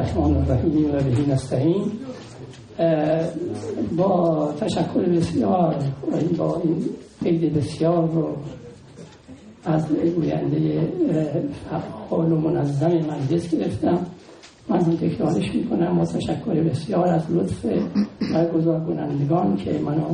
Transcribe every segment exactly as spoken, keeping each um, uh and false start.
الرحمن الرحیم و به نستعین. با تشکر بسیار با این قید بسیار رو از گوینده فعال و منظم مجلس گرفتم. من هم تکرارش میکنم با تشکر بسیار از لطف برگزار کنندگان که منو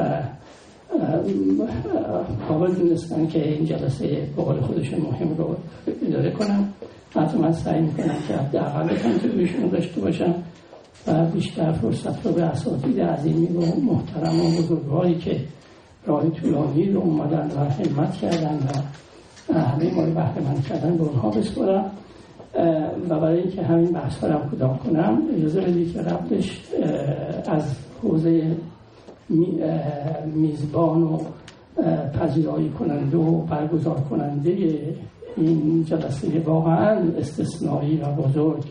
قابل دونستن که این جلسه به قول خودشون مهم رو اداره کنم. حتی من سعی میکنم که حداقل کنتریبیوشن داشته باشم و بیشتر فرصت رو به اساتید عظیمی و محترم و بزرگواری که راه طولانی رو اومدن و همت کردن و همه ما رو بهره مند کردن به اونها بسپارم. و برای اینکه همین بحث رو کوتاه کنم اجازه بدید که قبلش از حوزه میزبان و پذیرایی کننده و برگزار کننده این جلسه واقعا استثنایی و بزرگ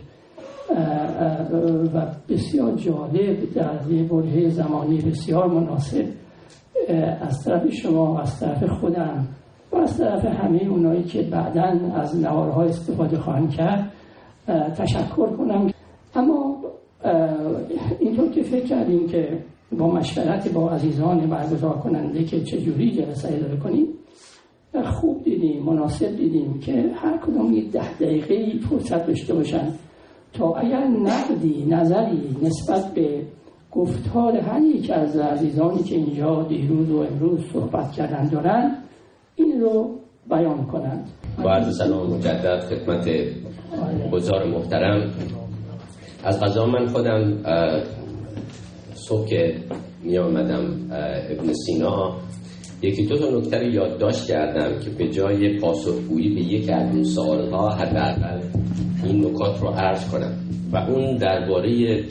و بسیار جالب در یه برهه زمانی بسیار مناسب از طرف شما و از طرف خودم و از طرف همه اونایی که بعداً از نوارها استفاده خواهند کرد تشکر کنم. اما اینطور که فکر کردیم که با مشورت با عزیزان برگزار کننده که چجوری جلسه اداره کنیم، خوب دیدیم، مناسب دیدیم که هر کدوم یک ده دقیقه فرصت داشته باشن تا اگر نقدی، نظری نسبت به گفتار هر یک از عزیزانی که اینجا دیروز و امروز صحبت کردن دارن این رو بیان کنند. با عرض سلام مجدد خدمت حضار محترم. از قضا من خودم صبح که می آمدم ابن سینا یکی دو تا نکته رو یادداشت کردم که به جای پاسخگویی به یک از این سوال‌ها حداقل این نکات رو عرض کنم و اون درباره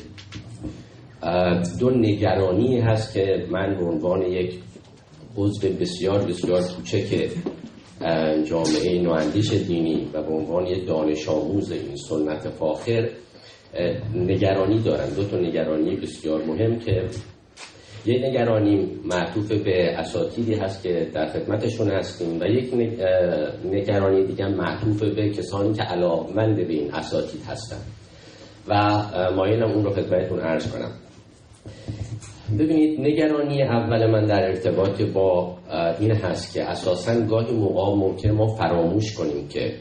دو نگرانی هست که من به عنوان یک عضو بسیار بسیار کوچک جامعه نواندیش دینی و به عنوان یک دانش آموز این سنت فاخر نگرانی دارم. دو تا نگرانی بسیار مهم که یک نگرانی معطوف به اساتیدی هست که در خدمتشون هستیم و یک نگرانی دیگه معطوف به کسانی که علاقمند به این اساتید هستن و مایلم اون رو خدمتتون عرض کنم. ببینید، نگرانی اول من در ارتباط با این هست که اساساً گاهی موقع ممکن ما فراموش کنیم که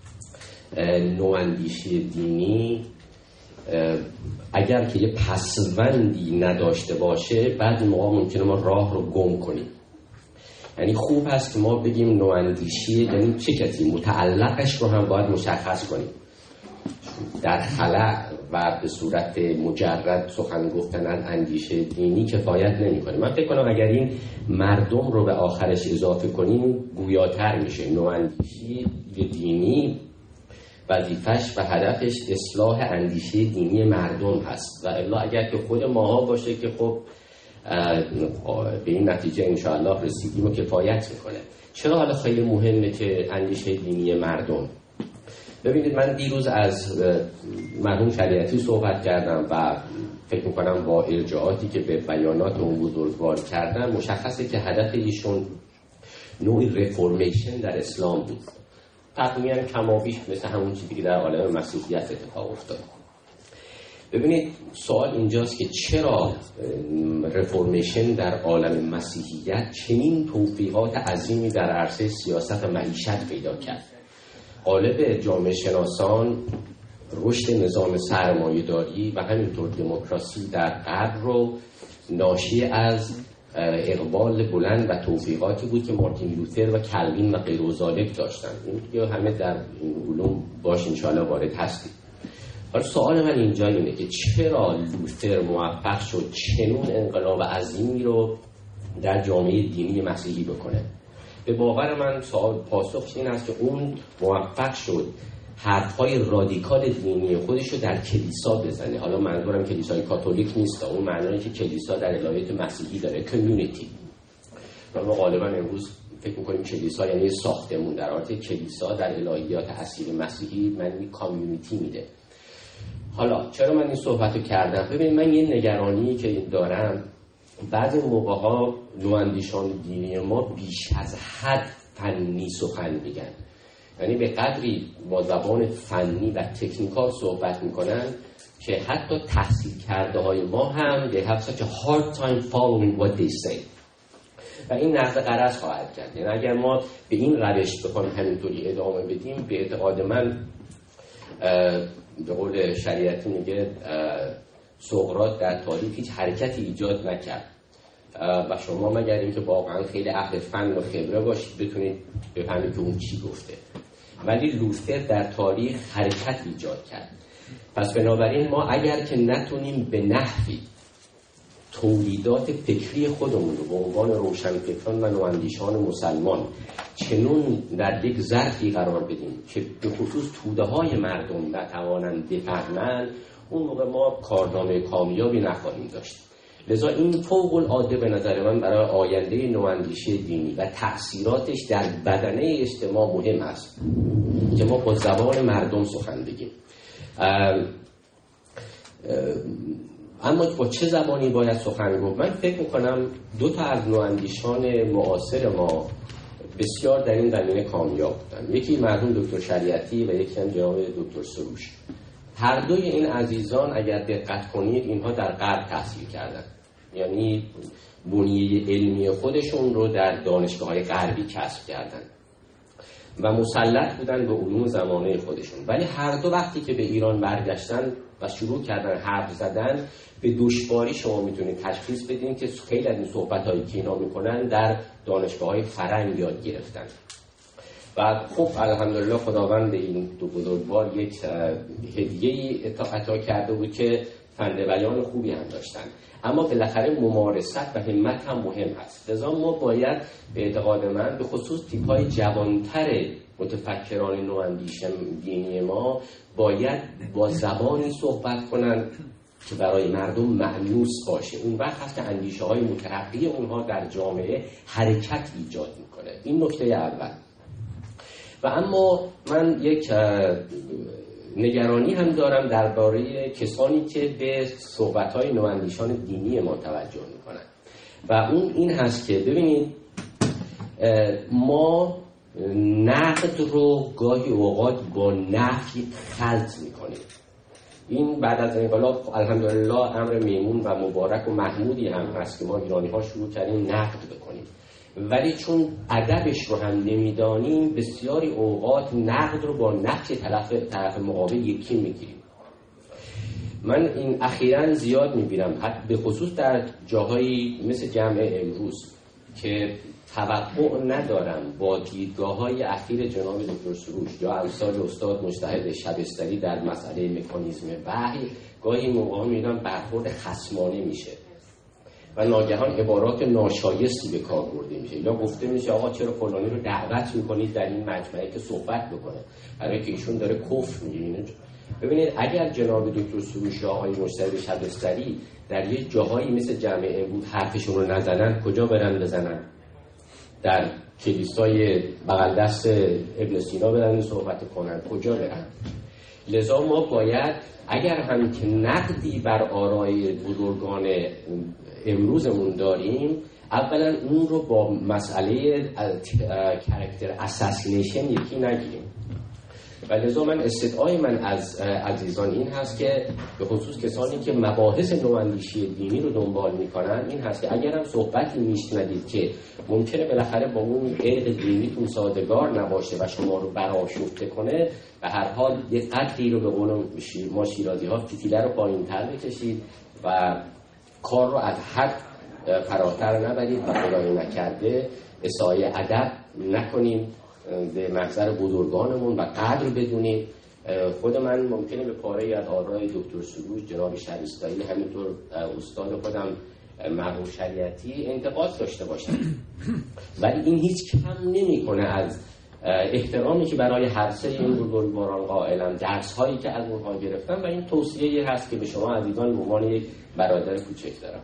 نواندیشی دینی اگر که یه پسوندی نداشته باشه بعد موقع ممکنه ما راه رو گم کنیم. یعنی خوب هست که ما بگیم نواندیشی یعنی چه کسی، متعلقش رو هم باید مشخص کنیم. در خلأ و به صورت مجرد سخن گفتن از اندیشه دینی کفایت نمی‌کنه. من فکر کنم اگر این مردم رو به آخرش اضافه کنیم گویاتر میشه. نواندیشی دینی وظیفش و هدفش اصلاح اندیشه دینی مردم هست و الا اگر که خود ماها باشه که خب به این نتیجه انشاءالله رسیدیم و کفایت میکنه. چرا حالا خیلی مهمه که اندیشه دینی مردم؟ ببینید، من دیروز از مرحوم شریعتی صحبت کردم و فکر میکنم با ارجاعاتی که به بیانات اون بزرگوار کردم مشخصه که هدف ایشون نوعی رفورمیشن در اسلام بود، تقریبا کمابیش مثل همون چیزی که در عالم مسیحیت اتفاق افتاد. ببینید، سوال اینجاست که چرا رفورمیشن در عالم مسیحیت چنین توفیقات عظیمی در عرصه سیاست و معیشت پیدا کرد؟ غالب جامعه شناسان رشد نظام سرمایه‌داری و همینطور دموکراسی در غرب رو ناشی از اقبال بلند و توفیقاتی بود که مارتین لوتر و کلوین و غیر ذالک داشتن. این یا همه در این علوم باش انشاءالله وارد هستیم. حالا سوال من اینجا اینه که چرا لوتر موفق شد چنون انقلاب عظیمی رو در جامعه دینی مسیحی بکنه؟ به باور من سوال پاسخش این است که اون موفق شد حرفهای رادیکال دینی خودش رو در کلیسا بزنه. حالا منظورم کلیسای کاتولیک نیست، اون معنایی که کلیسا در الهیات مسیحی داره، کمیونیتی. ما غالبا امروز فکر می‌کنیم کلیسا یعنی ساختمون، در حالی که کلیسا در الهیات اصیل مسیحی معنی کامیونیتی میده. حالا چرا من این صحبتو کردم؟ ببین، من یه نگرانی که دارم، بعضی موقع‌ها نواندیشان دینی ما بیش از حد فنی سخن میگن، یعنی به قدری با زبان فنی و تکنیکال صحبت میکنن که حتی تحصیل کرده های ما هم they have such a hard time following what they say و این نقض غرض خواهد کرد. یعنی اگر ما به این روش بخوایم همینطوری ادامه بدیم، به اعتقاد من به قول شریعتی میگه سقراط در تاریخ هیچ حرکتی ایجاد نکرد و شما مگر اینکه واقعا خیلی اهل فن و خبره باشید بتونید بفهمید که اون چی گفته. ولی لوتر در تاریخ حرکت ایجاد کرد. پس بنابراین ما اگر که نتونیم به نحوی تولیدات فکری خودمون رو به عنوان روشنفکران و نواندیشان مسلمان چنون در یک ظرفی قرار بدیم که به خصوص توده های مردم نتوانند بفهمند، اون موقع ما کارنامه کامیابی نخواهیم داشت. لذا این فوق العاده به نظر من برای آینده نواندیشی دینی و تأثیراتش در بدنه اجتماع مهم است که ما با زبان مردم سخن بگیم. اما با چه زبانی باید سخن گفت؟ من فکر میکنم دو تا از نواندیشان معاصر ما بسیار در این زمینه کامیاب بودن. یکی مرحوم دکتر شریعتی و یکی هم جناب دکتر سروش. هر دوی این عزیزان اگر دقت کنید اینها در غرب تحصیل کردن، یعنی بنیه علمی خودشون رو در دانشگاه‌های غربی کسب کردن و مسلط بودن به علوم زمانه خودشون. ولی هر دو وقتی که به ایران برگشتن و شروع کردن حرف زدن، به دشواری شما میتونید تشخیص بدین که خیلی از این صحبت‌هایی که اینا میکنن در دانشگاه‌های فرنگ یاد گرفتن. و خب الحمدلله خداوند این دو بزرگوار یک هدیه‌ای عطا کرده بود که فن بیان خوبی هم داشتن، اما بالاخره ممارست و همت هم مهم هست. لذا ما باید به اعتقاد من به خصوص تیپ‌های جوانتر متفکران نواندیش دینی ما باید با زبانی صحبت کنن که برای مردم مأنوس باشه. اون وقت هست که اندیشه های مترقی اونها در جامعه حرکت ایجاد میکنه. این نکته اول. و اما من یک نگرانی هم دارم درباره کسانی که به صحبت‌های نواندیشان دینی ما توجه میکنن و اون این هست که ببینید ما نقد رو گاهی اوقات با نفی خلط میکنیم. این بعد از انقلاب الحمدلله امر میمون و مبارک و محمودی هم هست که ما ایرانی ها شروع کردیم نقد بکنیم، ولی چون ادبش رو هم نمیدانیم بسیاری اوقات نقد رو با نقد طرف طرف مقابل یکی میگیریم. من این اخیراً زیاد میبینم به خصوص در جاهایی مثل جمع امروز که توقع ندارم با دیدگاه‌های اخیر جناب دکتر سروش یا امثال استاد مجتهد شبستری در مسئله مکانیزم وحی، گاهی موقعا می‌بینم برخورد خصمانه میشه و ناگهان عبارات ناشایستی به کار برده میشه یا گفته میشه آقا چرا فلانی رو دعوت میکنید در این مجمعی که صحبت بکنه، برای که ایشون داره کفر میگه. ببینید اگر جناب دکتر سروش یا آقای مجتهد شبستری در یه جاهایی مثل جمع امروز حرفشون رو نزنن، کجا برن بزنن؟ در کلیسای بغل دست ابن سینا برن صحبت کنن، کجا برن؟ لذا ما باید اگر هم که نقدی بر آرای بزرگان امروزمون داریم، اولا اون رو با مسئله کاراکتر اساسینیشن یکی نگیریم. و لذا من استدعای من از عزیزان این هست که به خصوص کسانی که مباحث نواندیشی دینی رو دنبال میکنن این هست که اگر هم صحبتی میشنوید که ممکنه بالاخره با اون عقد دینیتون سازگار نباشه و شما رو برآشفته کنه، به هر حال یه قدری رو به قول ما شیرازی ها فتیله رو پایین تر بکشید و کار رو از حد فراتر نبرید و خدای نکرده اسای ادب نکنیم، به محضر بزرگانمون و قدر بدونیم. خود من ممکنه به پاره از آرای دکتر سروش، جناب شریعتی، همینطور استاد خودم مرحوم شریعتی انتقاد داشته باشم، ولی این هیچ کم نمی‌کنه از احترامی که برای هر سه این بزرگواران قائلم، درس هایی که از اونها گرفتم و این توصیه هست که به شما عزیزان به عنوان یک برادر کوچک دارم.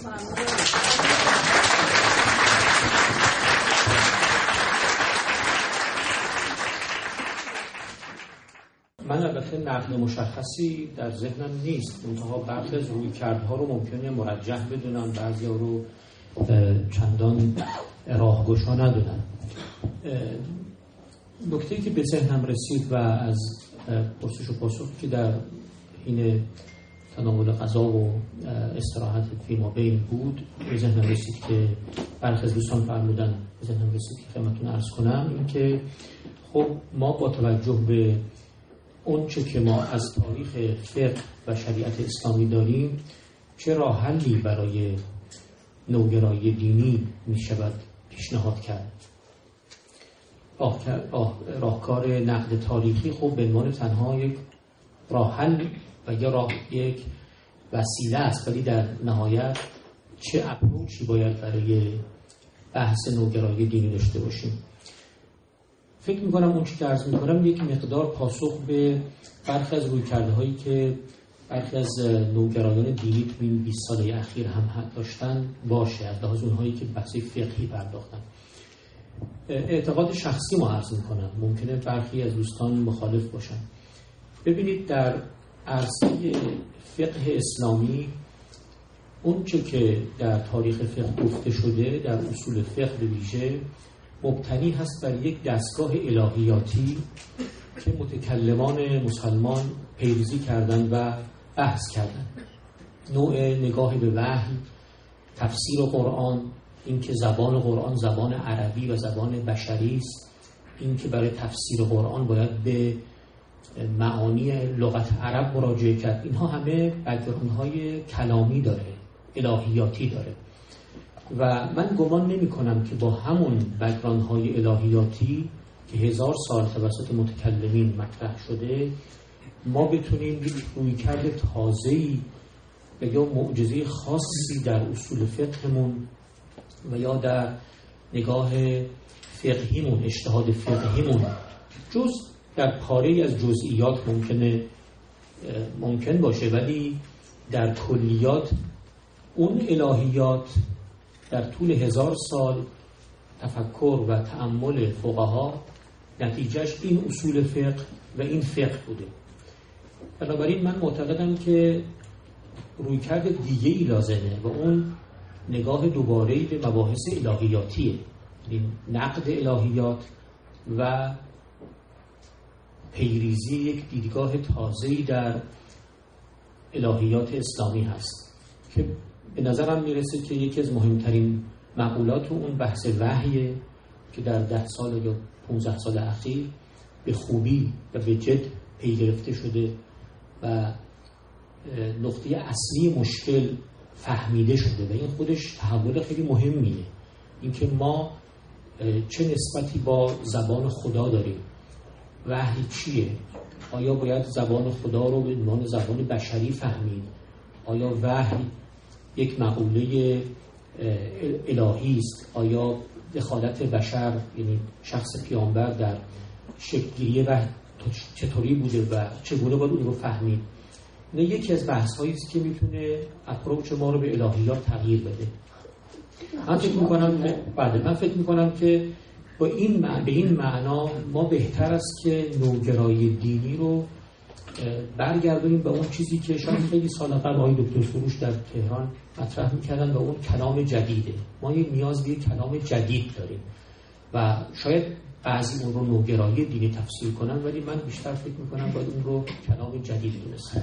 من البته نقد مشخصی در ذهنم نیست، منتها برخی از رویکردها رو ممکنه مرجح بدونم، بعضیا رو چندان راهگشا ندونم. نکته‌ای که به ذهنم رسید و از پرسش و پاسخی که در این تناول غذا و استراحت فیما بین بود، به ذهنم رسید که برخی از دوستان فرمودن، به ذهنم رسید که خدمتتون عرض کنم این که خب ما با توجه به اون چه که ما از تاریخ فقه و شریعت اسلامی داریم چه راه حلی برای نوگرایی دینی می شود پیشنهاد کرد. راهکار نقد تاریخی خب به عنوان تنها یک راه حل و یا راه یک وسیله است، ولی در نهایت چه اپروچی باید برای بحث نوگرایی دینی داشته باشیم. فکر میکنم اون چی که عرض میکنم یک مقدار پاسخ به برخی از رویکرده هایی که برخی از نوگرایان دینی تو این بیست ساله اخیر هم داشتن باشه، از لحاظ اونهایی که بحث فقهی پرداختن. اعتقاد شخصی ما عرض میکنم، ممکنه برخی از دوستان مخالف باشن. ببینید در عرصه فقه اسلامی اون چه که در تاریخ فقه گفته شده در اصول فقه به ویژه مبتنی هست بر یک دستگاه الهیاتی که متکلمان مسلمان پیروزی کردن و بحث کردن. نوع نگاه به وحی، تفسیر قرآن، این که زبان قرآن زبان عربی و زبان بشری است، این که برای تفسیر قرآن باید به معانی لغت عرب مراجعه کرد، اینها همه بک‌گراندهای کلامی داره، الهیاتی داره و من گمان نمی کنم که با همون بک‌گراندهای الهیاتی که هزار سال توسط متکلمین مطرح شده ما بتونیم یک رویکرد تازه‌ای و یا معجزه خاصی در اصول فقهمون و یا در نگاه فقهیمون، اجتهاد فقهیمون جز در پاره از جزئیات ممکنه ممکن باشه، ولی در کلیات اون الهیات در طول هزار سال تفکر و تأمل فقها نتیجهش این اصول فقه و این فقه بوده. بنابراین من معتقدم که رویکرد دیگه ای لازمه و اون نگاه دوباره‌ای به مباحث الهیاتیه، نقد الهیات و پیریزی یک دیدگاه تازه‌ای در الهیات اسلامی هست که به نظرم میرسه که یکی از مهمترین مقولات اون بحث وحیه که در ده سال یا پونزده سال اخیر به خوبی و به جد پی گرفته شده و نقطه اصلی مشکل فهمیده شده و این خودش تحول خیلی مهمیه. اینکه ما چه نسبتی با زبان خدا داریم، وحی چیه؟ آیا باید زبان خدا رو به عنوان زبان بشری فهمید؟ آیا وحی یک مقوله الهی است؟ آیا دخالت بشر یعنی شخص پیامبر در شکل‌گیری وحی چطوری بوده و چگونه باید اون رو فهمید؟ نه یکی از بحث‌هایی است که میتونه اپروچ ما رو به الهیات تغییر بده. من فکر می‌کنم بعد من فکر می‌کنم که با این مع... به این معنا ما بهتر است که نوگرایی دینی رو برگردونیم به اون چیزی که شاید خیلی سال قبل آقای دکتر فروش در تهران مطرح می‌کردن و اون کلام جدیده. ما یک نیاز به کلام جدید داریم و شاید بعضی اون رو نوگرایی دینی تفسیر کنن، ولی من بیشتر فکر می‌کنم باید اون رو کلام جدید دونستن.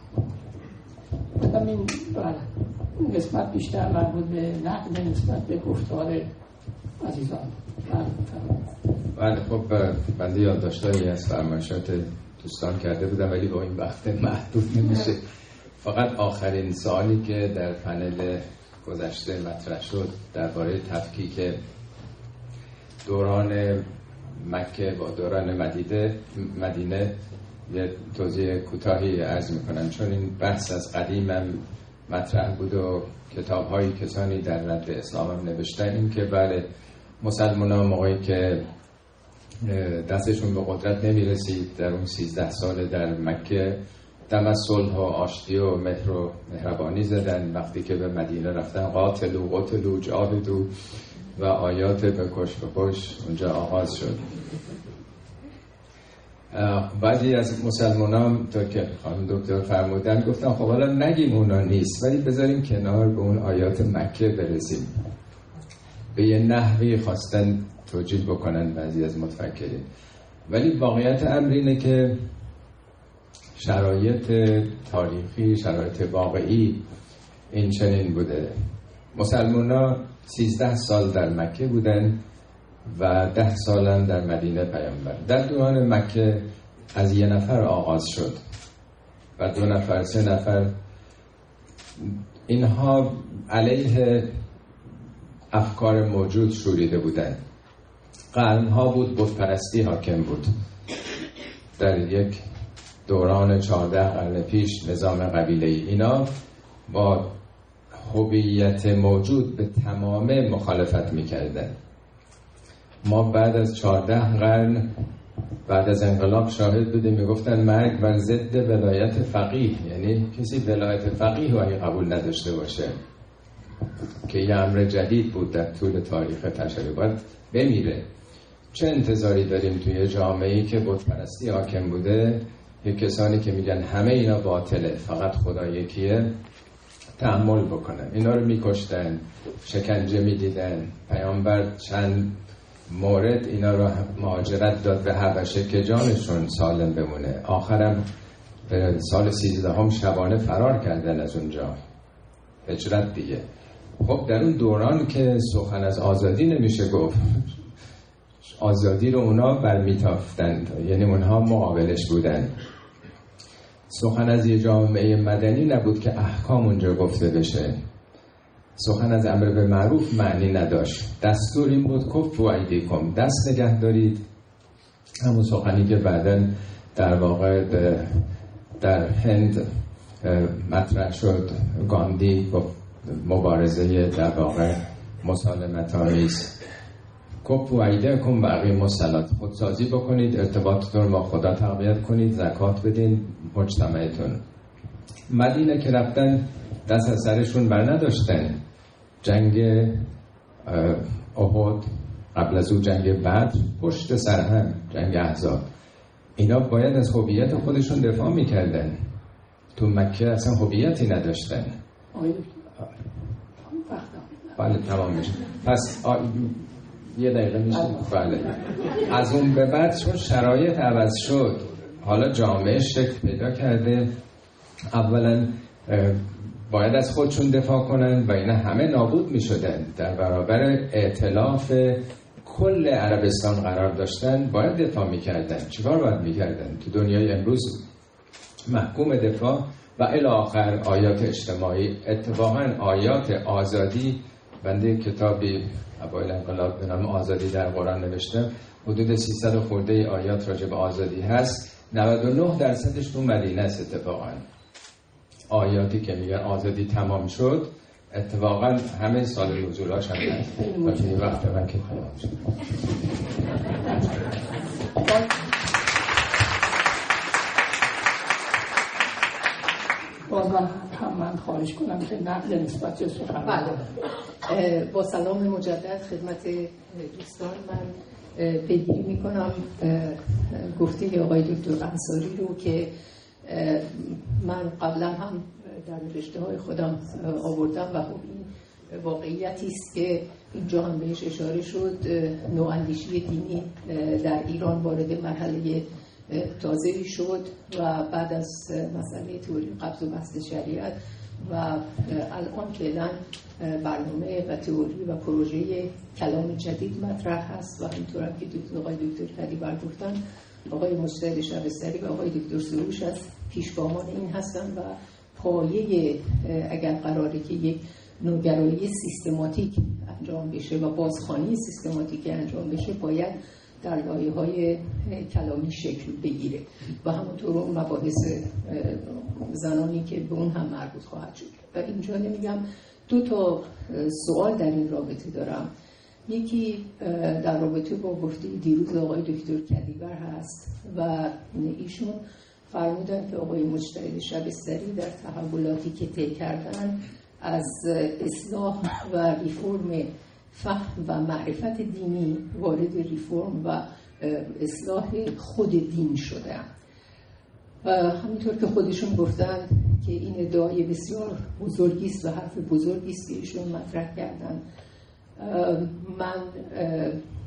این این قسمت بیشتر مربوط به نقد نسبت به گفتار عزیزان. بله خب بنده یادداشتایی از فرمایشات دوستان کرده بودم ولی با این وقت محدود نمیشه. فقط آخرین سوالی که در پنل گذشته مطرح شد درباره تفکیک دوران مکه با دوران مدینه مدینه یه توضیح کوتاهی عرض میکنم، چون این بحث از قدیم هم مطرح بود و کتاب های کسانی در رد اسلام هم نوشتن این که بله مسلمان ها موقعی که دستشون به قدرت نمیرسید در اون سیزده سال در مکه دم از صلح و آشتی و مهر و مهربانی زدن، وقتی که به مدینه رفتن قاتلو قتلو جاهدو و آیات بکش بکش اونجا آغاز شد. بعضی از مسلمانان تا که خانم دکتر فرمودن گفتن خب حالا نگیم اونا نیست ولی بذاریم کنار به اون آیات مکه برسیم. به یه نحوی خواستن توجیه بکنن بعضی از متفکرین، ولی واقعیت امر اینه که شرایط تاریخی، شرایط واقعی این چنین بوده. مسلمان ها سیزده سال در مکه بودن و ده سالن در مدینه پیامبر. در دوران مکه از یه نفر آغاز شد و دو نفر، سه نفر. اینها علیه افکار موجود شوریده بودن. قرنها بود بت پرستی حاکم بود. در یک دوران چهارده قرن پیش نظام قبیله‌ای، اینا با هویت موجود به تمام مخالفت میکردن. ما بعد از چهارده قرن بعد از انقلاب شاهد بودیم میگفتن مرگ بر ضد ولایت فقیه، یعنی کسی ولایت فقیه رو اگه قبول نداشته باشه که یه امر جدید بود در طول تاریخ تشریع، باید بمیره. چه انتظاری داریم توی جامعه‌ای که بت پرستی حاکم بوده؟ یک کسانی که میگن همه اینا باطله، فقط خدا یکیه، تحمل بکنن. اینا رو میکشتن، شکنجه میدیدن. پیامبر چند مورد اینا رو مهاجرت داد به حبشه که جانشون سالم بمونه. آخرم سال سیزده هم شبانه فرار کردن از اونجا، هجرت دیگه. خب در اون دوران که سخن از آزادی نمیشه گفت، آزادی رو اونا برمیتافتن، یعنی اونها مقابلش بودن. سخن از یه جامعه مدنی نبود که احکام اونجا گفته بشه. سخن از امر به معروف معنی نداشت. دستور این بود کفوا ایدیکم، دست نگه دارید. همون سخنی که بعداً در واقع در هند مطرح شد. گاندی گفت مبارزه در واقع مسالمت آمیز. کفوا ایدیکم و اقیموا الصلاة، خودسازی بکنید، ارتباطتون با خدا تقویت کنید، زکات بدین مجتمعتون. مدینه که رفتن دست از سرشون بر نداشتن. جنگ احد، قبل از او جنگ بدر، پشت سر هم جنگ احزاب، اینا باید از هویت خودشون دفاع میکردن. تو مکه اصلا هویتی نداشتن. بله تمام میشه. پس آ... یه دقیقه میشه. بله. از اون به بعد چون شرایط عوض شد، حالا جامعه شکل پیدا کرده. اولا باید از خودشون دفاع کنن و اینا همه نابود می شدن. در برابر ائتلاف کل عربستان قرار داشتن، باید دفاع می کردن. چیکار باید می کردن؟ تو دنیای امروز محکوم دفاع و الی آخر آیات اجتماعی. اتفاقا آیات آزادی، بنده کتابی اوایل انقلاب به نام آزادی در قرآن نوشتم، حدود سیصد خورده آیات راجع به آزادی هست. نود و نه درصدش تو مدینه است. اتفاقا آیاتی که میگن آزادی تمام شد، اتفاقا همه سال نزولاش هم هست. این وقت من که تمام شد. باز من هم من خواهش کنم که نقل نسبت به سخن. بله. با سلام مجدد خدمت دوستان، من پیگیری میکنم گفته آقای دکتر انصاری رو که من قبلا هم در نوشته های خودم آوردم و خب این واقعیتی است که اینجا هم بهش اشاره شد. نواندیشی دینی در ایران وارد مرحله تازه‌ای شد و بعد از مسئله تئوری قبض و بسط شریعت و الان فعلا برنامه و تئوری و پروژه کلام جدید مطرح هست و همینطور هم که دکتر آقای دکتر کلیبر گفتن، آقای مجتهد شبستری و آقای دکتر سروش از پیشگامان این هستن و پایه اگر قراره که یک نوگرایی سیستماتیک انجام بشه و بازخوانی سیستماتیک انجام بشه، باید در لایه‌های کلامی شکل بگیره و همونطور اون مباحث زنانی که به اون هم مربوط خواهد شد. و اینجا نمیگم دو تا سوال در این رابطه دارم. یکی در رابطه با گفته دیروز آقای دکتر کدیور هست و ایشون فرمودن که آقای مجتهد شبستری در تحولاتی که طی کردن از اصلاح و ریفرم فهم و معرفت دینی وارد ریفرم و اصلاح خود دین شدن. همینطور که خودشون گفتن که این ادعای بسیار بزرگی است و حرف بزرگی است که ایشون مطرح کردن. من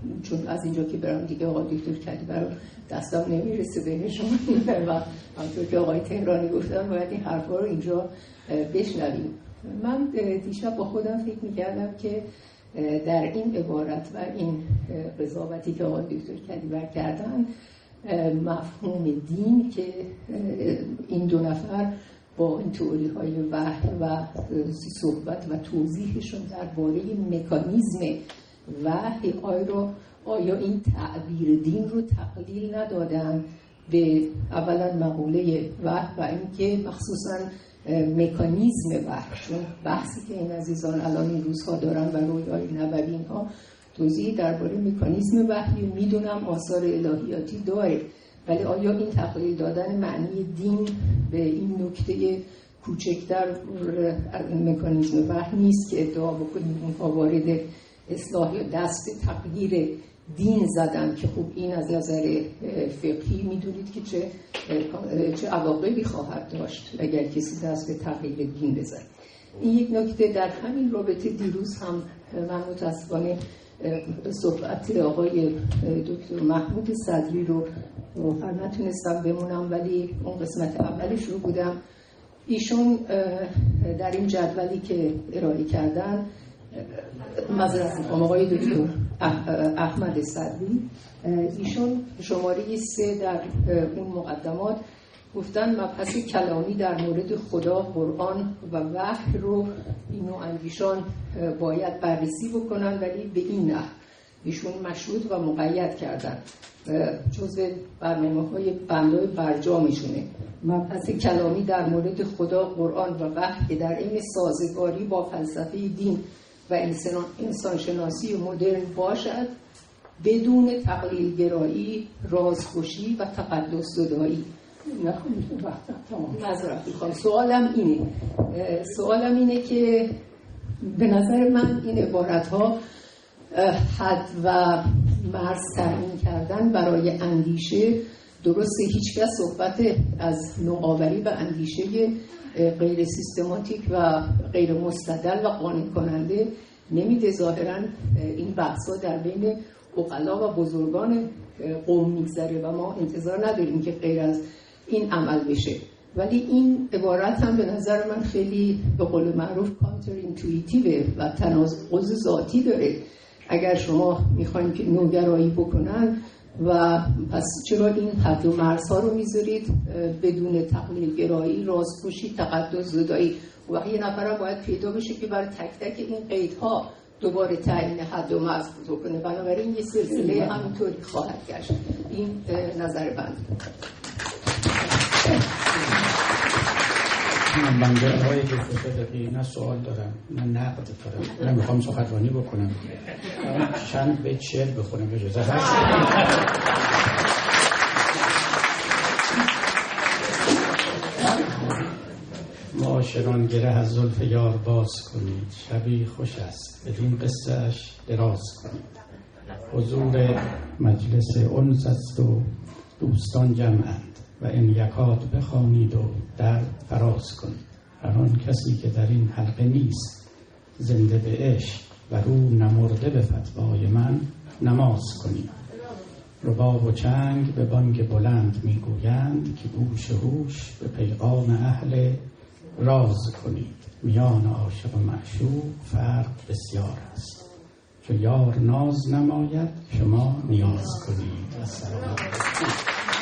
چون از اینجا که برام دیگه آقای دکتر کدی برام دستم نمیرسه بینشون و همونطور که آقای تهرانی گفتن باید این حرفا رو اینجا بشنویم. من دیشب با خودم فکر میکردم که در این عبارت و این قضاوتی که آقای دکتر کدیور کردن مفهوم دین که این دو نفر با این تئوری های وحی و صحبت و توضیحشون درباره مکانیزم وحی آیا آیا این تعبیر دین رو تقلیل ندادن به اولا مقوله وحی و اینکه مخصوصا مکانیزم وحی، چون بحثی که این عزیزان الان این روزها دارن و رویای نبوی اینها توضیح درباره مکانیزم وحی میدونم آثار الهیاتی داره، ولی آیا این تقلیل دادن معنی دین به این نکته کوچکتر مکانیزم وحی نیست که ادعا بکنیم اونها وارد اصلاح یا دست تغییر دین زدن که خب این از نظر فقهی میدونید که چه چه عواقبی خواهد داشت اگر کسی دست به تغییر دین بزنه. این یک نکته. در همین رابطه دیروز هم من متاسفانه صحبت آقای دکتر محمود صدری رو نتونستم بمونم، ولی اون قسمت اولش رو بودم. ایشون در این جدولی که ارائه کردن، معذرت میخوام آقای دکتر احمد صدری، ایشون شماره سه در اون مقدمات گفتن مبحث کلامی در مورد خدا، قرآن و وحی رو این نوع اندیشان باید بررسی بکنن، ولی به این نحو ایشون مشروط و مقید کردن. جزء برنامه‌های بندای برجامشونه. مبحث کلامی در مورد خدا، قرآن و وحی که در این سازگاری با فلسفه دین و انسان انسانشناسی مدرن باشد، بدون تقلیل گرایی، رازخوشی و تقدس زدایی. معذرت میخوام. سوالم اینه سوالم اینه که به نظر من این عبارت ها حد و مرز تعیین کردن برای اندیشه درسته. هیچکس صحبت از نوآوری و اندیشه غیر سیستماتیک و غیر مستدل و قانع کننده نمیده. ظاهرا این بحث‌ها در بین عقلا و بزرگان قوم میگذره و ما انتظار نداریم که غیر از این عمل بشه، ولی این عبارت هم به نظر من خیلی به قول معروف کانتر اینتویتیوه و تناقض ذاتی داره. اگر شما میخواین که نوگرایی بکنن و پس چرا این حد و مرزها رو میذارید بدون تقلیل گرایی، رازپوشی، تقدس زدایی؟ و یه نفرم باید پیدا بشه که برای تک تک این قیدها دوباره تعیین حد و مرز بکنه. بنابراین یه سلسله همینطوری خواهد گشت. این نظر بنده. من بنده آقای دکتر صدقی نه سوال دارم نه نقد دارم، نه میخوام سخنرانی بکنم، چند بیت شعر بخونم اجازه هست؟ معاشران گره از زلف یار باز کنید، شبی خوش است بدین قصه اش دراز کنید. حضور مجلس انس است و دوستان جمعند و این یکات بخوانید و در فراز کنید. هر آن کسی که در این حلقه نیست زنده به عشق و رو نمرده به فتوای من نماز کنید. رباب و چنگ به بانگ بلند میگویند که گوش هوش به پیغام اهل راز کنید. میان عاشق و معشوق فرق بسیار است، چو یار ناز نماید شما نیاز کنید. السلام علیکم.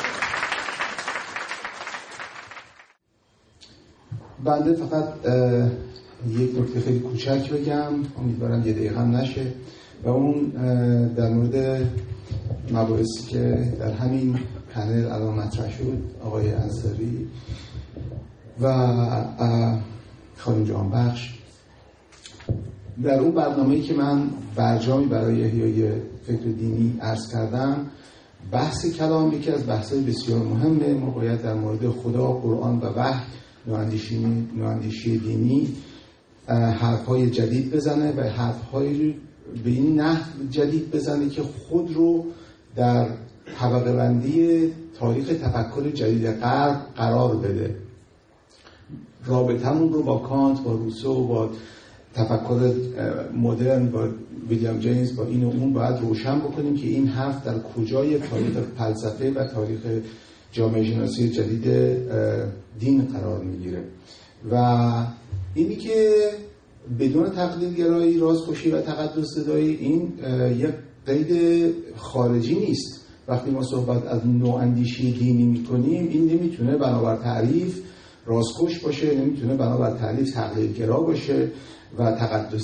بنده فقط یک نکته خیلی کوچک بگم، امیدوارم یه دقیقه هم نشه، و اون در مورد مباحثی که در همین پنل الان مطرح شد، آقای انصاری و خانم جهانبخش. در اون برنامه‌ای که من برجامی برای احیای فکر دینی عرض کردم، بحث کلام یکی از بحث‌های بسیار مهمه. ما باید در مورد خدا، قرآن و وحی، نواندیشی دینی حرف‌های جدید بزنه و حرف‌های به این نحو جدید بزنه که خود رو در طبقه بندی تاریخ تفکر جدید غرب قرار بده. رابطمون رو با کانت، با روسو، با تفکر مدرن با ویلیام جیمز با این و اون باید روشن بکنیم که این حرف در کجای تاریخ فلسفه و تاریخ جامعه شناسی جدید دین قرار میگیره و اینی که بدون تقلید گرایی، رازخوشی و تقدس زدایی این یک قید خارجی نیست. وقتی ما صحبت از نواندیشی دینی میکنیم این نمیتونه بنابر تعریف رازخوش باشه، نمیتونه بنابر تعریف تقلید گرا باشه و تقدس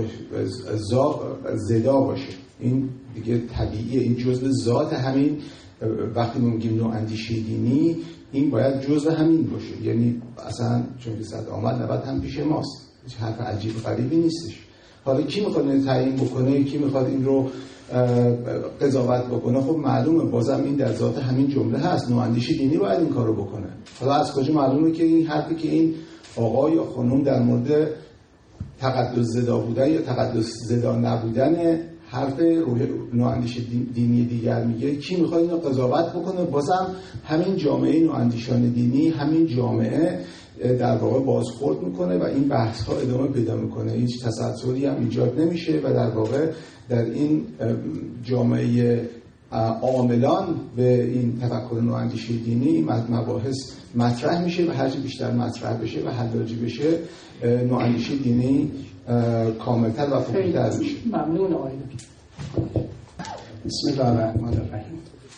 زدا باشه. این دیگه طبیعیه، این جزء ذات همین. وقتی ما میگیم نواندیشی دینی این باید جزء همین باشه، یعنی اصلا چون که صد آمد نبود هم پیش ماست، هیچ حرف عجیب غریبی نیستش. حالا کی میخواد این تعیین بکنه، کی میخواد این رو قضاوت بکنه؟ خب معلومه بازم این در ذات همین جمله هست، نواندیشی دینی باید این کارو بکنه. حالا از کجا معلومه که این حرفی که این آقا یا خانم در مورد تقدس زدا بودن یا تقدس زدا نبودن حرف روح نواندیش دینی دیگر میگه؟ کی میخواد اینو قضاوت بکنه؟ بازم همین جامعه نواندیشان دینی، همین جامعه در واقع بازخورد میکنه و این بحث ها ادامه پیدا میکنه، هیچ تسلسلی هم ایجاد نمیشه و در واقع در این جامعه عاملان به این تفکر نواندیشی دینی مباحث مطرح میشه و هرچی بیشتر مطرح بشه و حلاجی بشه نواندیشی دینی کاملتر و فوق‌تر میشه. ممنون آقای دکتر. بسم الله الرحمن الرحیم.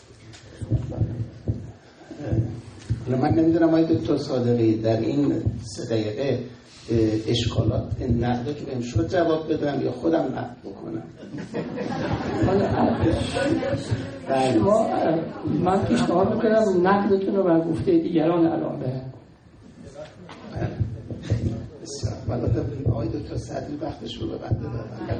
من نمیدونم آقای دکتر صادقی در این سه دقیقه اشکالات این نقده که بهم شد جواب بدم یا خودم نقد بکنم؟ شما من پیشنهاد میکنم نقدتون رو بر گفته دیگران الان به بسیار ولی آقای دکتر صدری وقتش رو به بنده دادن.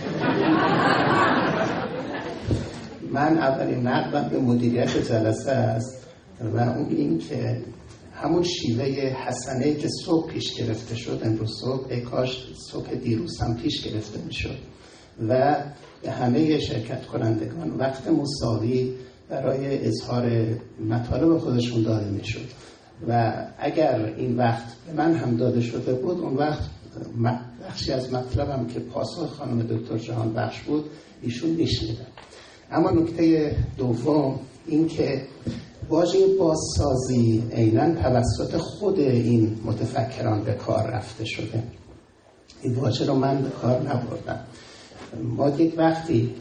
من اولین نقدم به مدیریت جلسه است و اون این که همون شیوه حسنه که صبح پیش گرفته شد امروز صبح، ای کاش صبح دیروز هم پیش گرفته می شد و به همه شرکت کنندگان وقت مساوی برای اظهار مطالب خودشون داده می شد و اگر این وقت به من هم داده شده بود اون وقت بخشی از مطلبم که پاسخ خانم دکتر جهان بخش بود ایشون میشنیدن. اما نکته دوم این که واژه بازسازی عیناً توسط خود این متفکران به کار رفته شده. این واژه رو من به کار نبردم. ما یک وقتی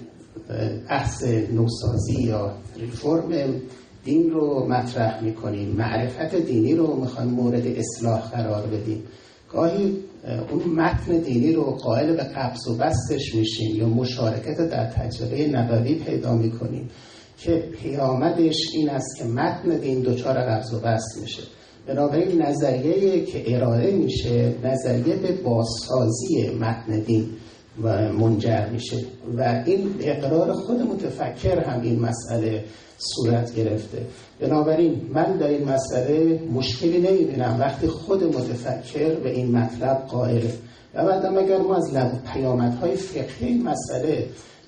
بحث نوسازی یا ریفورم دین رو مطرح میکنیم، معرفت دینی رو میخوایم مورد اصلاح قرار بدیم، گاهی اون متن دینی رو قائل به قبض و بستش میشیم یا مشارکت در تجربه نبوی پیدا میکنیم که پیامدش این است که متن دین دچار قبض و بست میشه. بنابراین نظریه‌ای که ارائه میشه نظریه به بازسازی متن دین و منجر میشه و این اقرار خود متفکر هم این مسئله صورت گرفته. بنابراین من در این مسئله مشکلی نمیبینم وقتی خود متفکر به این مطلب قائله و بعدم اگر ما از پیامدهای فقهی این مسئله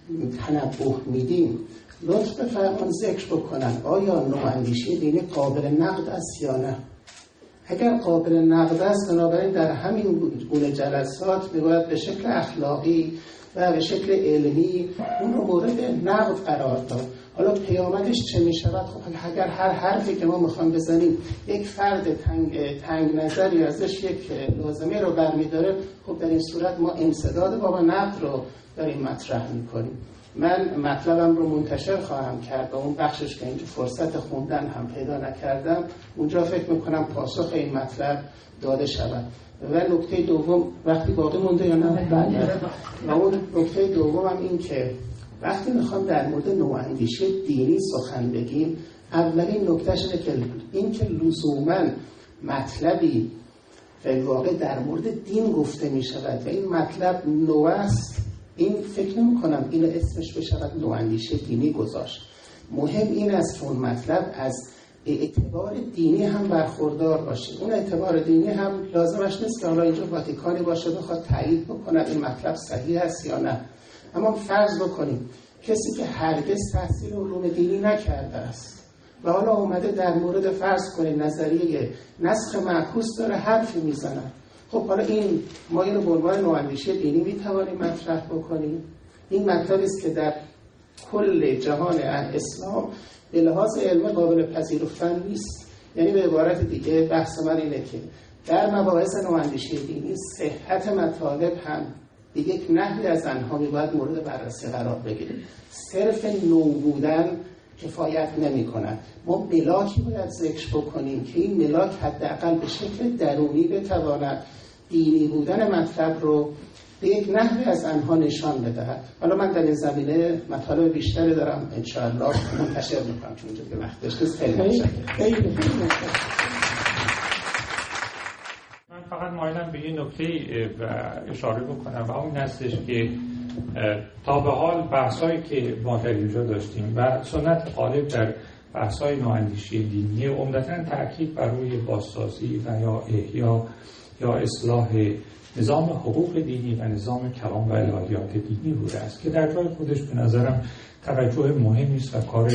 تنبه میدیم لطف بفرمایید ذکر بکنن آیا نواندیشی دینی قابل نقد است یا نه. اگر قابل نقد است بنابراین در همین گونه جلسات میباید به شکل اخلاقی و به شکل علمی اون رو مورد نقد قرار داد. حالا پیامدش چه می شود؟ خب اگر هر حرفی که ما میخوام بزنیم یک فرد تنگ, تنگ نظری ازش یک لازمه رو برمیداره، خب در این صورت ما انسداد بابا نقد رو داریم مطرح میکنیم. من مطلبم رو منتشر خواهم کرد و اون بخشش که اینجا فرصت خوندن هم پیدا نکردم اونجا فکر میکنم پاسخ این مطلب داده شود. و نکته دوم وقتی باقی مونده یا نه؟ و اون نکته دوم هم این که وقتی میخوام در مورد نواندیشی دینی سخن بگیم اولین نکتهش اینه که این که لزوما مطلبی در واقع در مورد دین گفته میشود و این مطلب نو است، این فکر نمی کنم این اسمش بشود نواندیشی دینی گذاشت. مهم این است که اون مطلب از اعتبار دینی هم برخوردار باشه. اون اعتبار دینی هم لازمش نیست که حالا اینجا واتیکانی باشه بخواد تایید بکنه این مطلب صحیح است یا نه. اما فرض بکنیم کسی که هرگز تحصیل علوم دینی نکرده است و حالا اومده در مورد فرض کنیم نظریه نسخ معکوس داره حرفی میزنه، خب حالا این ما اینو به عنوان نواندیشی دینی میتوانیم مطرح بکنیم. این مطلبی است که در کل جهان اسلام به لحاظ علم قابل پذیرفتن نیست. یعنی به عبارت دیگه بحث من اینه که در مباحث نواندیشی دینی صحت مطالب هم به یک نحوی از آنها میباید مورد بررسی قرار بگیره. صرف نو بودن کفایت نمی کند. ما ملاکی باید ذکر بکنیم که این ملاک حداقل به شکل درونی بتواند دینی بودن مطلب رو به یک نحوی از آنها نشان بدهد. حالا من در این زمینه مطالب بیشتری دارم انشاءالله منتشر میکنم چون اونجا که وقت داشتید. خیلی خیلی من فقط مایلم به یه نکته اشاره بکنم و اون هستش که تا به حال بحثایی که ما در اینجا داشتیم و سنت غالب در بحثای نواندیشی دینی عمدتاً تاکید بر روی بازسازی و یا احیا یا اصلاح نظام حقوق دینی و نظام کلام و الهیات دینی بوده است که در جای خودش به نظرم توجه مهمی است و کار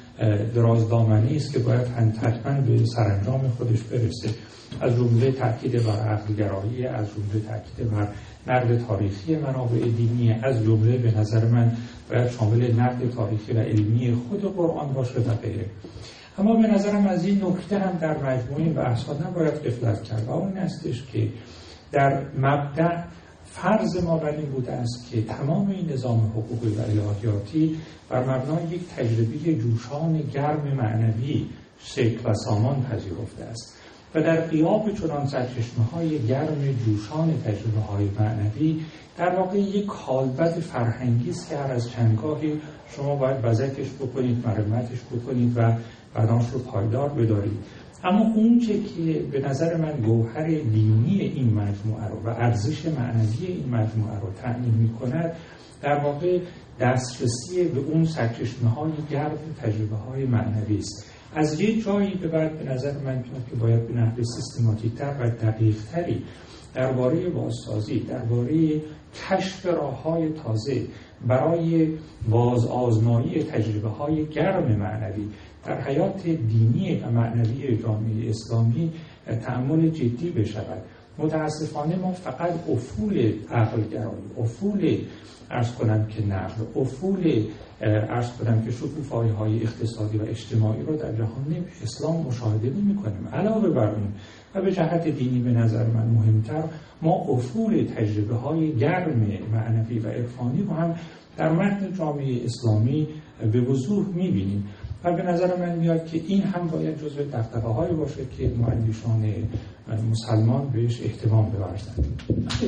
درازدامنی است که باید حتما به سرانجام خودش برسه. از جمله تاکید بر عقل‌گرایی، از جمله تاکید بر نقد تاریخی منابع دینی، از جمله به نظر من باید شامل نقد تاریخی و علمی خود قرآن باشه و غیره. اما به نظرم از این نکته هم در مجموعه بحث‌ها نباید غفلت کرد و اون هستش که در مبدأ فرض ما بر این بوده است که تمام این نظام حقوقی و الهیاتی بر مبنای یک تجربه جوشان گرم معنوی شکل و سامان پذیرفته است و در غیاب چنان سرچشمه‌های گرم جوشان تجربه‌های معنوی در واقع یک کالبد فرهنگی است که هر از چندگاهی شما باید بزکش بکنید، مرمتش بکنید و بناش رو پایدار بدارید. اما اون چه که به نظر من گوهر دینی این مجموعه رو و ارزش معنوی این مجموعه رو تأمین می‌کند در واقع دسترسی به اون سرچشمه‌های گرم تجربه‌های معنوی است. از یک جایی به بعد به نظر من میاد که باید به نحو سیستماتیک‌تر و دقیق‌تری درباره بازسازی، درباره کشف راه‌های تازه برای بازآزمایی تجربه‌های گرم معنوی در حیات دینی و معنوی جامعه اسلامی تأمل جدی بشود. متاسفانه ما فقط افول عقل‌گرایی، افول عرض کنم که نقل، افول عرض کنم که شکوفایی‌های اقتصادی و اجتماعی رو در جهان اسلام مشاهده نمی‌کنیم. علاوه بر اون و به جهت دینی به نظر من مهمتر، ما افول تجربه‌های گرم معنوی و عرفانی رو هم در متن جامعه اسلامی به وضوح می‌بینیم و به نظر من میاد که این هم باید جزو دغدغه‌هایی باشه که مؤلفان مسلمان بهش اهتمام بورزند.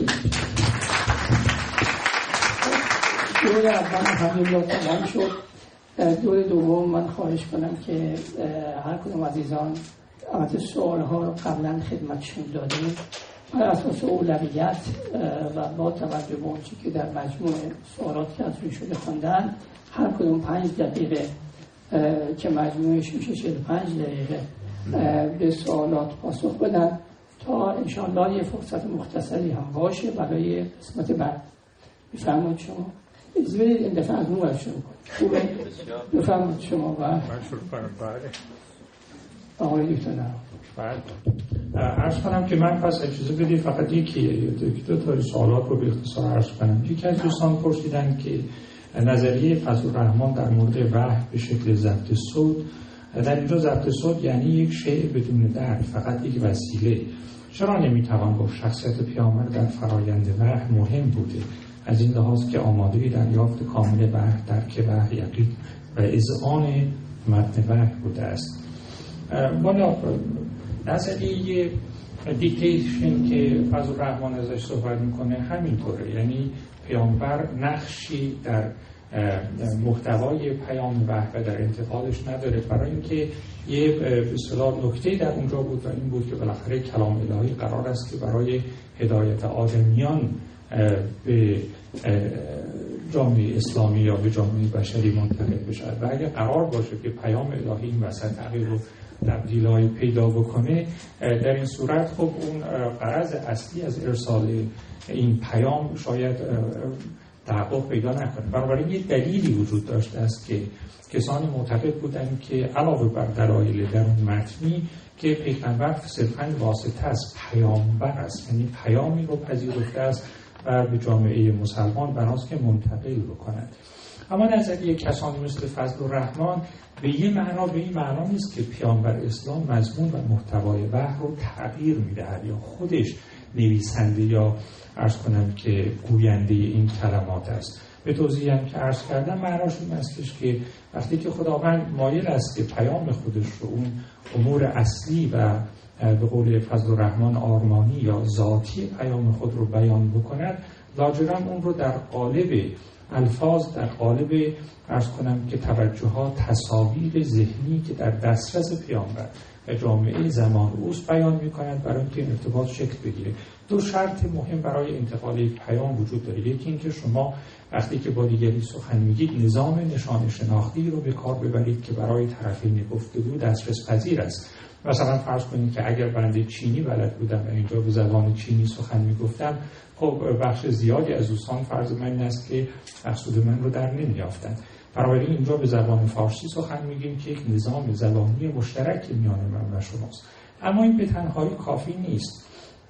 دور اول همین را تمام شد. دور دوم من خواهش کنم که هر کدوم عزیزان البته سوال‌ها رو قبلا خدمتشون دادیم بر اساس اولویت و با توجه به اون چیزی که در مجموع سوالات که از روی شده خوندن هر کدوم پنج دقیقه که مجموعش میشه چهل و پنج دقیقه به سوالات پاسخ بدن تا انشاءالله یه فرصت مختصری هم باشه برای قسمت بعد. بفرمایید شما. اجازه بدید این دفعه از نور شروع کنید. خوبه؟ بفرمایید شما. و من شروع کنم. بله. آقای دکتر نرو. بله. عرض کنم که من پس اجازه بدید فقط یکی دو تا سوالات رو به اختصار عرض کنم. یکی از دوستان پرسیدن که نظریه فضل الرحمن در مورد وحی به شکل ضبط صوت، در اینجا ضبط صوت یعنی یک شیء بدون درک، فقط یک وسیله. چرا نمیتوان گفت شخصیت پیامبر در فرایند وحی مهم بوده، از این لحاظ که آماده دریافت کامل وحی، درک وحی، یقین و اذعان متن وحی بوده است. بالا نظریه دیکتیشن که فضل الرحمن ازش صحبت میکنه همینطوره، یعنی پیامبر نقشی در محتوای پیام وحی و در انتقالش نداره، برای اینکه یه به اصطلاح نکته در اونجا بود و این بود که بالاخره کلام الهی قرار است که برای هدایت آدمیان به جامعه اسلامی یا به جامعه بشری منتقل بشه و اگه قرار باشه که پیام الهی این وسط تغییر و تبدیل‌های پیدا بکنه، در این صورت خب اون غرض اصلی از ارسال این پیام شاید تحقق پیدا نکنه. بنابراین یک دلیلی وجود داشته است که کسانی معتقد بودند که علاوه بر دلایل درون متنی که پیغمبر صرفاً واسطه است، پیامبر است، یعنی پیامی رو پذیرفته است و به جامعه مسلمان بناست که منتقل بکند. اما نظریه کسانی مثل فضل الرحمن به یه معنا به این معنا نیست که پیامبر اسلام مضمون و محتوای وحی رو تغییر میدهد یا خودش نویسنده یا عرض کنم که گوینده این کلمات است. به توضیحی هم که عرض کردم معناش این است که وقتی که خداوند مایل است که پیام خودش رو، اون امور اصلی و به قول فضل الرحمن آرمانی یا ذاتی پیام خود رو بیان بکند، لاجرم اون رو در قالب الفاظ، در قالب عرض کنم که توجهات، تصاویر ذهنی که در دسترس پیامبر و جامعه زمان اوست بیان می‌کند برای اینکه ارتباط شکل بگیره. دو شرط مهم برای انتقال یک پیام وجود داره. یکی اینکه شما وقتی که با دیگری سخن میگید نظام نشان شناختی رو به کار ببرید که برای طرفین گفتگو دسترس پذیر است. مثلا فرض کنید که اگر بنده چینی بلد بودم و اینجا به زبان چینی سخن میگفتم، خب بخش زیادی از دوستان فرض من این است که مقصود من رو در نمیافتند. بنابراین اینجا به زبان فارسی سخن میگیم که یک نظام زبانی مشترک میان من و شماست. اما این به تنهایی کافی نیست.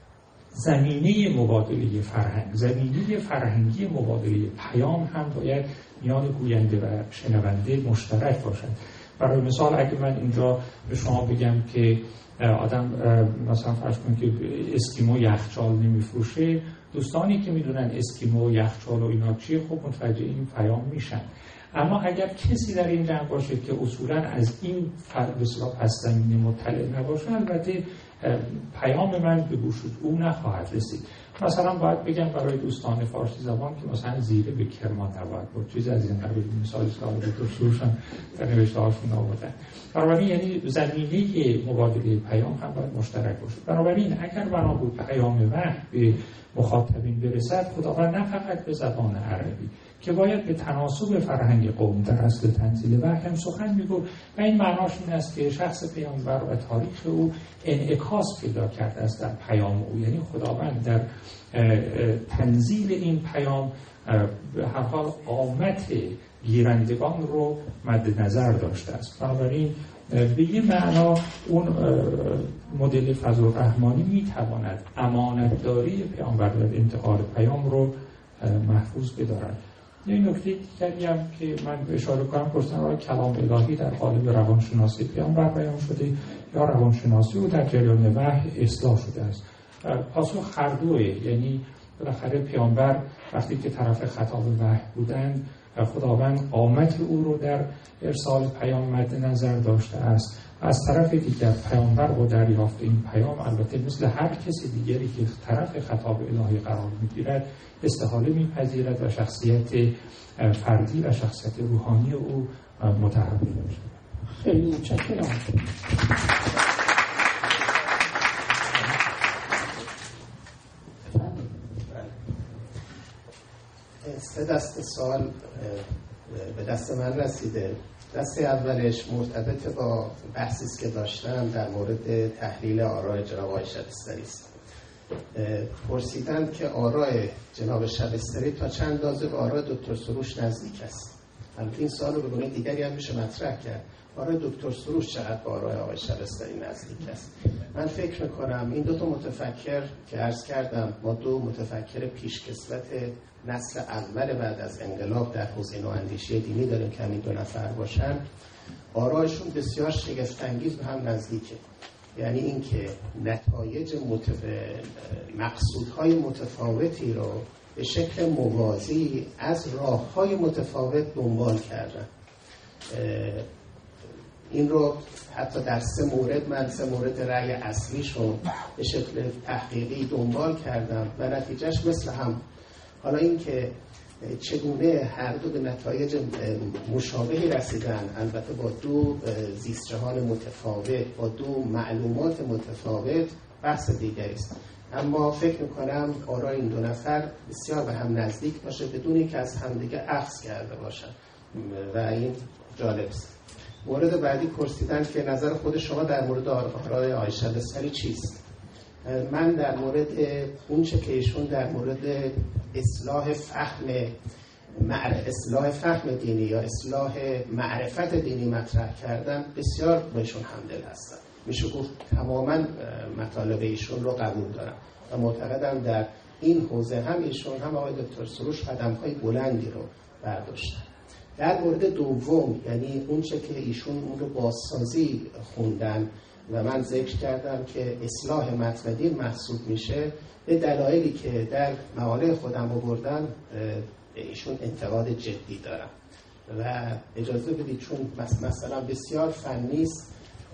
زمینه مبادله فرهنگ، زمینه فرهنگی مبادله پیام هم باید میان گوینده و شنونده مشترک باشد. برای مثال اگه من اینجا به شما بگم که آدم مثلا فرض کنید که اسکیمو یخچال نمیفروشه، دوستانی که میدونن اسکیمو یخچال و اینا چیه خب متوجه این پیام میشن. اما اگر کسی در این جمع باشه که اصولا از این فرق بسیار پس زمینه مطلع نباشه، البته پیام من به گوش او نخواهد رسید. مثلا باید بگم برای دوستان فارسی زبان که مثلا زیره به کرمان نباید بود، چیز از این قبیل، مثالی که آقای دکتر سروش هم در نوشته هاشون آوردن. بنابراین یعنی زمینه مبادله پیام هم باید مشترک باشه. بنابراین اگر بنا بود پیام وحی به مخاطبین برسد، خداوند نه فقط به زبان عربی که باید به تناسب فرهنگ قوم در اصل تنزیل وحی هم سخن میگفت و این معناش این است که شخص پیامبر و تاریخ او انعکاس پیدا کرده است در پیام او. یعنی خداوند در تنزیل این پیام به هر حال قامت گیرندگان رو مد نظر داشته است. بنابراین به یه معنا اون مدل فضل الرحمانی میتواند امانتداری پیامبر در انتقال پیام رو محفوظ بدارد. یه نکته دیگری هم که من اشاره کنم پرسیدن آیا کلام الهی در قالب روانشناسی پیامبر بیان شده یا روانشناسی او در جریان وحی اصلاح شده است. پاسخ هر دوئه. یعنی بالاخره پیامبر وقتی که طرف خطاب وحی بودند، خداوند قامت او رو در ارسال پیام مد نظر داشته است. از طرف دیگر پیامبر با دریافت این پیام البته مثل هر کسی دیگری که طرف خطاب الهی قرار میگیرد استحاله میپذیرد و شخصیت فردی و شخصیت روحانی او متحول میشه. خیلی متشکرم. سه دست سوال به دست من رسیده. دسته اولش مرتبط با بحثی که داشتم در مورد تحلیل آراء جناب آقای شبستری است. پرسیدن که آراء جناب شبستری تا چند اندازه به آراء دکتر سروش نزدیک است. البته این سوال رو به گونه دیگری هم میشه مطرح کرد. آراء دکتر سروش چقدر به آراء آقای شبستری نزدیک است؟ من فکر میکنم این دو تا متفکر که عرض کردم، ما دو متفکر پیشکسوت نسل اول بعد از انقلاب در حوزه نواندیشی دینی داریم که همین دو نفر باشن، آرایشون بسیار شگفت‌انگیز به هم نزدیکه. یعنی اینکه نتایج متف... مقصودهای متفاوتی رو به شکل موازی از راه‌های متفاوت دنبال کردن. این رو حتی در سه مورد من سه مورد رأی اصلیشون به شکل تحقیقی دنبال کردم و نتیجهش مثل هم. حالا این که چگونه هر دو به نتایج مشابهی رسیدن، البته با دو زیست جهان متفاوت، با دو معلومات متفاوت، بحث دیگری است. اما فکر میکنم آراء این دو نفر بسیار به هم نزدیک باشه بدون اینکه از همدیگه اخذ کرده باشن و این جالب است. مورد بعدی پرسیدن که نظر خود شما در مورد آراء آقای شبستری چیست؟ من در مورد اون چه که ایشون در مورد اصلاح فهم اصلاح فهم دینی یا اصلاح معرفت دینی مطرح کردن بسیار بهشون همدل هستم. میشه گفت تماما مطالب ایشون رو قبول دارم و معتقدم در این حوزه هم ایشون هم آقای دکتر سروش قدم‌های بلندی رو برداشتن. در مورد دوم، یعنی اون چه که ایشون اون رو بازسازی خوندن و من ذکر کردم که اصلاح متن دین محسوب میشه، به دلایلی که در مقاله خودم آوردم ایشون انتقاد جدی دارم و اجازه بدید چون مثلا بسیار فنی است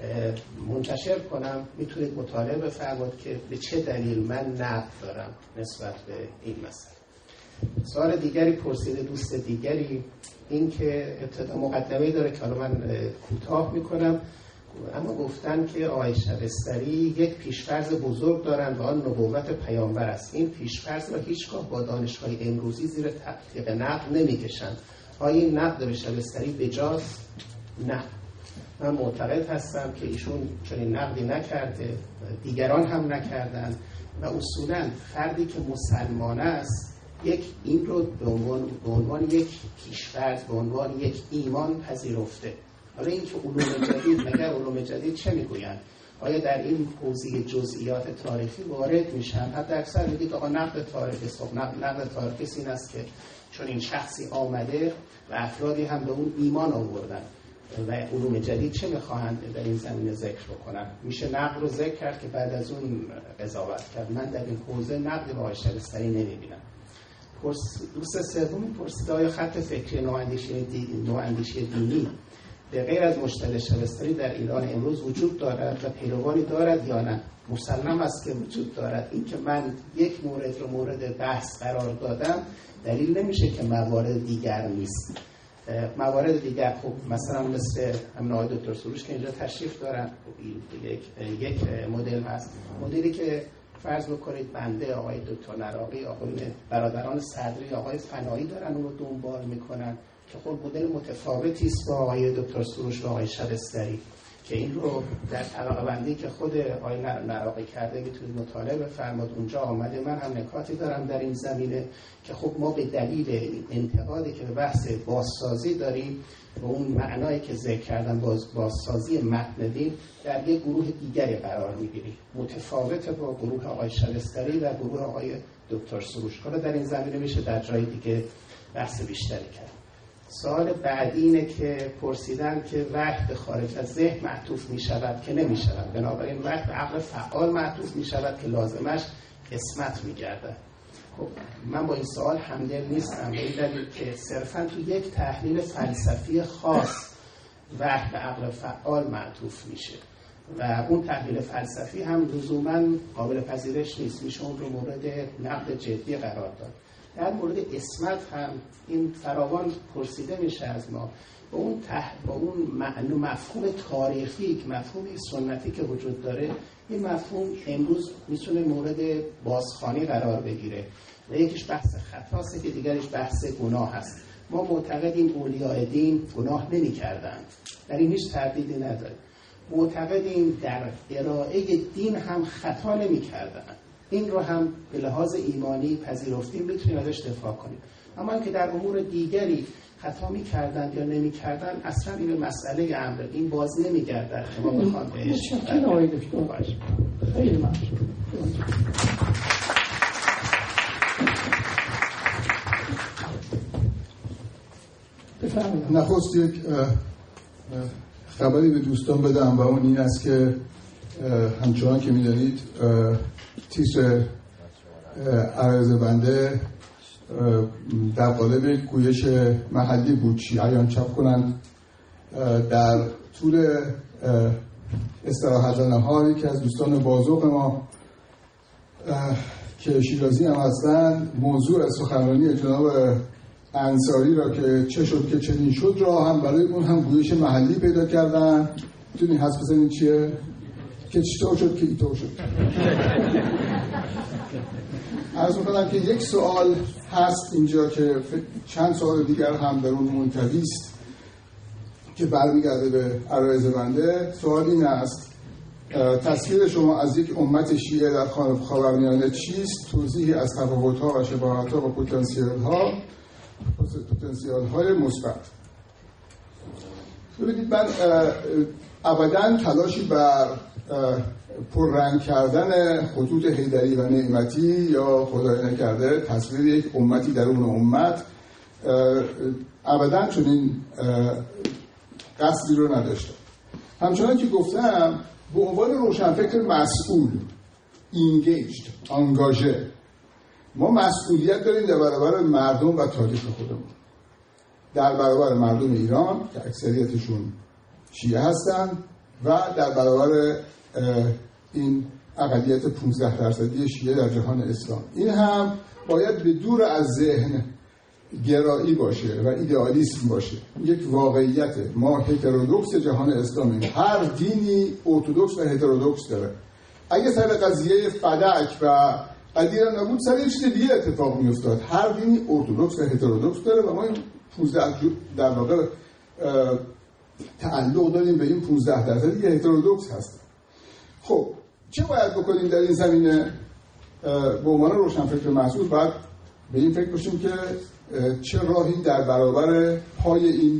منتشر کنم، میتونید مطالعه بفرمایید که به چه دلیل من نقد دارم نسبت به این مسئله. سوال دیگری پرسیده دوست دیگری، این که ابتدا مقدمه‌ای داره که حالا من کوتاه میکنم، اما گفتن که آقای شبستری یک پیشفرض بزرگ دارن و آن نبوت پیامبر است. این پیشفرض را هیچگاه با دانشگاه امروزی زیر تحقیق نقد نمیکشند. آیا این نقد به شبستری بجاست؟ نه. من معتقد هستم که ایشون چنین نقدی نکرده، دیگران هم نکردن و اصولا فردی که مسلمان است یک این رو به عنوان, به عنوان یک پیشفرض، به عنوان یک ایمان پذیرفته. حالا این که علوم جدید، مگر علوم جدید چه میگویند؟ آیا در این حوزه جزئیات تاریخی وارد میشن؟ حتی اکثر میگید آقا نقد تاریخی است. نقد, نقد تاریخی این است که چون این شخصی آمده و افرادی هم به اون ایمان آوردن و علوم جدید چه میخواهند در این زمینه ذکر بکنن؟ میشه نقد رو ذکر کرد که بعد از اون قضاوت کرد. من در این حوزه نقد به آقای شبستری نمیبینم. دوست سومی پرسید آیا خط فکری نواندیشی دی... دینی به غیر از مجتهد شبستری در ایران امروز وجود دارد و پیروانی دارد یا نه؟ مسلم است که وجود دارد. این که من یک مورد رو مورد بحث قرار دادم دلیل نمیشه که موارد دیگر نیست. موارد دیگر خب مثلا مثل همین آقای دکتر سروش که اینجا تشریف دارن، خب یک یک مدل هست، مدلی که فرض بکنید بنده، آقای دکتر نراقی، آقای برادران صدری، آقای فنایی دارن اون رو دنبال میکنن که خب مدل متفاوتی است با آقای دکتر سروش و آقای شبستری که این رو در طبقه بندی که خود آقای نراقی کرده میتونید مطالعه بفرمایید، اونجا آمده. من هم نکاتی دارم در این زمینه که خب ما به دلیل انتقادی که به بحث بازسازی داریم و اون معنایی که ذکر کردم باز بازسازی متن دین در یک گروه دیگری قرار میگیریم، متفاوت با گروه آقای شبستری و گروه آقای دکتر سروش. حالا در این زمینه میشه در جای دیگه بحث بیشتری کرد. سوال بعدی اینه که پرسیدن که وحی به خارج از ذهن معطوف می شود که نمی شود، بنابراین وحی به عقل فعال معطوف می شود که لازمش قسمت می گردد. خب من با این سوال همدل نیستم به این دلیل که صرفا تو یک تحلیل فلسفی خاص وحی به عقل فعال معطوف میشه و اون تحلیل فلسفی هم لزوما قابل پذیرش نیست، میشه اون رو مورد نقد جدی قرار داد. در مورد اسمت هم این فراوان پرسیده میشه از ما با اون تح... با اون معنی مفهوم تاریخی که مفهوم سنتی که وجود داره، این مفهوم امروز میتونه مورد بازخوانی قرار بگیره و یکیش بحث خطاست که دیگرش بحث گناه هست. ما معتقدیم اولیاء دین گناه نمی کردن، در این هیچ تردیدی نداره. معتقدیم در ارائه دین هم خطا نمی کردن، این رو هم به لحاظ ایمانی پذیرفتیم، میتونیم ازش دفاع کنیم. اما اینکه در امور دیگری خطا می‌کردن یا نمی‌کردن اصلا این مسئله امر این باز نمی‌گردد که ما بخوام بهش متشکرم آقای دکتر. خیلی ممنون. بفرمایید. نخست یک خبری به دوستان بدم و اون این است که همچنان که می‌دانید تیتر عرض بنده در قالب گویش محلی بود، شیعیان چاپ کنند. در طول استراحت نهار یکی از دوستان بازوق ما که شیرازی هم هستند موضوع سخنرانی جناب انصاری را که چه شد که چنین شد را هم برای اون هم گویش محلی پیدا کردن. میتونی حس بزنید چیه؟ که چطور شد که اینطور شد. عرض می‌کنم که یک سوال هست اینجا که چند سوال دیگر هم در اون منتوی است که برمیگرده به عرایض بنده. سوال این است: تصویر شما از یک امت شیعه در خاورمیانه چیست؟ توضیحی از تفاوت‌ها و شباهت‌ها و پتانسیل‌ها پتانسیال های مثبت. ببینید من ابداً تلاشی بر پررنگ کردن خطوط حیدری و نعمتی یا خدای نکرده تصویر یک امتی در اون امت ابداً چنین قصدی رو نداشتم. همچنان که گفتم به عنوان روشنفکر مسئول، engaged، انگاژه، ما مسئولیت داریم در برابر مردم و تاریخ خودمون، در برابر مردم ایران که اکثریتشون شیعه هستن و در برابر این اقلیت پانزده درصدی شیعه در جهان اسلام. این هم باید به دور از ذهن گرایی باشه و ایدئالیسم باشه. یک واقعیت. ما هترودوکس جهان اسلامی، هر دینی ارتدوکس و هترودوکس داره. اگه سر قضیه فدک و قدیر نبود سر یه چیز دیگه اتفاق میافتاد. هر دینی ارتدوکس و هترودوکس داره و ما این پانزده در واقع تعلق داریم به این پانزده درصدی که هترودوکس هستن. خب چه باید بکنیم در این زمینه؟ به عنوان روشنفکر مسئول باید به این فکر باشیم که چه راهی در برابر پای این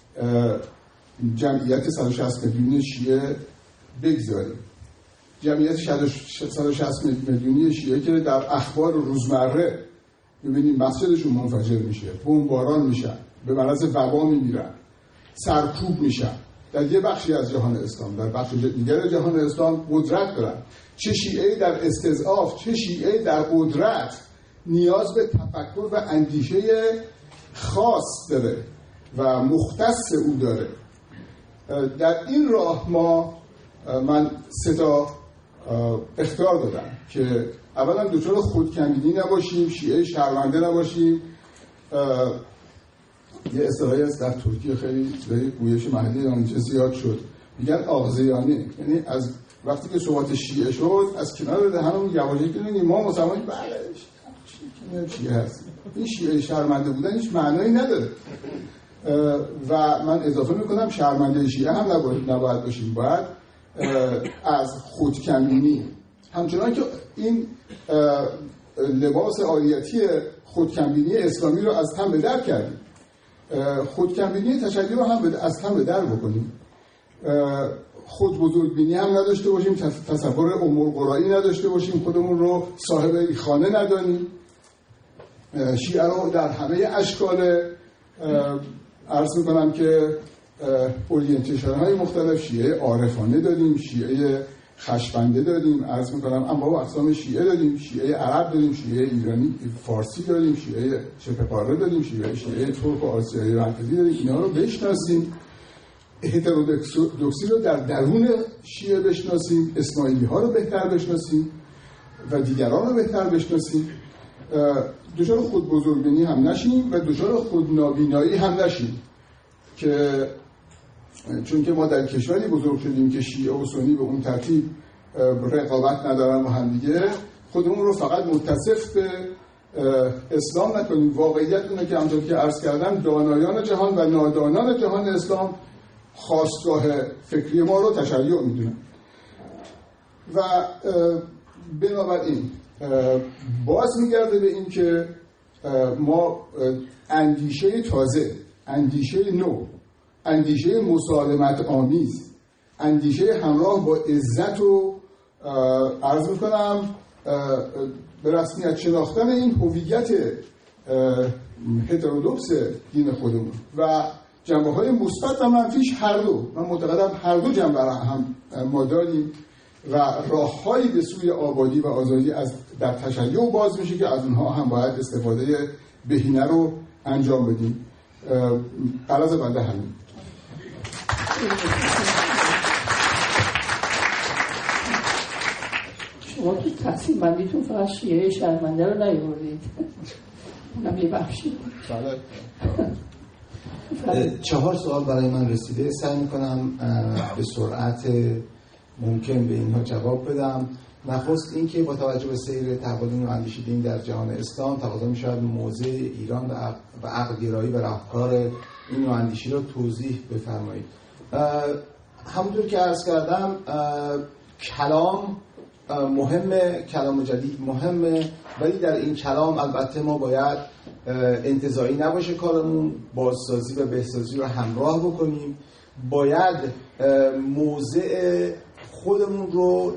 جمعیت صد و شصت میلیونی شیعه بگذاریم. جمعیت صد و شصت میلیونی شیعه که در اخبار روزمره می‌بینیم مسجدشون منفجر میشه، بمباران میشن، به مرض وبا میمیرن، سرکوب میشن در یه بخشی از جهان اسلام. در بخش دیگر جهان اسلام قدرت دارن. چه شیعه در استضعاف، چه شیعه در قدرت نیاز به تفکر و اندیشه خاص داره و مختص او داره. در این راه ما من سه تا اختیار دادم که اولا دچار خودکمبینی نباشیم، شیعه شرمنده نباشیم. یه اصطلاحی هست در ترکیه خیلی به گویش محلی آنجا زیاد شد، میگن آغزیانی، یعنی از وقتی که صحبت شیعه شد از کنار دهنمون یواجه کنیم ما مسلمانی بله شیعه هست. این شیعه شرمنده بودن هیچ معنایی نداره و من اضافه میکنم شرمنده شیعه هم نباید, نباید باشیم، باید از خودکمبینی، همچنان که این لباس عاریتی خودکمبینی اسلامی رو از تن به در کردیم، خودکمبینی تشیع رو هم از تن به در بکنیم. خود بزرگبینی هم نداشته باشیم، تصور امور قرایی نداشته باشیم، خودمون رو صاحب خانه ندانیم. شیعه رو در همه اشکال عرض میکنم که اورینتیشن های مختلف، شیعه عارفانه داریم، شیعه خشبنده داریم، عرض میکنم اما با اقسام شیعه داریم، شیعه عرب داریم، شیعه ایرانی فارسی داریم، شیعه شبه قاره داریم، شیعه شیعه ترک و آسیایی مرکزی داریم. اینا رو بشناسیم، هترودوکسی رو در درون شیعه بشناسیم، اسماعیلی ها رو بهتر بشناسیم و دیگران رو بهتر بشناسیم. دچار خود بزرگبینی هم نشیم و دچار خود نابینایی هم نشیم که چون که ما در کشوری بزرگ شدیم که شیعه و سنی به اون ترتیب رقابت ندارن با هم دیگه، خودمون رو فقط متصف به اسلام نکنیم. واقعیت اینه که همونطور که عرض کردم دانایان جهان و نادانان جهان اسلام خواستگاه فکری ما رو تشیع میدونن و بنابراین باز میگرده به این که ما اندیشه تازه، اندیشه نو، اندیشه مسالمت آمیز، اندیشه همراه با عزت و عرض میکنم به رسمیت شناختن این هویت هترودوکس دین خودمون و جنبه های مثبت و منفیش هر دو، من معتقدم هر دو جنبه را هم ما داریم و راههایی به سوی آبادی و آزادی از در تشیع باز میشه که از اونها هم باید استفاده بهینه رو انجام بدیم. غرض بنده همین. شما که تقسیم بندیتون فقط شیعه شرمنده رو نیاوردید، اونم یه بخشی. چهار سوال برای من رسیده، سعی میکنم به سرعت ممکن به اینها جواب بدم. نخست این که با توجه به سیر تحولات اندیشه دین در جهان اسلام تقاضا می‌شود موضع ایران و عقل‌گرایی و راهکار این اندیشه را توضیح بفرمایید. همونطور که عرض کردم کلام مهمه، کلام جدید مهمه، ولی در این کلام البته ما باید انتزاعی نباشه کارمون، بازسازی و بهسازی رو همراه بکنیم. باید موضع خودمون رو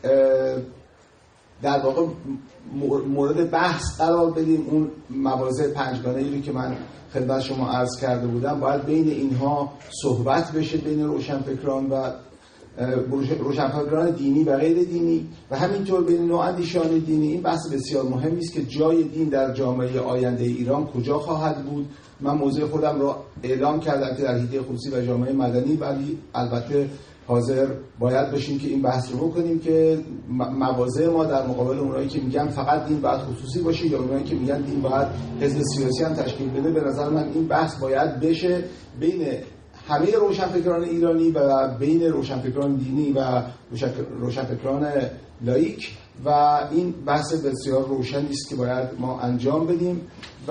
در واقع مورد بحث قرار بدیم. اون مواضع پنجگانه‌ای رو که من خدمت شما عرض کرده بودم باید بین اینها صحبت بشه، بین روشنفکران و روشنفکران دینی و غیر دینی و همینطور بین نواندیشان دینی. این بحث بسیار مهمی است که جای دین در جامعه آینده ایران کجا خواهد بود. من موضوع خودم را اعلام کردم که در حیطه خصوصی و جامعه مدنی، ولی البته حاضر باید باشیم که این بحث رو بکنیم که مواضع ما در مقابل اونایی که میگن فقط دین باید خصوصی باشه یا اونایی که میگن دین باید حزب سیاسی هم تشکیل بده. به نظر من این بحث باید بشه بین همه روشنفکران ایرانی و بین روشنفکران دینی و روشنفکران لایک و این بحث بسیار روشنی است که باید ما انجام بدیم. و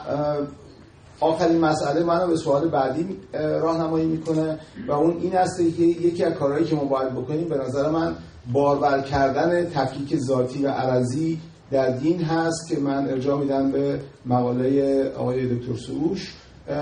آخرین مسئله منو به سوال بعدی راهنمایی میکنه و اون این است که یکی از کارهایی که ما باید بکنیم به نظر من بارور کردن تفکیک ذاتی و عرضی در دین هست که من ارجاع میدم به مقاله آقای دکتر سروش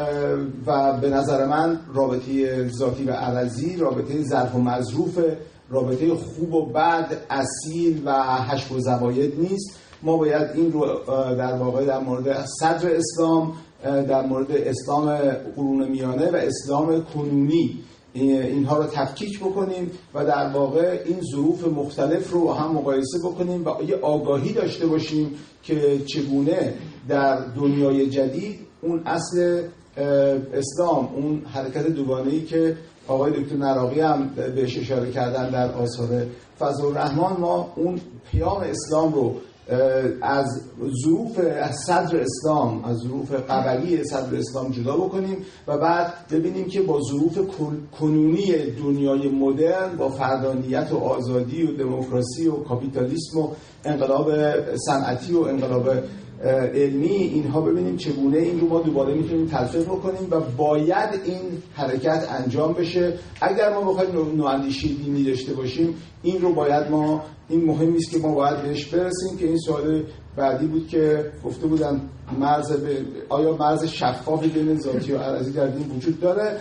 و به نظر من رابطه ذاتی و عرضی رابطه ظرف و مظروف، رابطه خوب و بد، اصیل و حشو و زواید نیست. ما باید این رو در واقع در مورد صدر اسلام، در مورد اسلام قرون میانه و اسلام کنونی اینها رو تفکیک بکنیم و در واقع این ظروف مختلف رو هم مقایسه بکنیم و یه آگاهی داشته باشیم که چگونه در دنیای جدید اون اصل اسلام، اون حرکت دوگانه‌ای که آقای دکتر نراقی هم بهش اشاره کردن در آثار فضل الرحمن، ما اون پیام اسلام رو از ظروف از صدر اسلام، از ظروف قبلی صدر اسلام جدا بکنیم و بعد ببینیم که با ظروف کنونی دنیای مدرن، با فردانیت و آزادی و دموکراسی و کاپیتالیسم و انقلاب صنعتی و انقلاب علمی، اینها ببینیم چگونه این رو ما دوباره میتونیم تلفیق بکنیم و باید این حرکت انجام بشه. اگر ما بخوایم نواندیشی دینی داشته باشیم این رو باید ما، این مهم است که ما باید بهش برسیم. که این سوال بعدی بود که گفته بودم مرز به آیا مرز شفافی بین ذاتی و عرضی در دین وجود داره؟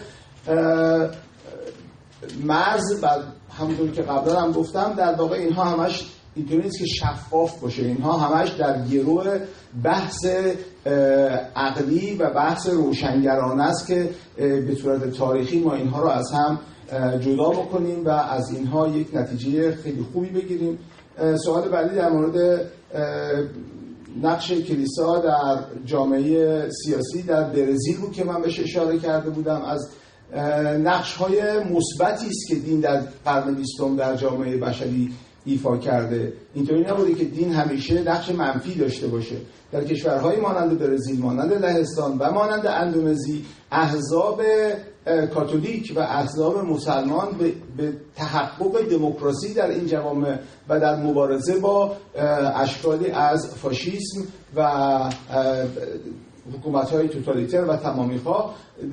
مرز بعد همونطور که قبلا هم گفتم در واقع اینها همش اینطوری نیست که شفاف باشه، اینها همش در گروه بحث عقلی و بحث روشنگرانه است که به صورت تاریخی ما اینها رو از هم جدا بکنیم و از اینها یک نتیجه خیلی خوبی بگیریم. سوال بعدی در مورد نقش کلیسا در جامعه سیاسی در برزیل بود که من بهش اشاره کرده بودم. از نقش‌های مثبتی است که دین در قرن بیستم در جامعه بشری ایفا کرده. اینطوری نبوده که دین همیشه نقش منفی داشته باشه. در کشورهای مانند برزیل، مانند لهستان و مانند اندونزی، احزاب کاتولیک و احزاب مسلمان به, به تحقق دموکراسی در این جوامع و در مبارزه با اشکالی از فاشیسم و حکومت‌های توتالیتر و تمامی‌خواه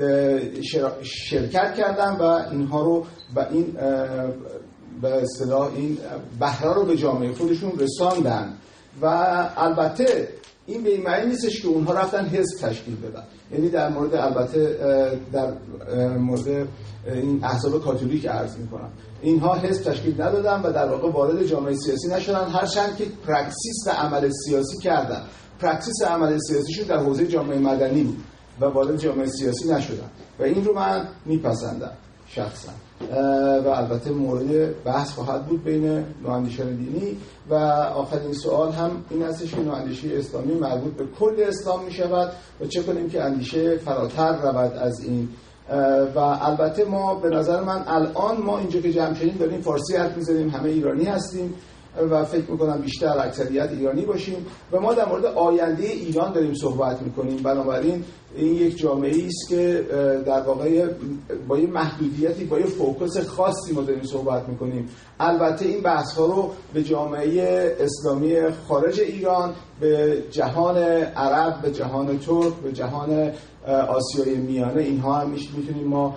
شرکت کردن و اینها رو و این به اصطلاح این بهره رو به جامعه خودشون رساندن. و البته این به این معنی نیستش که اونها رفتن حزب تشکیل بدن. یعنی در مورد البته در مورد این احزاب کاتولیک عرض می‌کنم، اینها حزب تشکیل ندادن و در واقع وارد جامعه سیاسی نشدن، هرچند که پرکسیس عمل سیاسی کردن. پرکسیس عمل سیاسیشون در حوزه جامعه مدنی بود و وارد جامعه سیاسی نشدن و این رو من میپسندم شخصا. و البته مورد بحث خواهد بود بین نواندیشان دینی. و آخرین سوال هم این هستش که نواندیشی اسلامی مربوط به کل اسلام می شود و چه کنیم که اندیشه فراتر رود از این. و البته ما به نظر من الان ما اینجا که جمع شدیم داریم فارسی حرف می‌زنیم، همه ایرانی هستیم و فکر میکنم بیشتر اکثریت ایرانی باشیم و ما در مورد آینده ایران داریم صحبت میکنیم. بنابراین این یک جامعه‌ای است که در واقع با یه محدودیتی، با یه فوکس خاصی ما داریم صحبت میکنیم. البته این بحث‌ها رو به جامعه اسلامی خارج ایران، به جهان عرب، به جهان ترک، به جهان آسیای میانه، اینها هم میتونیم ما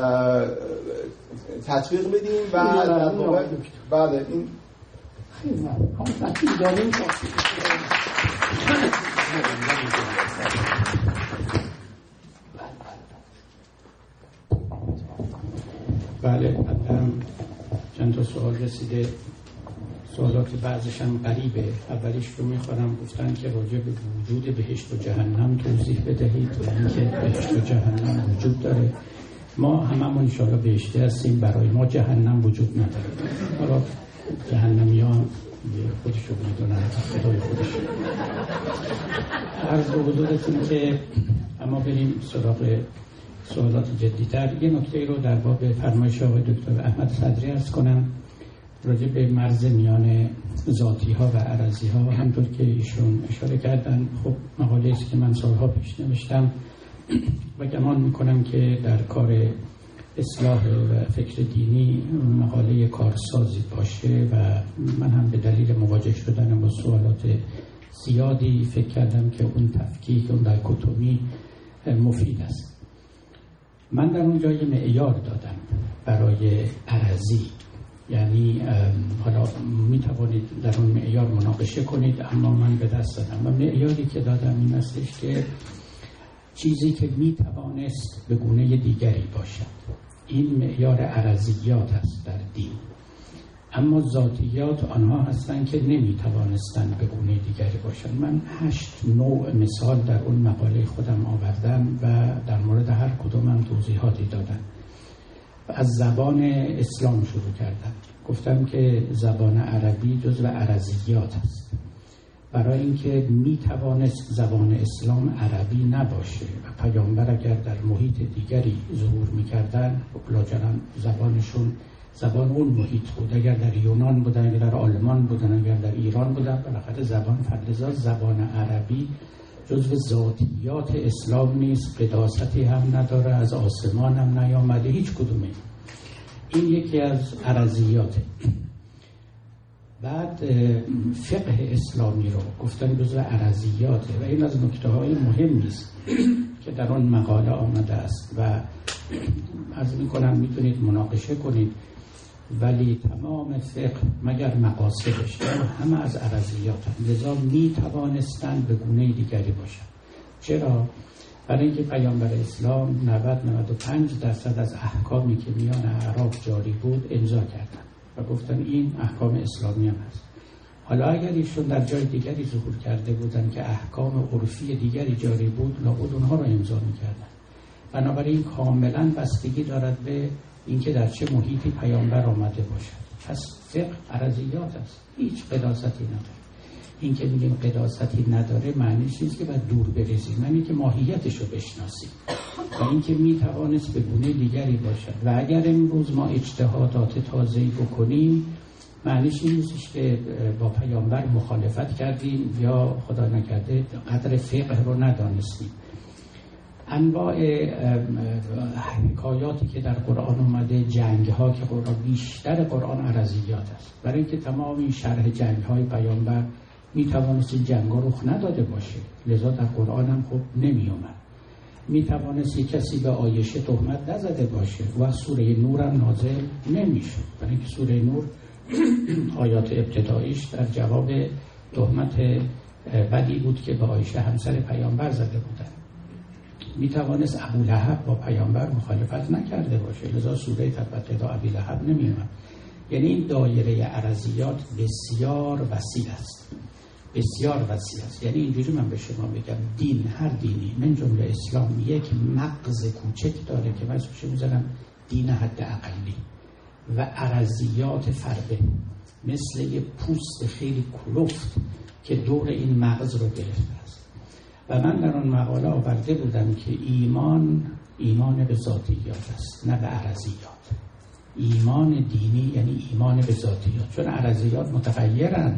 تطبیق بدیم و در واقع بله این خیلی ممنون. بله هم چند تا سوال رسیده. سوالات بعضش هم غریبه. اولیش رو میخوام گفتن که راجع به وجود بهشت و جهنم توضیح بدهید و اینکه بهشت و جهنم وجود داره. ما هممون انشاءالله بهشتی هستیم، برای ما جهنم وجود نداره. حالا جهنمیان خودشو میدونن، خدای خودشو. عرض به حضورتون که اما بریم سراغ سوالات جدی‌تر. یه نکته رو در باب فرمایش آقای دکتر احمد صدری عرض کنم راجع به مرز میان ذاتی ها و عرضی ها. همطور که ایشون اشاره کردن، خب مقاله است که من سالها پیش نوشتم و گمان میکنم که در کار اصلاح و فکر دینی مقاله کارسازی باشه و من هم به دلیل مواجه شدن با سوالات زیادی فکر کردم که اون تفکیک، اون دیکوتومی مفید است. من در اونجا یه معیار دادم برای عرضی، یعنی حالا می توانید در اون معیار مناقشه کنید، اما من به دست دادم و معیاری که دادم این استش که چیزی که می توانست به گونه دیگری باشد. این معیار عرضیات است در دین، اما ذاتیات آنها هستند که نمی توانستند به گونه دیگری باشند. من هشت نوع مثال در اون مقاله خودم آوردم و در مورد هر کدومم توضیحاتی دادم. از زبان اسلام شروع کردم. گفتم که زبان عربی جزو عرضیات است، برای اینکه می توانست زبان اسلام عربی نباشه و پیامبر اگر در محیط دیگری ظهور می کردن، لاجرم زبانشون زبان اون محیط بود. اگر در یونان بودن، اگر در آلمان بودن، اگر در ایران بودن، بالاخره زبان فلزا زبان عربی جزو ذاتیات اسلام نیست، قداستی هم نداره، از آسمان هم نیامده، هیچ کدومه. این یکی از عرضیاته. بعد فقه اسلامی رو گفتن جزو عرضیاته و این از نکته های مهمی است که در آن مقاله آمده است و عرض میکنم میتونید مناقشه کنید، ولی تمام فقه مگر مقاصدش همه از عرضیات هم. لذا می توانستند به گونه دیگری باشند. چرا؟ برای اینکه پیامبر اسلام نود تا نود و پنج درصد از احکامی که میان اعراب جاری بود امضا کردند و گفتن این احکام اسلامی هم هست. حالا اگر ایشون در جای دیگری ظهور کرده بودن که احکام عرفی دیگری جاری بود، لابد اونها رو امضا میکردن. بنابراین کاملا بستگی دارد به اینکه در چه محیطی پیامبر آمده باشد. پس فقه عرضیات است، هیچ قداستی نداره. این که میگیم قداستی نداره معنیش نیست که باید دور بریزیم، معنی که ماهیتش رو بشناسیم و اینکه میتوانست به گونه دیگری باشد. و اگر امروز ما اجتهادات تازه‌ای بکنیم، معنیش این نیست که با پیامبر مخالفت کردیم یا خدا نکرده قدر فقه رو ندانستیم. انواع حکایاتی که در قرآن اومده، جنگ ها که قرآن بیشتر قرآن عرضیات است، برای اینکه تمام این شرح جنگ های پیامبر می توانست این جنگ ها رخ نداده باشه، لذا در قرآن هم خب نمی اومد. می توانست کسی به عایشه تهمت نزده باشه و سوره نور هم نازل نمی شد، برای اینکه سوره نور آیات ابتداییش در جواب تهمت بدی بود که به عایشه همسر پیامبر زده بودن. می توانست ابو لهب با پیامبر مخالفت نکرده باشه، لذا سوره تبت یدا ابی لهب نمی اومد. یعنی این دایره عرضیات بسیار وسیع است، بسیار وسیع است. یعنی اینجوری من به شما بگم، دین، هر دینی من جمله اسلام یک مغز کوچک داره که من اسمش میذارم دین حد اقلی و عرضیات فرده، مثل یه پوست خیلی کلفت که دور این مغز رو گرفته است. و من در آن مقاله آورده بودم که ایمان ایمان به ذاتیات است، نه به عرضیات. ایمان دینی یعنی ایمان به ذاتیات، چون عرضیات متغیرن،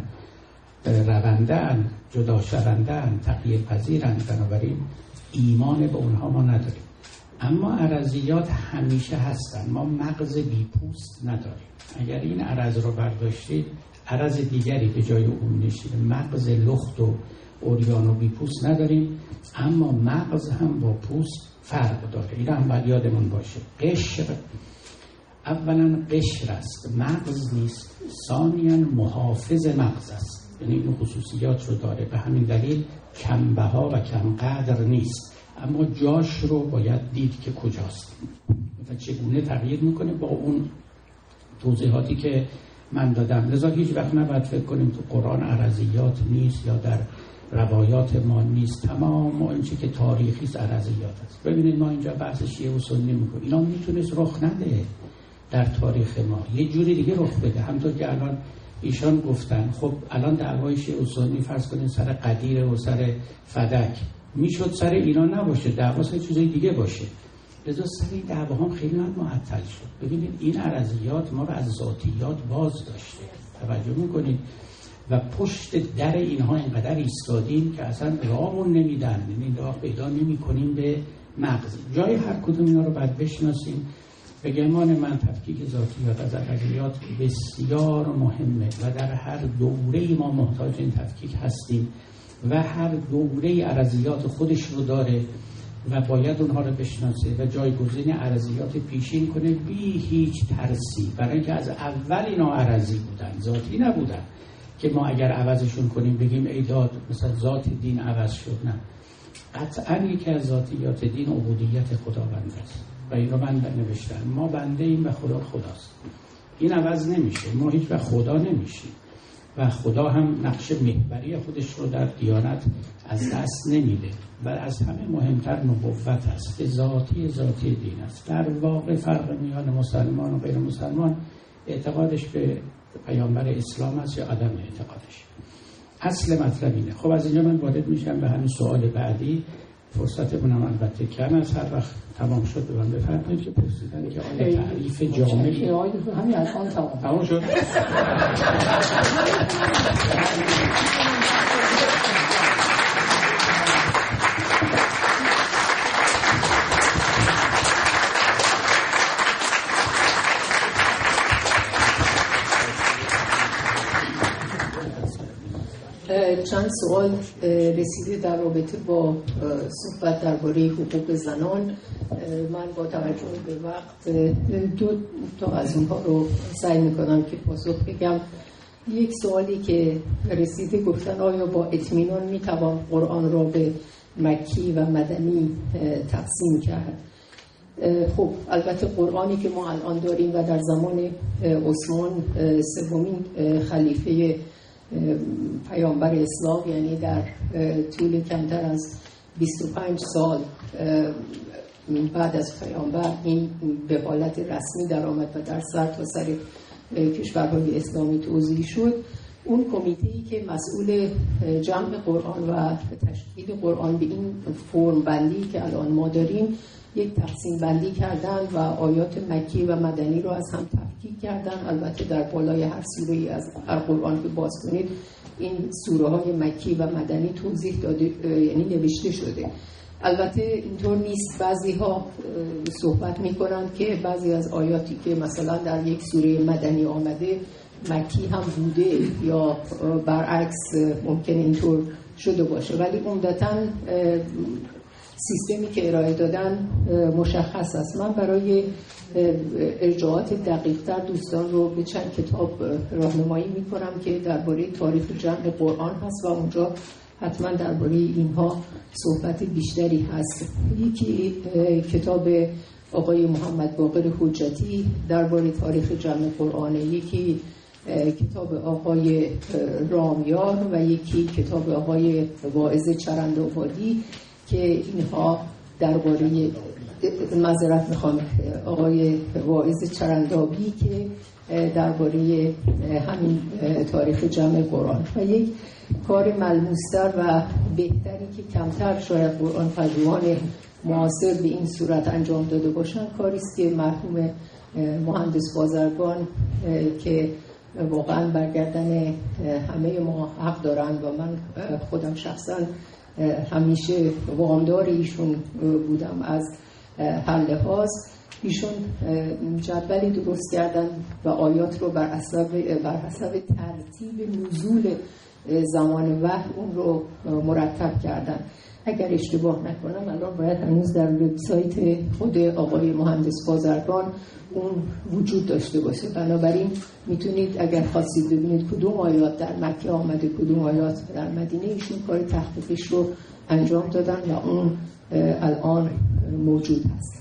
روندن، جدا شوندن، تغییر پذیرن، بنابراین ایمان به اونها ما نداریم. اما عرضیات همیشه هستن، ما مغز بی پوست نداریم. اگر این عرض رو برداشتید، عرض دیگری به جای اون نشید، مغز لخت و اوریان و بی پوست نداریم، اما مغز هم با پوست فرق داره. این هم باید یادمون باشه. قشر اولا قشر است، مغز نیست. ثانیاً محافظ مغز است، یعنی این خصوصیات رو داره. به همین دلیل کم بها و کم قدر نیست. اما جاش رو باید دید که کجاست و چگونه تغییر میکنه با اون توضیحاتی که من دادم. لذا هیچ وقت نباید فکر کنیم تو قرآن عرضیات نیست یا در روایات ما نیست. تمام اون چی که تاریخی است عرضیات است. ببینید ما اینجا بحث شیعه و سنی میکنیم، اینا میتونست رخ نده در تاریخ ما، یه جوری دیگه رخ بده. همونطور که الان ایشان گفتن خب الان دعوای شیعه و سنی فرض کنید سر قدیر و سر فدک، میشد سر اینا نباشه، دعوا سر چیزای دیگه باشه. لذا سر این دعوا هم خیلی معطل شد. ببینید این عرضیات ما رو از ذاتیات باز داشته، توجه میکنید، و پشت در اینها اینقدر ایستادیم که اصلا راهمون نمیدن، یعنی راه پیدا نمی‌کنیم به مغز. جای هر کدوم اینا رو باید بشناسیم. به گمان من تفکیک ذاتیات از عرضیات بسیار مهمه و در هر دوره ما محتاج این تفکیک هستیم و هر دوره عرضیات خودش رو داره و باید اونها رو بشناسه و جایگزین عرضیات پیشین کنه بی هیچ ترسی، برای اینکه از اول اینا عرضی بودن، ذاتی نبودن که ما اگر عوضشون کنیم بگیم ای داد مثلا ذات دین عوض شد. نه، قطعا یکی از ذاتیات دین عبودیت خداوند است و این رو من نوشتم، ما بنده ایم و خدا خداست. این عوض نمیشه، ما هیچ وقت خدا نمیشیم و خدا هم نقش محوری خودش رو در دیانت از دست نمیده و از همه مهمتر نبوت است که ذاتی ذاتی دین است. در واقع فرق میان مسلمان و غیر مسلمان اعتقادش به پیامبر اسلام است یا عدم اعتقادش. اصل مطلب اینه. خب از اینجا من وارد میشم به همین سوال بعدی. فرصتمون هم البته کم است، هر وقت تمام شد به من بفرمایید که پرسیدن که آیا تعریف جامعی همین الان تمام تمام شد. چند سوال رسیده در رابطه با صحبت درباره حقوق زنان. من با توجه به وقت دو تا از اونها رو سعی میکنم که پاسخ بگم. یک سوالی که رسیده گفتن آیا با اطمینان میتوان قرآن را به مکی و مدنی تقسیم کرد؟ خب البته قرآنی که ما الان داریم و در زمان عثمان سومین خلیفه پیامبر اسلام، یعنی در طول کمتر از بیست و پنج سال بعد از پیامبر این به حالت رسمی در آمد و در سر تا سر کشورهای اسلامی توزیع شد. اون کمیته‌ای که مسئول جمع قرآن و تشکیل قرآن به این فرم بندی که الان ما داریم یک تقسیم بندی کردن و آیات مکی و مدنی رو از هم تفکیک کردن. البته در بالای هر سوره‌ای از هر قرآن که باز کنید این سوره های مکی و مدنی توضیح داده، یعنی نوشته شده. البته اینطور نیست، بعضی ها صحبت میکنند که بعضی از آیاتی که مثلا در یک سوره مدنی آمده مکی هم بوده یا برعکس ممکن اینطور شده باشه، ولی عمدتاً سیستمی که ارائه دادن مشخص است. من برای ارجاعات دقیق‌تر دوستان رو به چند کتاب راهنمایی می‌کنم که درباره تاریخ جمع قرآن هست و اونجا حتما درباره اینها صحبت بیشتری هست. یکی کتاب آقای محمد باقر حجتی درباره تاریخ جمع قرآن، یکی کتاب آقای رامیار و یکی کتاب آقای واعظ چرندآبادی که اینها درباره معذرت میخوام آقای واعظ چرندابی که درباره همین تاریخ جمع قرآن و یک کار ملموستر و بهتری که کمتر شاید قرآن پژوهان معاصر به این صورت انجام داده باشن، کاری است که مرحوم مهندس بازرگان که واقعا برگردن همه ما حق دارند و من خودم شخصا همیشه وامدار ایشون بودم از هر لحاظ. ایشون جدولی درست کردن و آیات رو بر حسب بر حسب ترتیب نزول زمان وحی اون رو مرتب کردن. اگر اشتباه نکنم الان باید هنوز در وبسایت خود آقای مهندس بازرگان اون وجود داشته باشه، بنابراین میتونید اگر خواستید ببینید کدوم آیات در مکه آمده کدوم آیات در مدینه، ایشون کار تحقیقش رو انجام دادن و اون الان موجود هست.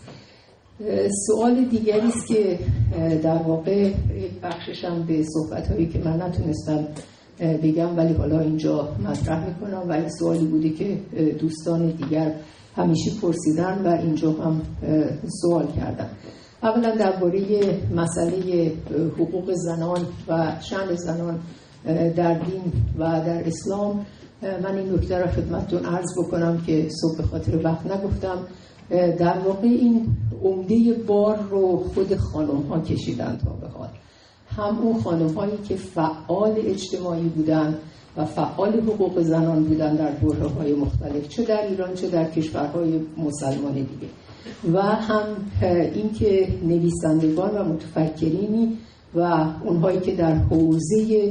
سوال دیگری است که در واقع بخشش هم به صحبت‌هایی که من نتونستم بگم ولی حالا اینجا مطرح میکنم و این سوالی بوده که دوستان دیگر همیشه پرسیدن و اینجا هم سوال کردن. اولا درباره مسئله حقوق زنان و شأن زنان در دین و در اسلام من این نکته را خدمتتون عرض بکنم که صبح به خاطر وقت نگفتم. در واقع این عمده بار رو خود خانم ها کشیدن تا به حال، هم اون خانم هایی که فعال اجتماعی بودن و فعال حقوق زنان بودن در دوره های مختلف، چه در ایران چه در کشورهای مسلمان دیگه، و هم این که نویسندگان و متفکرینی و اونهایی که در حوزه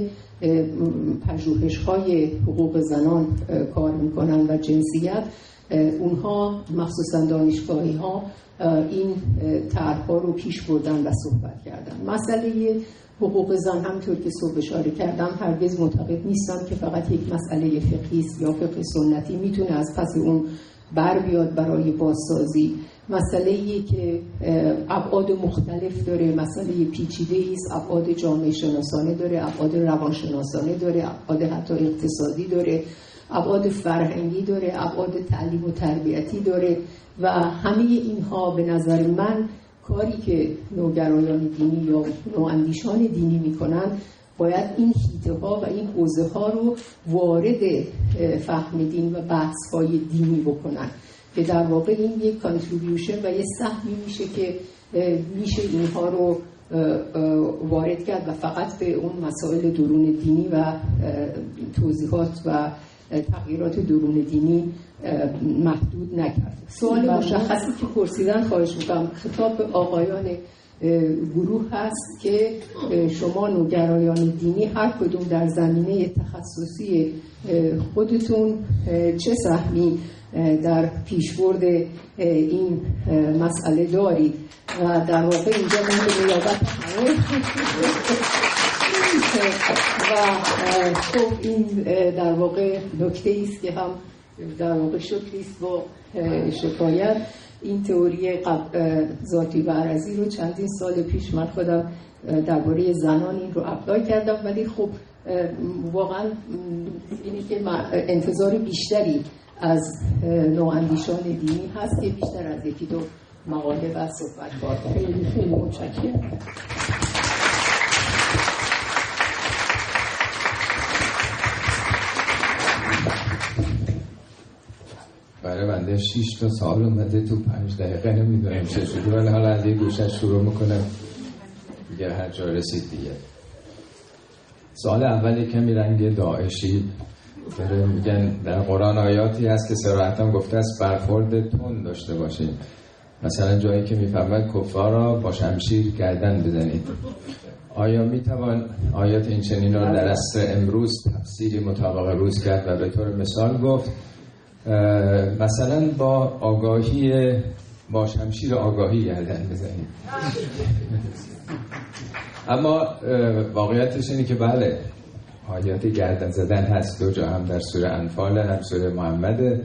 پژوهش‌های حقوق زنان کار میکنن و جنسیت، اونها مخصوصا دانشگاهی ها این طرح‌ها رو پیش بردن و صحبت کردن. مسئله حقوق زن همطور که صبح اشاره کردم هرگز معتقد نیستم که فقط یک مسئله فقهی است یا فقه سنتی میتونه از پس اون بر بیاد برای بازسازی. مسئله‌ای که ابعاد مختلف داره، مسئله پیچیده است، ابعاد جامعه شناسانه داره، ابعاد روانشناسانه داره، ابعاد حتی اقتصادی داره، ابعاد فرهنگی داره، ابعاد تعلیم و تربیتی داره و همه اینها به نظر من کاری که نوگرایان دینی یا نواندیشان دینی میکنن باید این حیطه ها و این حوزه ها رو وارد فهم دین و بحث های دینی بکنن که در واقع این یک کانتریبیوشن و یک سهمی میشه که میشه اینها رو وارد کرد و فقط به اون مسائل درون دینی و توضیحات و تغییرات درون دینی محدود نکرد. سوال مشخصی که پرسیدن خواهش میکنم خطاب به آقایان گروه هست که شما نوگرایان دینی هر کدوم در زمینه تخصصی خودتون چه سهمی در پیشبرد این مسئله دارید و در واقع اینجا من به نیابت همه و خب این در واقع نکته است که هم در واقع شکری است با شکایت. این تئوری ذاتی و عرضی رو چندین سال پیش من خودم درباره زنان این رو اپلای کردم، ولی خب واقعا اینه که انتظار بیشتری از نواندیشان دینی هست که بیشتر از یکی دو مقاله و صحبت کار خیلی خیلی متشکرم. برای بنده شش تا سال اومده تو پنج دقیقه نمیدونم چجوری، ولی حالا از یه گوشه شروع میکنم دیگه هر جا رسید دیگه. سوال اولی کمی رنگ داعشی داره، میگن در قرآن آیاتی هست که صراحتاً گفته است برخورد تند داشته باشیم، مثلا جایی که میفرماید کفارا با شمشیر گردن بزنید. آیا میتوان آیات این چنین رو در عصر امروز تفسیری مطابق روز کرد و به طور مثال گفت مثلا با آگاهی با شمشیر آگاهی گردن بزنید؟ اما واقعیتش اینه که بله آیات گردن زدن هست، دو جا هم در سوره انفال هم سوره محمد.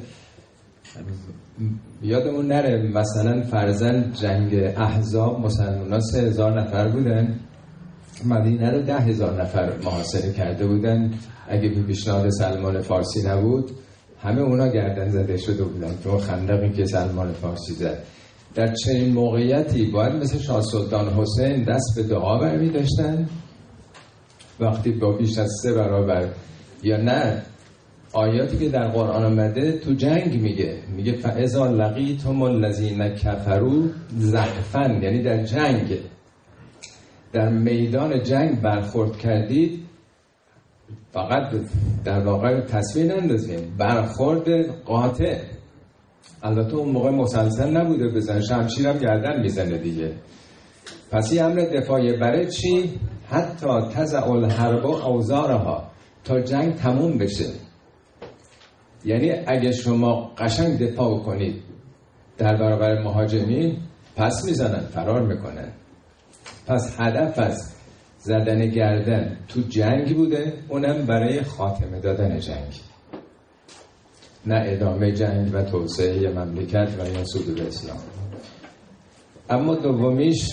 یادمون نره مثلا فرضاً جنگ احزاب مسلمان‌ها سه هزار نفر بودن، مدینه رو ده هزار نفر محاصره کرده بودن. اگه به پیشنهاد سلمان فارسی نبود همه اونا گردن زده شده بودن تو خندقی که سلمان فارسی زد. در چنین موقعیتی باید مثل شاه سلطان حسین دست به دعا برمی داشتن وقتی با بیش از سه برابر، یا نه آیاتی که در قرآن آمده تو جنگ میگه میگه فاذا لقیتم الذین کفروا زحفا، یعنی در جنگ در میدان جنگ برخورد کردید، فقط در واقع تصویر نندازیم برخورد قاطع. البته اون موقع مسلسل نبوده بزن، شمشیر هم گردن میزنه دیگه. پس این امر دفاعی برای چی؟ حتی تضع الحرب اوزارها، تا جنگ تموم بشه. یعنی اگه شما قشنگ دفاع کنید در برابر مهاجمین، پس میزنن، فرار میکنن. پس هدف از زدن گردن تو جنگ بوده، اونم برای خاتمه دادن جنگ. نه ادامه جنگ و توسعه مملکت و یا صدور اسلام. اما دومیش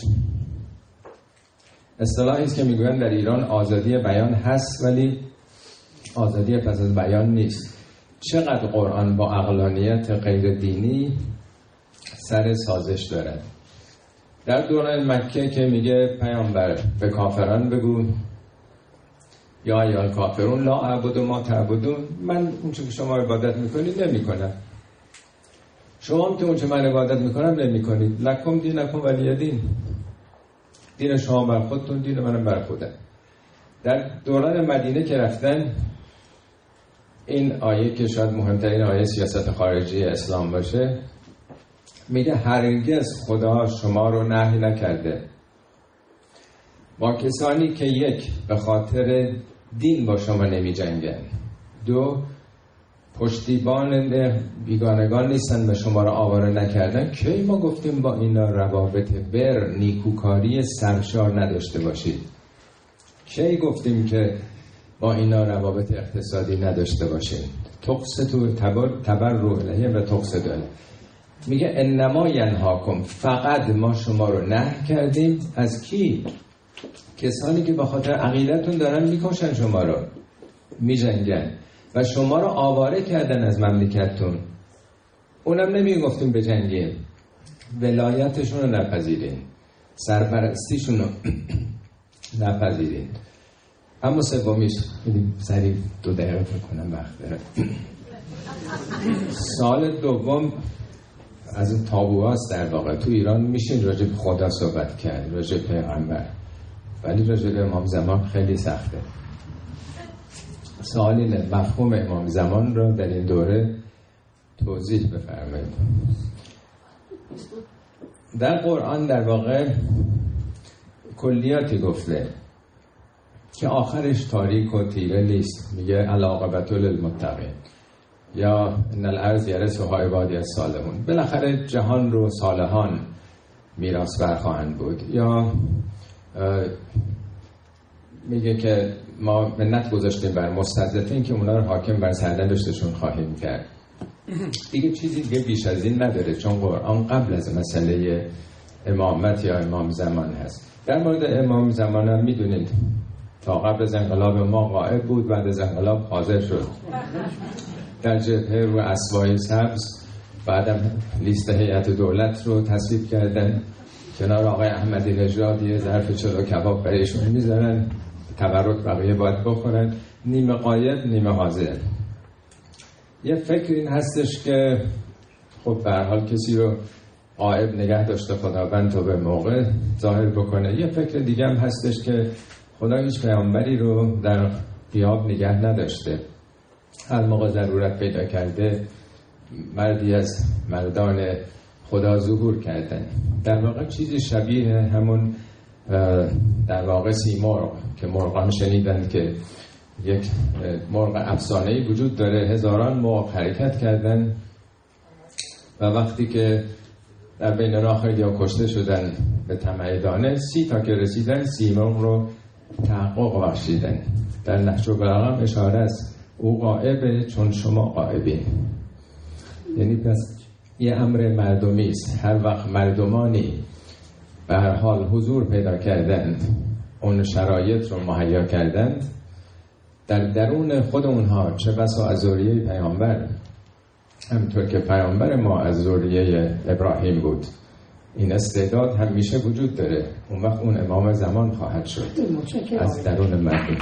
اصطلاحی است که میگویند در ایران آزادی بیان هست ولی آزادی پس از بیان نیست. چقدر قرآن با عقلانیت غیر دینی سر سازش دارد. در دوران مکه که میگه پیامبر به کافران بگو یا ایال کافرون لا اعبد ما تعبدون، من اون چه که شما عبادت میکنید نمیکنم، شما هم که اون چه من عبادت میکنم نمیکنید، لکم دینکم ولی دین، دین شما بر خودتون، دین منم بر خودم. در دوران مدینه که رفتن، این آیه که شاید مهمترین آیه سیاست خارجی اسلام باشه، میگه هرگز خدا شما رو نهی نکرده با کسانی که یک به خاطر دین با شما نمی جنگن، دو پشتیبان بیگانگان نیستن به شما رو آواره نکردن. کی ما گفتیم با اینا روابط بر نیکوکاری سرشار نداشته باشید؟ کی گفتیم که با اینا روابط اقتصادی نداشته باشید؟ تقصدو تبر تبر رو الهیه و تقصدو الهیه. میگه انما ینهاکم، فقط ما شما رو نهی کردیم از کی؟ کسانی که به خاطر عقیدتون دارن میکشن شما رو، میجنگن و شما رو آواره کردن از مملکتتون. اونم نمیگفتیم بجنگیم، ولایتشون رو نپذیرین، سرپرستیشون رو نپذیرین. اما سومیش سریع دو دقیقه فکر کنم وقت داره. سال دوم از این تابوهاست در واقع. تو ایران میشین راجع به خدا صحبت کرد، راجع به پیغمبر، ولی راجع به امام زمان خیلی سخته. سوال اینه مفهوم امام زمان رو در این دوره توضیح بفرمایید. در قرآن در واقع کلیاتی گفته که آخرش تاریک و تیره نیست. میگه العاقبة للمتقین یا ان الارض یرثها عبادی الصالحون، بالاخره جهان رو صالحان میراث بر خواهند بود. یا میگه که ما منت گذاشتیم بر مستضعفین که اونا رو حاکم بر سرنوشتشون خواهیم کرد. دیگه چیزی دیگه بیش از این نداره، چون قرآن قبل از مسئله امامت یا امام زمان هست. در مورد امام زمان هم میدونید تا قبل از انقلاب ما غائب بود، بعد از انقلاب حاضر شد در جبهه رو اسوای سبز. بعدم لیست هیئت دولت رو تصویب کردن، کنار آقای احمدی نژاد یه ظرف چلو کباب برایشون میذارن، تبرک بقیه باید بخورن، نیمه غایب نیمه حاضر. یه فکر این هستش که خب به هر حال کسی رو غایب نگه داشته خداوند تا به موقع ظاهر بکنه. یه فکر دیگه هم هستش که خدا هیچ پیامبری رو در غیاب نگه نداشته، هر موقع ضرورت پیدا کرده مردی از مردان خدا ظهور کردن. در واقع چیزی شبیه همون در واقع سیمرغ که مرغان شنیدن که یک مرغ افسانه‌ای وجود داره، هزاران مرغ حرکت کردن و وقتی که در بین راه خیلی ها کشته شدن به طمع دانه، سی تا که رسیدن سیمرغ رو تحقق بخشیدن. در نهج البلاغه اشاره است او غائبه چون شما غائبین. یعنی پس یه امر مردمی است. هر وقت مردمانی به هر حال حضور پیدا کردند، اون شرایط رو مهیا کردند، در درون خود اونها چه بسا از ذریه پیامبر، همینطور که پیامبر ما از ذریه ابراهیم بود، این استعداد همیشه وجود داره. اون وقت اون امام زمان خواهد شد از درون مردم.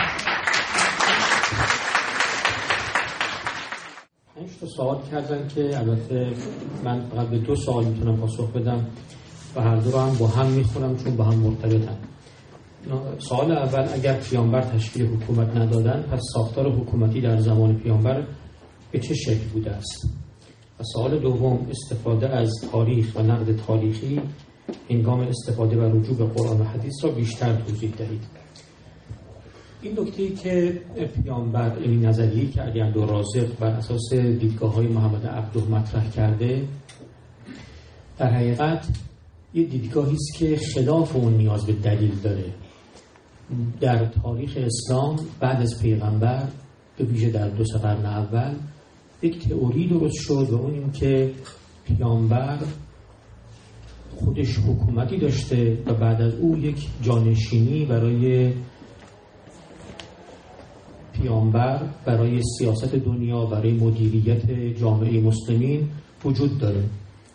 پنج تا سوال کردن که البته من فقط به دو سوال میتونم پاسخ بدم و هر دو رو هم با هم میخونم چون با هم مرتبطن. سوال اول، اگر پیامبر تشکیل حکومت ندادن پس ساختار حکومتی در زمان پیامبر به چه شکل بوده است؟ و سوال دوم، استفاده از تاریخ و نقد تاریخی هنگام استفاده و رجوع به قرآن و حدیث را بیشتر توضیح دهید. این نکته‌ای که پیامبر، این نظریه‌ای که علی عبدالرازق بر اساس دیدگاه‌های محمد عبده مطرح کرده، در حقیقت یه دیدگاهی است که خلاف اون نیاز به دلیل داره. در تاریخ اسلام بعد از پیغمبر، به ویژه در دو سه قرن اول، یک تئوری درست شد و اون این که پیامبر خودش حکومتی داشته و بعد از او یک جانشینی برای پیامبر برای سیاست دنیا، برای مدیریت جامعه مسلمین وجود داره.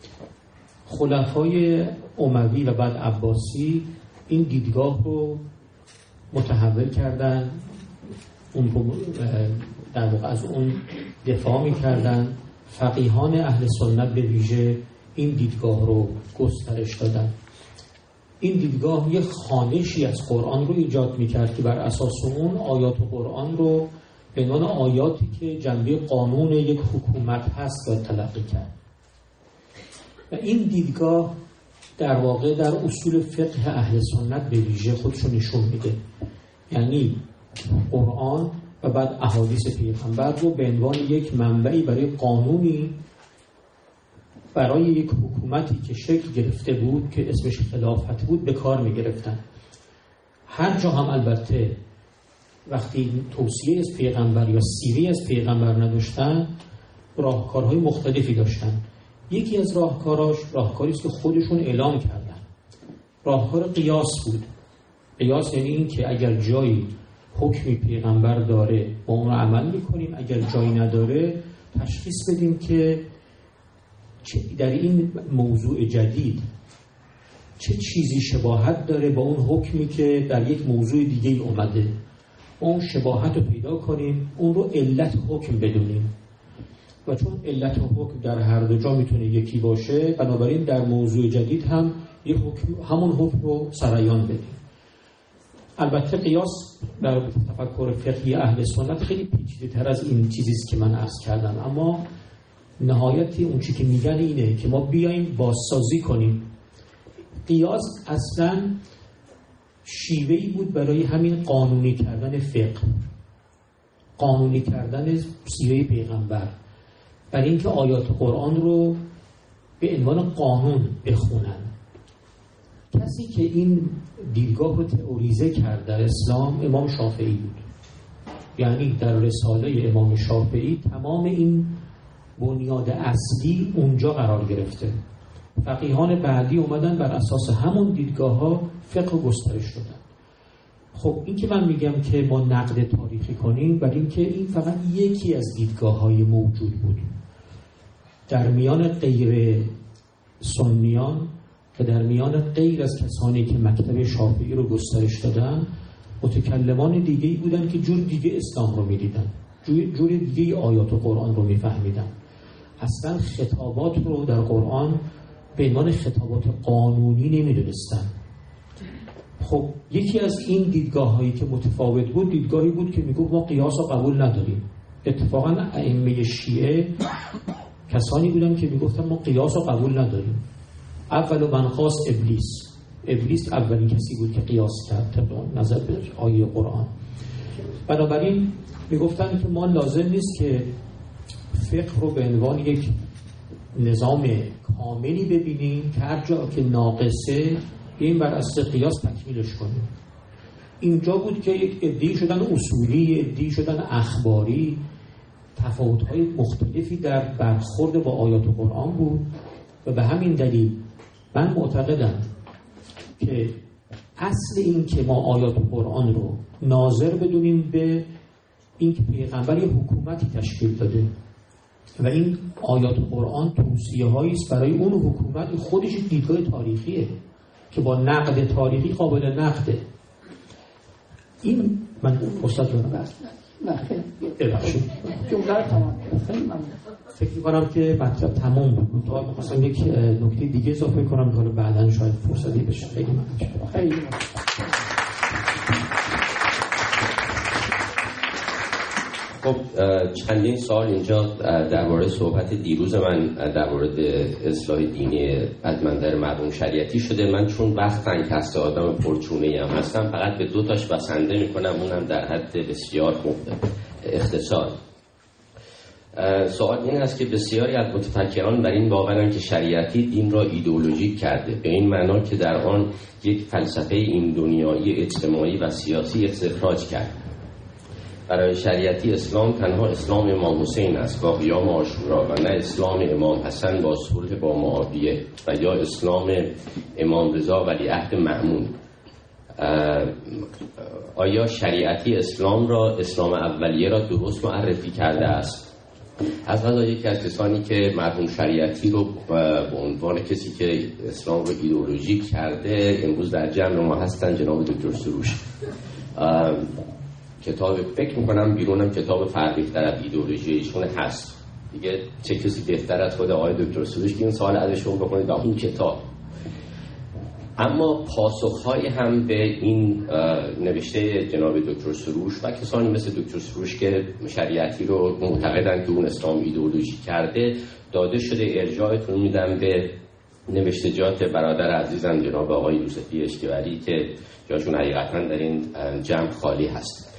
خلفای اموی و بعد عباسی این دیدگاه رو متحول کردن، اون رو در واقع از اون دفاع می‌کردن. فقیهان اهل سنت به ویژه این دیدگاه رو گسترش دادن. این دیدگاه یک خوانشی از قرآن رو ایجاد می‌کرد که بر اساس اون آیات قرآن رو به عنوان آیاتی که جنبه قانون یک حکومت هست و تلقی کرد. و این دیدگاه در واقع در اصول فقه اهل سنت به ویژه خودش رو نشون میده. یعنی قرآن و بعد احادیث پیغمبر رو به عنوان یک منبعی برای قانونی برای یک حکومتی که شکل گرفته بود که اسمش خلافت بود به کار می گرفتن. هر جا هم البته وقتی توصیه از پیغمبر یا سیره از پیغمبر نداشتن، راهکارهای مختلفی داشتن. یکی از راهکاراش راهکاری است که خودشون اعلام کردن. راهکار قیاس بود. قیاس یعنی این که اگر جایی حکمی پیغمبر داره با اون رو عمل میکنیم، اگر جایی نداره تشخیص بدیم که در این موضوع جدید چه چیزی شباهت داره با اون حکمی که در یک موضوع دیگه اومده. اون شباهت رو پیدا کنیم، اون رو علت حکم بدونیم و چون علت حکم در هر دو جا میتونه یکی باشه، بنابراین در موضوع جدید هم یک حکم همون حکم رو سرایان بدیم. البته قیاس در تفکر فقهی اهل سنت خیلی پیچیده‌تر از این چیزی است که من عرض کردم، اما نهایت اون چیزی که میگن اینه که ما بیایم بازسازی کنیم. قیاس اصلا شیوهی بود برای همین قانونی کردن فقه، قانونی کردن سیره پیغمبر، برای اینکه آیات قرآن رو به عنوان قانون بخونن. کسی که این دیدگاه رو تئوریزه کرد در اسلام امام شافعی بود. یعنی در رساله امام شافعی تمام این بنیاد اصلی اونجا قرار گرفته. فقیهان بعدی اومدن بر اساس همون دیدگاه ها فقه گسترش دادن. خب این که من میگم که ما نقد تاریخی کنیم، برای اینکه این فقط یکی از دیدگاه های موجود بود در میان غیر سنیان و در میان غیر از کسانی که مکتب شافعی رو گسترش دادن. متکلمان دیگه‌ای بودن که جور دیگه اسلام رو می‌دیدن، جور دیگه آیات قرآن رو می‌فهمیدن. اصلا خطابات رو در قرآن به عنوان خطابات قانونی نمی‌دونستن. خب یکی از این دیدگاه‌هایی که متفاوت بود، دیدگاهی بود که میگفت ما قیاس رو قبول نداریم. اتفاقا ائمه شیعه کسانی بودن که میگفتن ما قیاس رو قبول نداریم. اول من خواست ابلیس ابلیس اولین کسی بود که قیاس کرد طبق نظر به آیه قرآن. بنابراین میگفتن که ما لازم نیست که فقه رو به عنوان یک نظام کاملی ببینیم که هر جا که ناقصه این بر اساس قیاس تکمیلش کنیم. اینجا بود که یک عده‌ای شدن اصولی، عده‌ای شدن اخباری، تفاوت‌های مختلفی در برخورد با آیات قرآن بود و به همین دلیل من معتقدم که اصل این که ما آیات قرآن رو ناظر بدونیم به این که پیغمبر یه حکومتی تشکیل داده و این آیات قرآن توصیه هایی است برای اون حکومت، خودش دیدگاه تاریخیه که با نقد تاریخی قابل نقده. این من استاد رو ببخشید جمله تمام کنم. فکر می‌کنم که مطلب تمام بود. تا می‌خواستم یک نکته دیگه اضافه کنم که حالا بعداً شاید فرصتی بشه. خیلی ممنون. خیلی خب چندین سال اینجا درباره صحبت دیروز من در مورد اصلاح دینی ادمندر مرحوم شریعتی شده. من چون وقت تنگ هست آدم پرچونه‌ای هم هستم، فقط به دو تاش بسنده میکنم، اونم در حد بسیار اختصار. سوال این هست که بسیاری از متفکران بر این باورند که شریعتی دین را ایدئولوژیک کرده، به این معنا که در آن یک فلسفه این دنیایی اجتماعی و سیاسی استخراج کرد. برای شریعتی اسلام تنها اسلام امام حسین است با قیام عاشورا و نه اسلام امام حسن با صلح با معاویه و یا اسلام امام رضا ولیعهد مأمون. آیا شریعتی اسلام را، اسلام اولیه را درست معرفی کرده است؟ از غذا یکی از کسانی که مرحوم شریعتی رو به عنوان کسی که اسلام رو ایدئولوژیک کرده امروز در جمع ما هستن جناب دکتر سروش. کتاب فکر میکنم بیرونم کتاب فرقی‌تر از ایدئولوژی ایشون هست دیگه، چه کسی بهتر از خود آقای دکتر سروش که این سوال ازشون بکنید در اون کتاب. اما پاسخهایی هم به این نوشته جناب دکتر سروش و کسانی مثل دکتر سروش که شریعتی رو معتقدن که اون اسلام ایدئولوژی کرده داده شده. ارجاعتون میدم به نوشتجات برادر عزیزم جناب آقای یوسفی اشکوری که جاشون حقیقتا در این جمع خالی هست.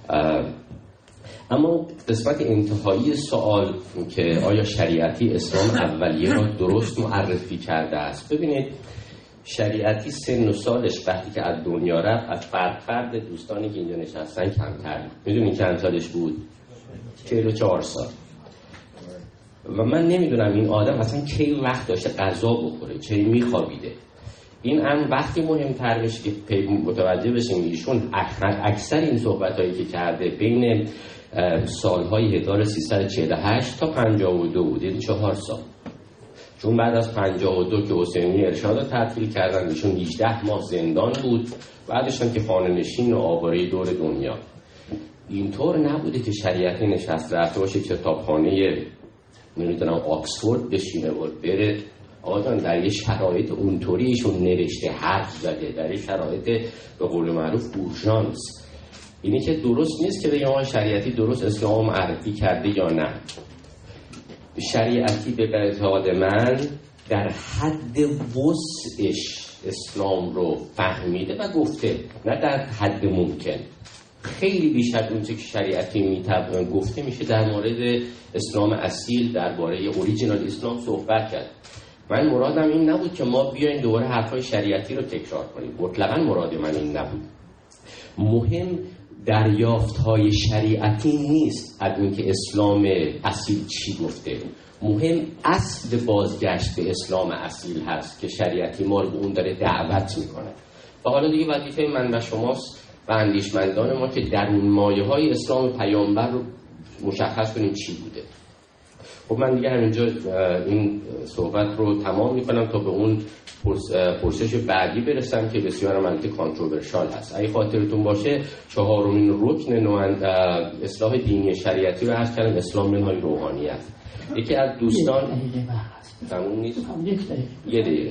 اما قسمت انتهایی سوال که آیا شریعتی اسلام اولیه را درست معرفی کرده است، ببینید شریعتی سن و سالش وقتی که از دنیا رفت از فرد فرد دوستانی که اینجا نشستن کمتر. میدونین چند سالش بود؟ چهل و چهار سال. و من نمیدونم این آدم اصلا کی وقت داشته غذا بخوره، چه میخوابیده. این هم وقتی مهمتر میشه که متوجه بشیم ایشون اکثر این صحبتایی که کرده بین سالهای هزار و سیصد و چهل و هشت تا پنجاه و دو بود، یعنی چهار سال. چون بعد از پنجاه و دو که حسینی ارشاد رو تعطیل کردن ایشون هجده ماه زندان بود، بعدش هم که خانه نشین و آواره دور دنیا. اینطور نبوده که شریعتی نشست رفته باشه کتابخانه نمیدونم آکسفورد بشینه و بره آقا جان در یه شرایط اونطوری ایشون نوشته حرف زده، در یه شرایط به قول معروف اورژانس. اینی که درست نیست که بگم آقا شریعتی درست اسلام معرفی کرده یا نه. شریعتی به اعتقاد من در حد وسعش اسلام رو فهمیده و گفته، نه در حد ممکن. خیلی بیشتر اون چه که شریعتی میتونه گفته میشه در مورد اسلام اصیل، درباره اوریجینال اسلام صحبت کرد. من مرادم این نبود که ما بیایم دوباره حرفای شریعتی رو تکرار کنیم، مطلقاً مراد من این نبود. مهم دریافت‌های شریعتی نیست از اینکه اسلام اصیل چی گفته، مهم اصل بازگشت به اسلام اصیل هست که شریعتی ما رو به اون داره دعوت میکنه. و حالا دیگه وظیفه من و شماست و اندیشمندان ما که درون مایه‌های اسلام پیامبر رو مشخص کنیم چی بوده. خب من دیگه همینجا این صحبت رو تمام میکنم تا به اون پرسش بعدی برسم که بسیار منطقی کانتروورشال هست. اگه خاطرتون باشه چهارمین رکن نوند اصلاح دینی شریعتی رو هست کردن اسلام منهای روحانیت. یکی از دوستان تموم نیست یه دقیقه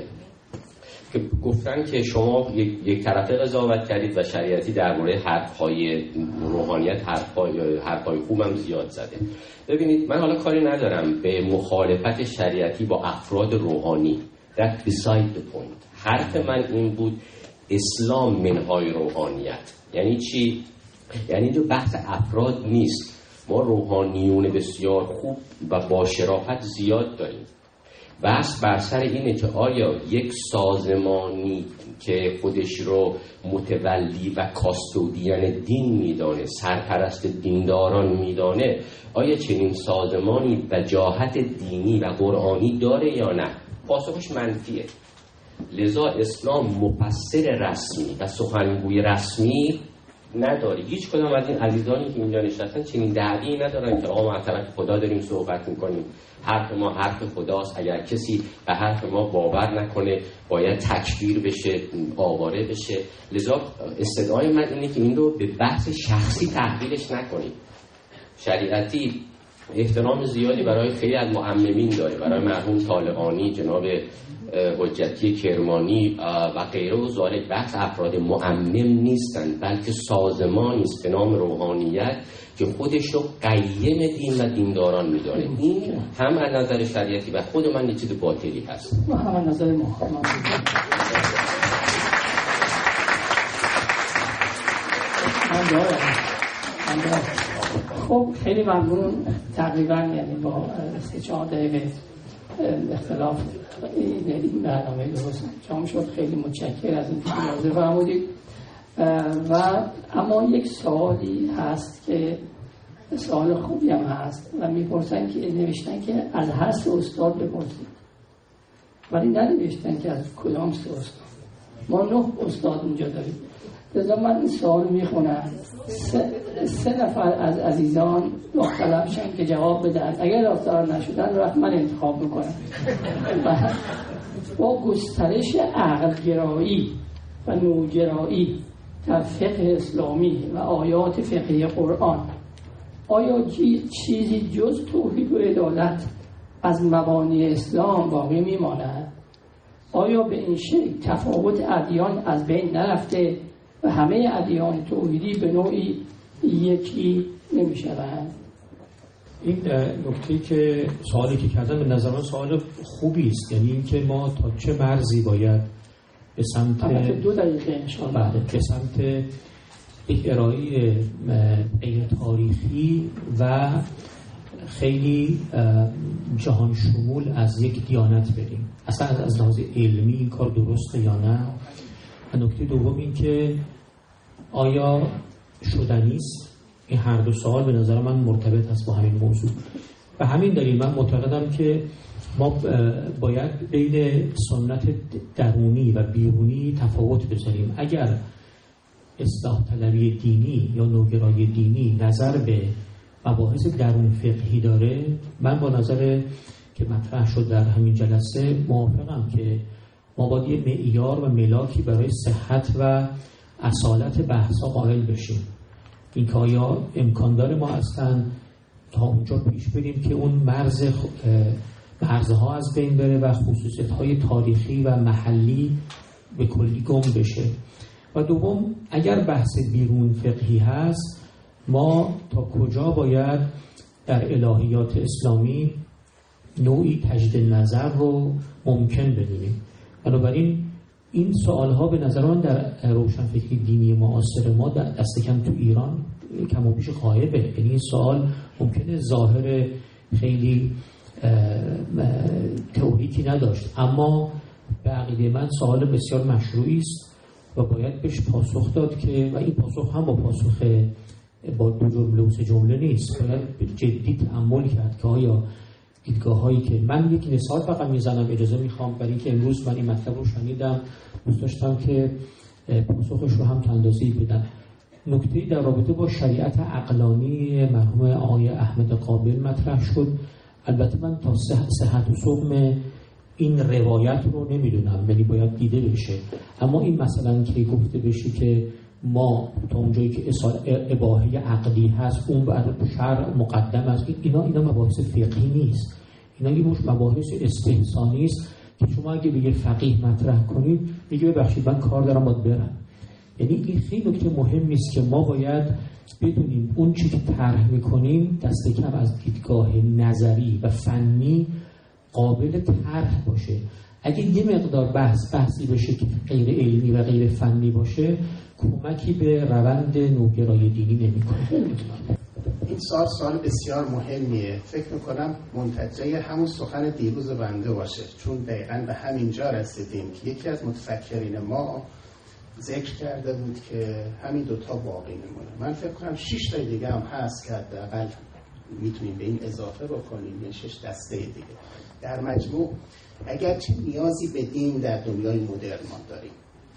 که گفتن که شما یک, یک طرفه قضاوت کردید و شریعتی درباره حرف‌های روحانیت حرف‌های حرف‌های خوبم زیاد زده. ببینید من حالا کاری ندارم به مخالفت شریعتی با افراد روحانی. That beside the point. حرف من این بود اسلام منهای روحانیت. یعنی چی؟ یعنی جو بحث افراد نیست. ما روحانیون بسیار خوب و با شرافت زیاد داریم. بحث بر سر اینه که آیا یک سازمانی که خودش رو متولی و کاستودین دین میدانه، سرپرست دینداران میدانه، آیا چنین سازمانی وجاهت دینی و قرآنی داره یا نه؟ پاسخش منفیه. لذا اسلام مفسر رسمی و سخنگوی رسمی نداره. هیچ کدام از این عزیزانی که اینجا نشستن چنین دعوی ندارن که آقا ما از طرف خدا داریم صحبت میکنیم، حرف ما حرف خداست، اگر کسی به حرف ما باور نکنه باید تکفیر بشه، آواره بشه. لذا استدعای من اینه که این رو به بحث شخصی تحویلش نکنیم. شریعتی احترام زیادی برای خیلی از معممین داره، برای مرحوم طالقانی، جناب حجتی کرمانی و غیره و ذالک. بحث افراد معمم نیستن بلکه سازمانی است به نام روحانیت که خودش رو قیم دین و دینداران میداره. این هم از نظر شریعتی و خود من یه چیز باطلی هست. ما هم از نظر ما خب خیلی ممنون. تقریبا یعنی با سه چهار دقیقه اختلاف این برنامه درست انجام شد. خیلی متشکرم از این که اجازه فرمودید. و اما یک سوالی هست که سوال خوبی هم هست و میپرسن که نوشتن که از هر سه استاد بپرسید، ولی ننوشتن که از کدام سه استاد. ما نه استاد اونجا داریم. لذا من این سوال میخونم، سه, سه نفر از عزیزان داوطلب شن که جواب بدن. اگر داوطلب نشدن وقت من انتخاب میکنم. با گسترش عقلگرایی و نوگرایی در فقه اسلامی و آیات فقهی قرآن، آیا چیزی جز توحید و عدالت از مبانی اسلام باقی میماند؟ آیا به این شکل تفاوت ادیان از بین نرفته و همه ادیان توحیدی به نوعی یکی نمیشوند؟ این نکته که سوالی که کردم به نظر من سوال خوبی است، یعنی اینکه ما تا چه مرزی باید به سمت دو دقیقه انشاءالله به سمت یک ارائه غیر تاریخی و خیلی جهان شمول از یک دیانت بریم. اصلا از لحاظ علمی این کار درسته یا نه؟ و نکته دوم این که آیا شدنی است؟ این هر دو سوال به نظر من مرتبط است با همین موضوع. و همین دلیل من معتقدم که ما باید بین سنت درونی و بیرونی تفاوت بذاریم. اگر اصلاح طلبی دینی یا نوگرایی دینی نظر به مباحث درون فقهی داره، من با نظر که مطرح شد در همین جلسه موافقم که ما باید یه معیار و ملاکی برای صحت و اصالت بحثا قائل بشیم. این که آیا امکان داره ما اصلا تا اونجا پیش بریم که اون مرز مرزها از بین بره و خصوصیت‌های تاریخی و محلی به کلی گم بشه. و دوم، اگر بحث بیرون فقهی هست، ما تا کجا باید در الهیات اسلامی نوعی تجدید نظر رو ممکن بدونیم. بنابراین این سوال‌ها به نظر من در روشنفکری دینی معاصر ما دست کم تو ایران کم و بیش غایبه. یعنی این سوال ممکنه ظاهر خیلی تئوریکی نداشت، اما به عقیده من سوال بسیار مشروعی است و باید بهش پاسخ داد که و این پاسخ هم با پاسخ با دو جمله و سه جمله نیست. باید جدی تأمل کرد که آیا دیدگاه هایی که من یک مثال فقط میزنم، اجازه میخوام، برای اینکه امروز من این مطلب رو شنیدم، دوست داشتم که پاسخش رو هم تندازی بدم. نکته در رابطه با شریعت عقلانی مرحوم آقای احمد قابل مطرح شد. البته من تا صحت و سقم این روایت رو نمیدونم، ولی باید دیده بشه. اما این مثلا که گفته بشه که ما تا اونجایی که اباحه عقلی هست اون بعد شرع مقدم است، اینا اینا مباحث فقهی نیست، اینا یه مش مباحث استحسانی است که شما اگه به یه فقیه مطرح کنید میگه ببخشید من کار دارم باید برم. یعنی این خیلی نکته مهمی است که ما باید بدونیم اون چیزی که طرح میکنیم دست کم از دیدگاه نظری و فنی قابل طرح باشه. اگه یه مقدار بحث بحثی بشه که غیر علمی و غیر فنی باشه، کمکی به روند نوگرایی دینی نمی‌کنه. این سوال سوال بسیار مهمیه. فکر میکنم منتجه همون سخن دیروز بنده باشه، چون دقیقاً به همین جا رسیدیم که یکی از متفکرین ما ذکر کرده بود که همین دوتا باقی میمونه. من فکر کنم شش تا دیگه هم هست که حداقل میتونیم به این اضافه بکنیم، یعنی شش دسته دیگه. در مجموع اگرچه نیازی به دین در دنیای مدرن ما داریم،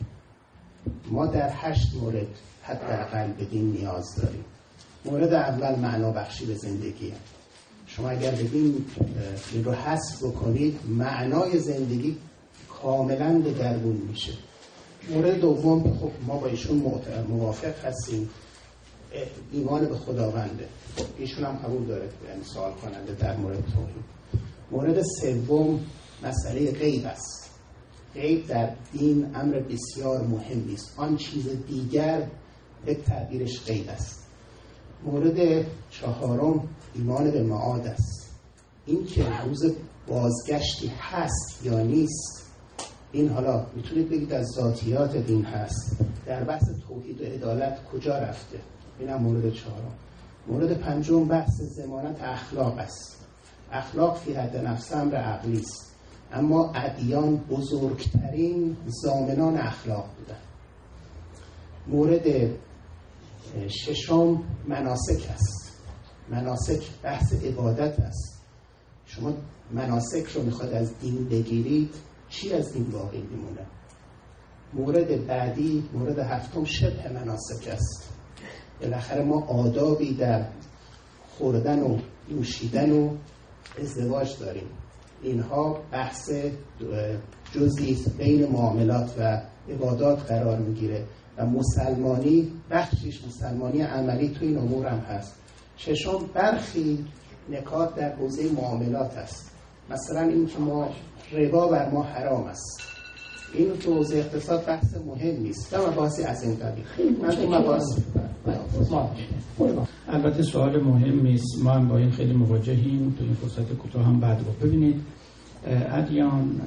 ما در هشت مورد حداقل به دین نیاز داریم. مورد اول معنا بخشی به زندگی. شما اگر بدین این رو حذف بکنید، معنای زندگی کاملا دگرگون میشه. مورد دوم، خب ما با ایشون موافق هستیم، ایمان به خداونده. خب ایشون هم قبول داره، یعنی سوال کننده در مورد توحید. مورد سوم مسئله غیب است. غیب در دین امر بسیار مهمی است. آن چیز دیگر به تعبیرش غیب است. مورد چهارم ایمان به معاد است. این که روز بازگشتی هست یا نیست، این حالا میتونید بگید از ذاتیات دین هست. در بحث توحید و عدالت کجا رفته؟ این هم مورد چهارم. مورد پنجم بحث ضمانت اخلاق است. اخلاق فی حد نفس امر عقلی است، اما ادیان بزرگترین ضامنان اخلاق بودند. مورد ششم مناسک است. مناسک بحث عبادت است. شما مناسک رو میخواد از دین بگیرید، چی از دین باقی میمونه؟ مورد بعدی، مورد هفتم، شبه مناسک است. بالاخره ما آدابی در خوردن و نوشیدن و ازدواج داریم. اینها بحث جزئی بین معاملات و عبادات قرار میگیره و مسلمانی بخشیش مسلمانی عملی تو این امور هم هست. ششم، برخی نکات در حوزه معاملات است. مثلا این که ما ربا بر ما حرام است، این تو حوزه اقتصاد بحث مهم نیست و مباحثی از این قبیل. من تو مباحث البته سوال مهمی است، ما هم با این خیلی مواجهیم. تو این فرصت کوتاه هم بعد رو ببینید، ادیان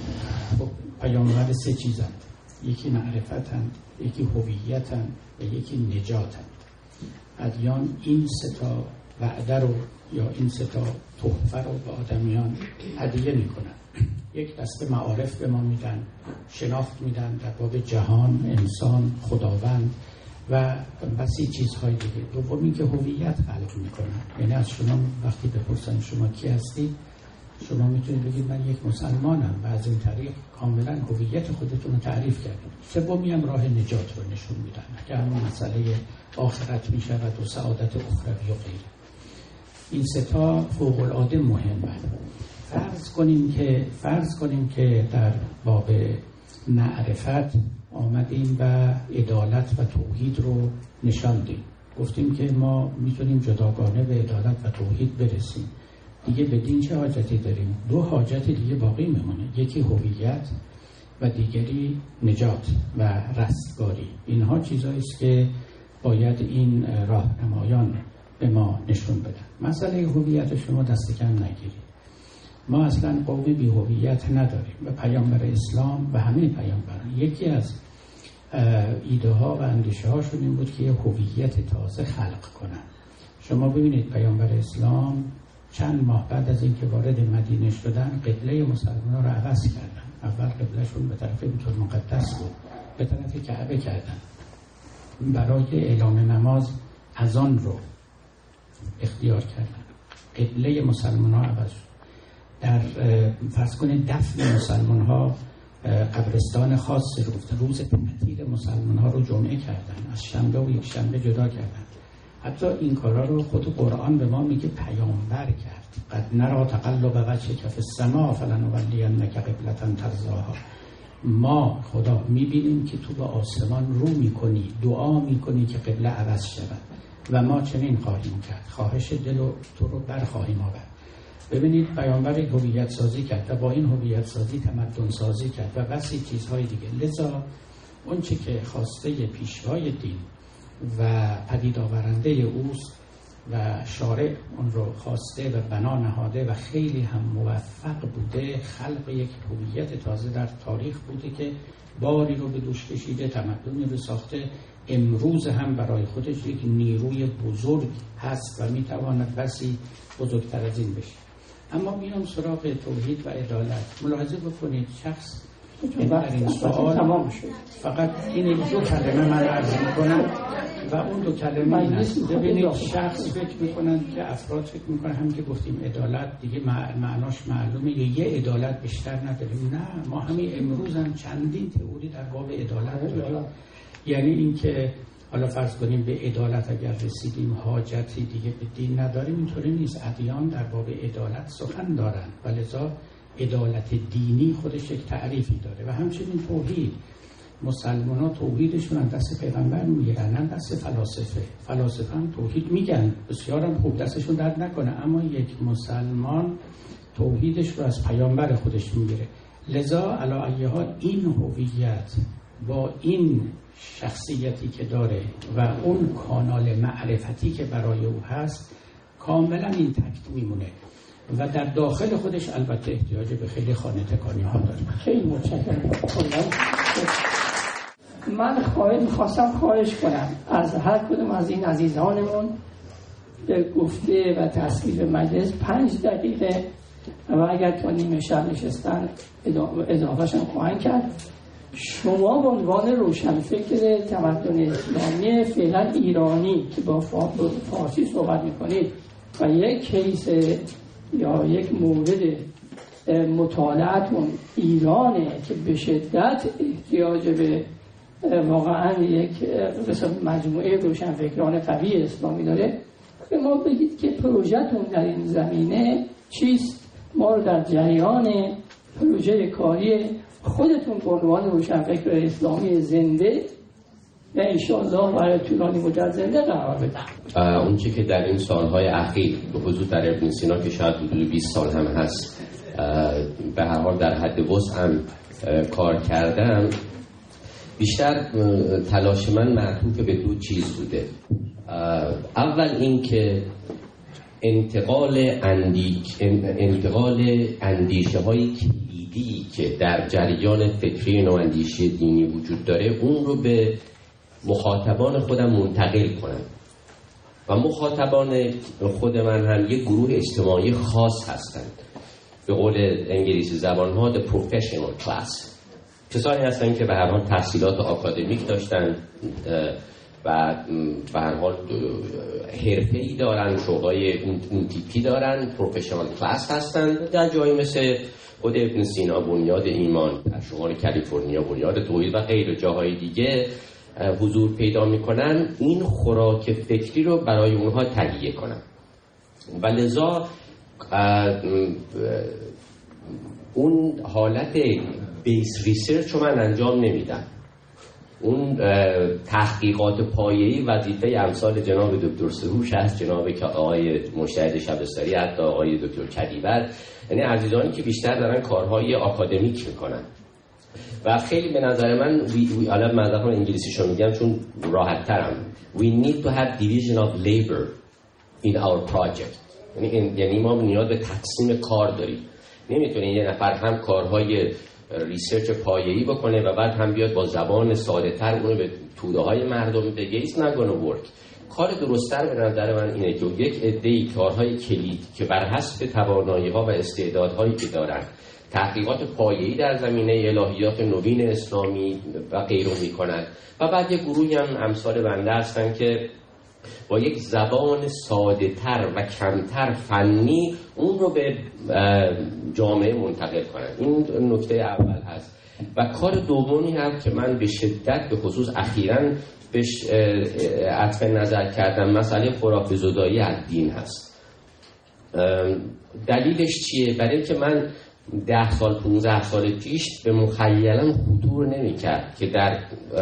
پیامبر سه چیزند: یکی معرفتند، یکی هویتند و یکی نجاتند. ادیان این سه تا وعده رو یا این سه تا تحفه رو به آدمیان هدیه میکنن. یک دسته معارف به ما میدن، شناخت میدن در باب جهان، انسان، خداوند و بسی چیزهای دیگه. دومی که هویت خلق میکنن، یعنی از شما وقتی بپرسن شما کی هستی، شما میتونید بگید من یک مسلمانم و از این طریق کاملا هویت خودتون رو تعریف کردید. سومی هم راه نجات رو نشون میدن که همون مسئله آخرت میشود و سعادت اخروی و غیره. این سه تا فوق العاده مهمه. فرض کنیم که فرض کنیم که در باب معرفت آمدیم و عدالت و توحید رو نشاندیم، گفتیم که ما میتونیم جداگانه به عدالت و توحید برسیم. دیگه به دین چه حاجتی داریم؟ دو حاجت دیگه باقی میمونه، یکی هویت و دیگری نجات و رستگاری. اینها چیزایی است که باید این راهنمایان به ما نشون بدن. مسئله هویت شما دست کم نگیرید. ما اصلا قوم بی هویت نداریم و پیامبر اسلام و همه پیامبران یکی از ایده ها و اندیشه هاشون این بود که یه هویت تازه خلق کنن. شما ببینید پیامبر اسلام چند ماه بعد از اینکه وارد مدینه شدن قبله مسلمان‌ها رو عوض کردن. اول قبلهشون به طرف بیت المقدس بود، به طرف کعبه کردن. برای اعلام نماز اذان رو اختیار کردن. قبله مسلمان‌ها عوض شد. در فرض کنید دفن مسلمان‌ها قبرستان خاص رو روز تعطیل مسلمان‌ها رو جمعه کردن، از شنبه و یک شنبه جدا کردن. حتی این کارا رو خود قرآن به ما میگه پیامبر کرد. قد نرا تقلب وجهک فی السماء فلنولینک قبلة ترضاها. ما خدا میبینیم که تو به آسمان رو میکنی، دعا میکنی که قبله عوض شود و ما چنین خواهیم کرد، خواهش دل و تو رو برخواهیم آورد. ببینید پیامبر هویت سازی کرد و با این هویت سازی تمدن سازی کرد و بسی چیزهای دیگه. لذا اون چی که خواسته پیشوای دین و پدید آورنده اوست و شارع اون رو خواسته و بنا نهاده و خیلی هم موفق بوده، خلق یک هویت تازه در تاریخ بوده که باری رو به دوش کشیده، تمدنی رو ساخته. امروز هم برای خودش یک نیروی بزرگ هست و میتواند بسی بزرگتر از این بشه. اما میام سراغ توحید و عدالت. ملاحظه بکنید شخص در این سوال تمام شد. فقط این دو کلمه من عرض میکنم و اون دو کلمه این است. ببینید شخص فکر میکنن که افراد فکر میکنن هم که گفتیم عدالت دیگه معناش معلومه یا یه عدالت بیشتر نداریم. نه، ما همین امروز هم چندین تئوری در باب عدالت داریم. یعنی این که حالا فرض کنیم به عدالت اگر رسیدیم حاجتی دیگه به دین نداریم، اینطوری نیست. ادیان در باب عدالت سخن دارن و لذا عدالت دینی خودش یک تعریفی داره و همچنین توحید. مسلمان ها توحیدشون از دست پیغمبر میگیرن، نه دست فلاسفه. فلاسفه هم توحید میگن، بسیارم خوب، دستشون درد نکنه، اما یک مسلمان توحیدش رو از پیامبر خودش میگیره. لذا علی ای حال این هویت با این شخصیتی که داره و اون کانال معرفتی که برای او هست کاملا این تکت میمونه و در داخل خودش البته احتیاج به خیلی خانه تکانی ها داره. خیلی متشکرم. من خواهد میخواستم خواهش کنم از هر کدوم از این عزیزانمون به گفته و تصویب مجلس پنج دقیقه و اگر تا نیمه شب نشستن اضافهشون خواهند کرد. شما به عنوان روشنفکر تمدن اسلامی فعلا ایرانی که با فارسی صحبت میکنید و یک کیس یا یک مورد مطالعتون ایرانه که به شدت احتیاج به واقعا یک مجموعه روشنفکران قوی اسلامی داره، به ما بگید که پروژه‌تون در این زمینه چیست؟ ما رو در جریان پروژه کاری خودتون به عنوان روشنفکر اسلامی زنده و انشاءالله برای طولانی مدت زنده قرار بدن. اون چی که در این سالهای اخیر به خصوص در ابن سینا که شاید حدود بیست سال هم هست به هر حال در حد وسع هم کار کردم، بیشتر تلاش من معطوف به دو چیز بوده. اول این که انتقال اندیک انتقال اندیشه های کلیدی که در جریان فکری نواندیشی دینی وجود داره اون رو به مخاطبان خودم منتقل کنم و مخاطبان خود من هم یک گروه اجتماعی خاص هستند، به قول انگلیسی زبان ها the professional class، کسانی هستند که به هر حال تحصیلات آکادمیک داشتن و به هر حال حرفه‌ای دارن، شغلای اون تیپی دارن، پروفشنال کلاس هستن. در جایی مثل خود ابن سینا بنیاد ایمان، در شمال کالیفرنیا بنیاد توحید و غیر جاهای دیگه حضور پیدا میکنن، این خوراک فکری رو برای اونها تهیه کنن و لذا اون حالت بیس ریسرچ رو من انجام نمیدم. اون تحقیقات پایه‌ای وظیفه امثال جناب دکتر سروش هست، جناب که آقای مجتهد شبستری، حتی آقای دکتر کدیور، یعنی عزیزانی که بیشتر دارن کارهای آکادمیک میکنن و خیلی به نظر من حالا مذهب انگلیسیشو میگم چون راحت ترم we need to have division of labor in our project، یعنی یعنی ما نیاز به تقسیم کار داریم. نمیتونه یه نفر هم کارهای ریسرچ پایه‌ای بکنه و بعد هم بیاد با زبان ساده‌تر اونو به توده های مردم بگه. It's not gonna work. کار درست‌تر به نظر من اینه که یک عده‌ای کارهای کلید که بر حسب توانایی‌ها و استعدادهایی که دارن تحقیقات پایه‌ای در زمینه الهیات نوین اسلامی و غیره میکنن و بعد یک گروهی هم امثال بنده هستن که با یک زبان ساده‌تر و کمتر فنی اون رو به جامعه منتقل کنن. این نکته اول هست. و کار دومی هم که من به شدت به خصوص اخیراً بهش عطف نظر کردم، مسئله خرافه زدایی از دین هست. دلیلش چیه؟ برای که من ده سال پونزده سال پیش به مخیلم خطور نمی کرد که در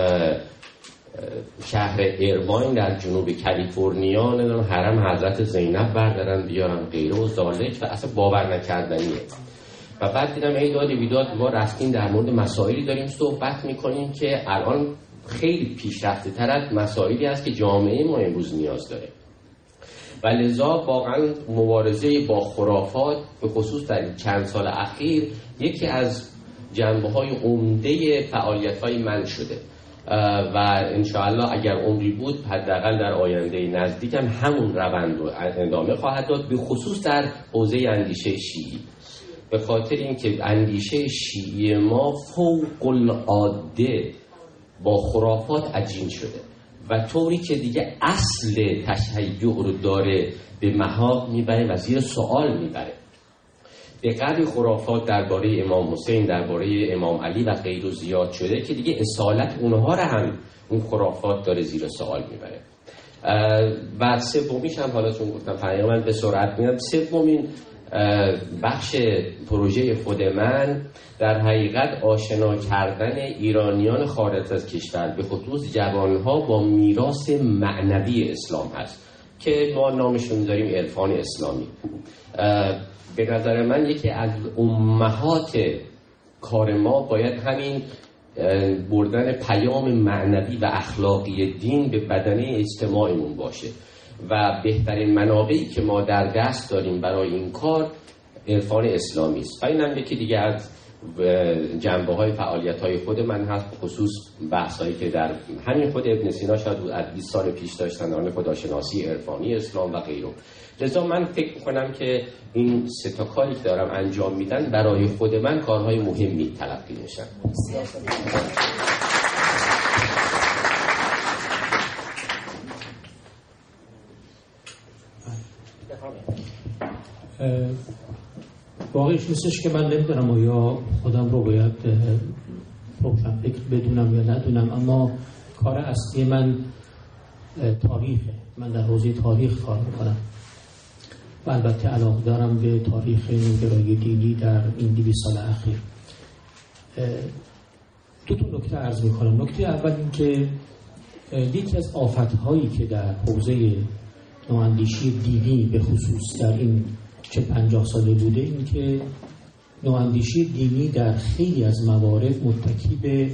شهر ایرواین در جنوب کالیفرنیا ندارم حرم حضرت زینب بردارن بیارن غیره و ذالک و اصلا باور نکردنیه. و بعد دیدم ای داد بیداد ما رفتیم در مورد مسائلی داریم صحبت میکنیم که الان خیلی پیشرفته تر از مسائلی هست که جامعه ما امروز نیاز داره و لذا واقعا مبارزه با خرافات به خصوص در چند سال اخیر یکی از جنبه‌های عمده فعالیت‌های من شده و انشاءالله اگر عمری بود حداقل در آینده نزدیک هم همون روند رو ادامه خواهد داد، به خصوص در حوزه اندیشه شیعی، به خاطر اینکه اندیشه شیعی ما فوق العاده با خرافات عجین شده و طوری که دیگه اصل تشیع رو داره به محاق میبره و زیر سوال میبره. به قدری خرافات درباره امام حسین، درباره امام علی و غیره زیاد شده که دیگه اصالت اونها رو هم اون خرافات داره زیر سوال میبره. و سومیش هم حالا چون گفتم فرقی من به سرعت میاد، سومین بخش پروژه خود من در حقیقت آشنا کردن ایرانیان خارج از کشور به خصوص جوانها با میراث معنوی اسلام هست که ما نامشون داریم عرفان اسلامی. به نظر من یکی از امهات کار ما باید همین بردن پیام معنوی و اخلاقی دین به بدنه اجتماعمون باشه و بهترین منابعی که ما در دست داریم برای این کار عرفان اسلامی است. و اینم یکی دیگه از جنبه های فعالیت های خود من هست، خصوص بحث هایی که در همین خود ابن سینا شاید از بیست سال پیش داشتن، آن خداشناسی عرفانی اسلام و غیره. لذا من فکر میکنم که این سه تا کاری که دارم انجام میدن برای خود من کارهای مهمی تلقی میشن. واقعیش نیستش که من نمیدونم آیا خودم رو باید روشن فکر بدونم یا ندونم، اما کار اصلی من تاریخه. من در حوزه تاریخ کار میکنم و البته علاقه دارم به تاریخ نوگرایی دینی در این دویست سال اخیر. دو تا نکته عرض میکنم. نکته اول این که یکی از آفت‌هایی که در حوزه نواندیشی دینی به خصوص در این چه پنجاه ساله بوده این که نواندیشی دینی در خیلی از موارد متکی به